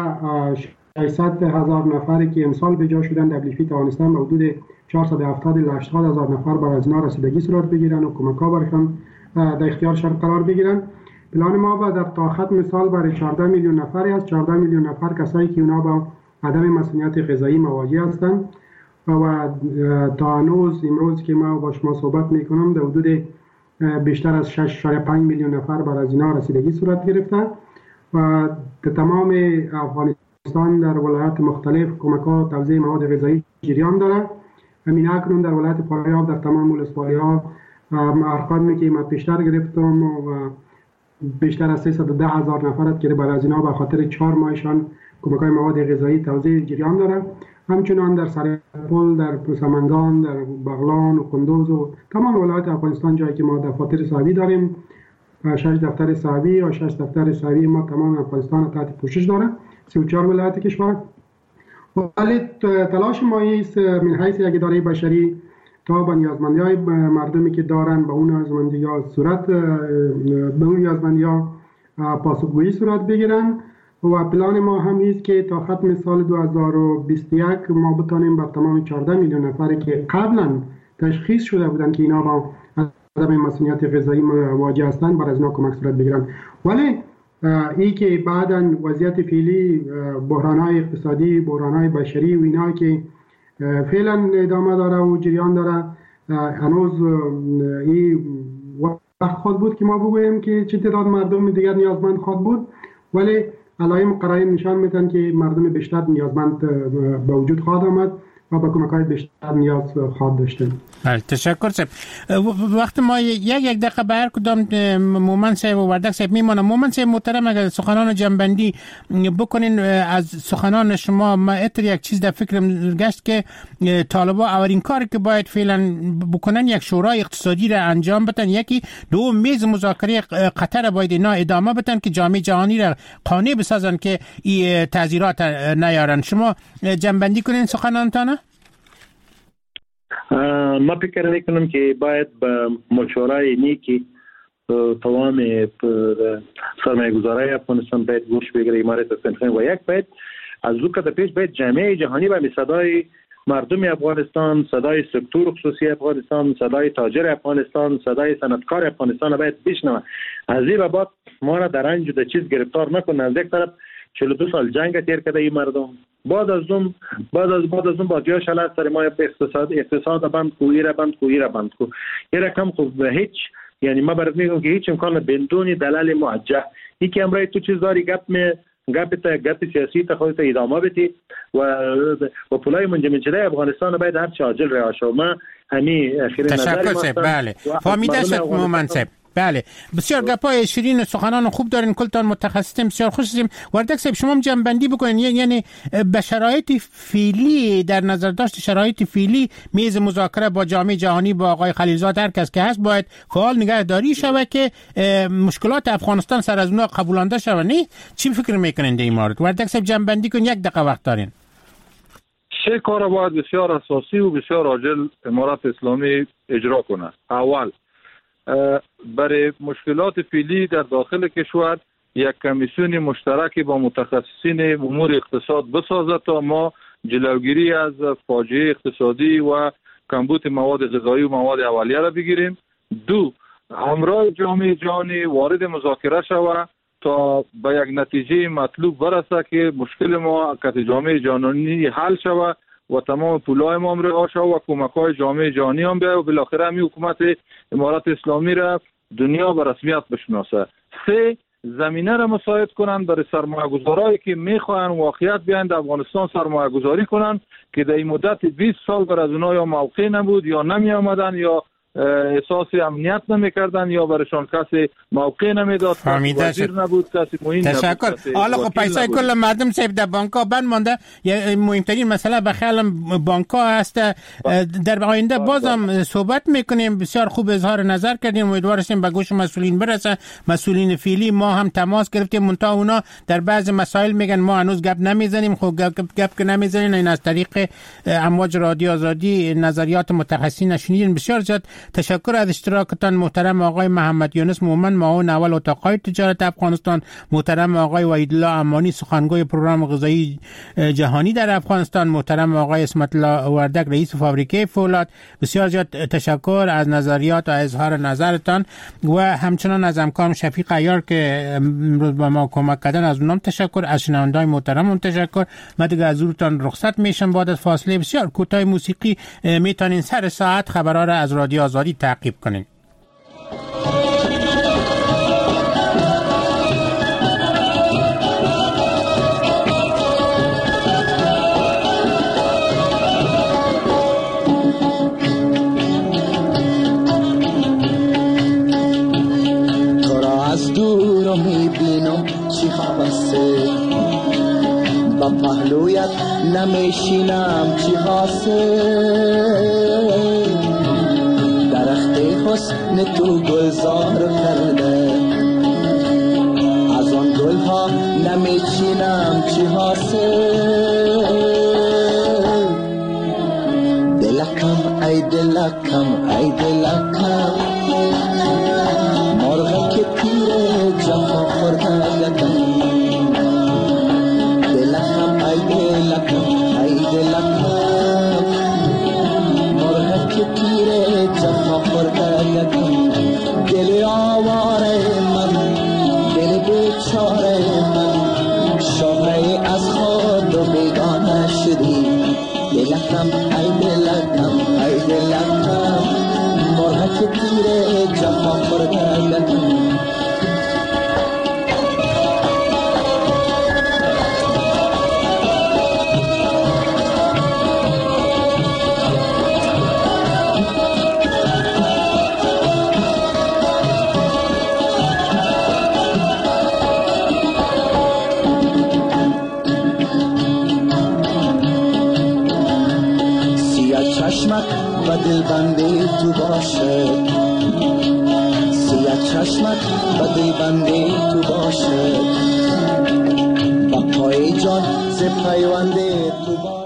ششصد هزار نفری که امسال به جا شدن دبلیو اچ پی توانستن به حدود چهارصد و هفتاد الی هشتاد هزار نفر بر از اینا رسیدگی صورت بگیرن و کمک‌ها برشان در اختیارشان قرار بگیرن. پلان ما با در تا ختم سال برای چهارده میلیون نفری است. چهارده میلیون نفر کسایی که اونا با عدم مسئولیت غذایی مواجه هستند و تا هنوز امروز که ما با شما صحبت میکنم در حدود بیشتر از شش و پنج میلیون نفر بر از اینا رسیدگی صورت گرفته و در تمام افغانستان در ولایات مختلف کمک‌ها توزیع مواد غذایی جریان داره. همین اکنون در ولایت فاریاب در تمام ولسوالی‌ها ارقامی که ما پیشتر گرفتم و بیشتر از سیصد و ده هزار نفرت که بر از اینا به خاطر چهار ماهشان کمک‌های مواد غذایی توزیع جریان داره. همچنان در سرپل، در سمنگان، در بغلان و کندوز و تمام ولایات افغانستان جایی که ما دفاتر صحبی داریم، شش دفتر صحبی و شش دفتر صحبی ما تمام افغانستان تحت پوشش داره، سی و چهار ولایت کشور. ولی تلاش ما است من حیث یک اداره بشری تا به نیازمندی‌های مردمی که دارن به اون نیازمندی‌ها صورت به اون نیازمندی‌ها پاسخگویی صورت بگیرن و پلان ما هم است که تا ختم سال دو هزار و بیست و یک ما بتونیم بر تمام چهارده میلیون نفری که قبلا تشخیص شده بودن که اینا با عدم مسئولیت غذایی مواجه هستند بر از اینا کمک صورت بگیرن. ولی ای که بعداً وضعیت فعلی بحران‌های اقتصادی، بحران‌های بشری و اینا که فعلا ادامه داره و جریان داره، هنوز این وقت خود بود که ما بگوییم که چه تعداد مردم دیگر نیازمند خود بود، ولی علائم قرائن نشان میدن که مردم بیشتر نیازمند به وجود خواهد آمد و با کمک‌های بیشتر نیاز خواهد داشتن. بله تشکر صاحب. وقت ما یک یک دقیقه به هر کدام مومن صاحب و وردک صاحب میمونه. مومن صاحب محترم اگر سخنان جنبندی بکنین از سخنان شما، ما اتر یک چیز در فکرم گشت که طالبا اولین کاری که باید فعلا بکنن یک شورای اقتصادی را انجام بدن، یکی دو میز مذاکره قطر باید اینا ادامه بدن که جامعه جهانی را قانع بسازن که این تعزیرات نیارن. شما جنبندی کنین سخنانتان. ما فکر میکنم که باید به مشورای نیکی تمام سرمایه گذارای افغانستان باید گوش بگیره، امارات اسلامی و یک باید از او کده پیش باید جامعه جهانی به صدای مردم افغانستان، صدای سکتور خصوصی افغانستان، صدای تاجر افغانستان، صدای صنعتکار افغانستان باید بشنوه. از این بعد ما را در رنج و چیز گرفتار نکنه. از یک طرف چهل و دو سال جنگ تیر کرده این مردم، بعد از اون بعد از بعد از اون با جای شلات سر ما اقتصاد اقتصاد بند کو ایرا بند کو ایرا بند کو یه رقم خب هیچ، یعنی ما برات میگم که هیچ امکان بدون دلال موجه یکی امرای تو چیز داری گپ می گپ تا گپ سیاسی تا خودت ادامه بدی و و پولای منجمد شده افغانستان باید هر چه عاجل رها شود. ما همین اخیر نظر ما بله فهمیده شد مومن صاحب. بله بسیار گپای شیرین سخنان خوب دارین، کلتان متخصصین بسیار خوش هستیم. وردک صاحب شما هم جنبندی بکنین، یعنی به شرایط فعلی در نظر داشت شرایط فعلی میز مذاکره با جامعه جهانی با آقای خلیلزاد هر کس که هست باید فعال نگهداری شود که مشکلات افغانستان سر از اونها قبولانده شود. نه چی فکر میکنین در این مورد؟ وردک صاحب جنبندی کن، یک دقیقه وقت دارین. سه کار باید بسیار اساسی و بسیار عاجل امارات اسلامی اجرا کنه. اول برای مشکلات فعلی در داخل کشور یک کمیسیون مشترکی با متخصصین امور اقتصاد بسازد تا ما جلوگیری از فاجعه اقتصادی و کمبود مواد غذایی و مواد اولیه را بگیریم. دو، همراه جامعه جهانی وارد مذاکره شود تا به یک نتیجه مطلوب برسه که مشکل ما که جامعه جهانی حل شود و تمام پولای ما رها شود و کمک‌های جامعه جهانی هم بیاید و بالاخره همین حکومت امارات اسلامی را دنیا به رسمیت بشناسه. سه، زمینه را مساعد کنند برای سرمایه‌گذارایی که می‌خواهند واقعیت بیاین در افغانستان سرمایه‌گذاری کنند که در این مدت بیست سال بر از اونها یا موقع نبود یا نمی آمدن یا احساس امنیت نمیکردن یا برشان کسی موقع نمیداد، وزیر نبود، کسی مهم نبود. تشکر. حالا خب پیسای کل مردم صاحب در بانک ها بند مانده. مهمترین مسئله به خیالم بانک ها هست. در آینده بازم صحبت میکنیم. بسیار خوب اظهار نظر کردیم. امیدوار هستیم به گوش مسئولین برسه. مسئولین فعلی ما هم تماس گرفتیم، منتها اونا در بعض مسائل میگن ما هنوز گپ نمیزنیم. خب گپ گپ که نمیزنین، این از طریق امواج رادیو آزادی نظریات متخصصین شنیدین. بسیار زیاد تشکر از اشتراکتان محترم آقای محمد یونس مومن، معاون اول اتاقهای تجارت افغانستان، محترم آقای وحیدالله امانی سخنگوی پروگرام غذایی جهانی در افغانستان، محترم آقای اسمت الله وردک رئیس فابریکه فولاد. بسیار زیاد تشکر از نظریات و اظهار نظرتان و همچنان از همکارم شفیق عیار که امروز به ما کمک کردن، از اونم تشکر. از شنونده‌های محترم تشکر. من دیگه از حضورتان رخصت میشم. بعد از فاصله بسیار کوتاه موسیقی میتونین سر ساعت خبرها را از رادیو آزادی تعقیب کنین. تو را از دور میبینم چی خواسته، با پهلویت نمیشینم چی حاصل. درخت حسن تو گلزار کرده، از آن گلها نمیچینم چی حاصل. دلکم ای دلکم ای دلکم، مرغ که تیر جفا خورده لکم. دلکم ای دلکم ای دلکم، مرغ که تیر جفا خورده لکم. دل آواره من، دل بیچاره من، شهره از خود و بیگانه شدی. دلکم ای دلکم ای دلکم، مرغ که تیر جفا خورده لکم. چشمت و دل بنده تو باشه، سیاه چشمت و دل بنده تو باشه، با پای جان ز پیونده تو باشه.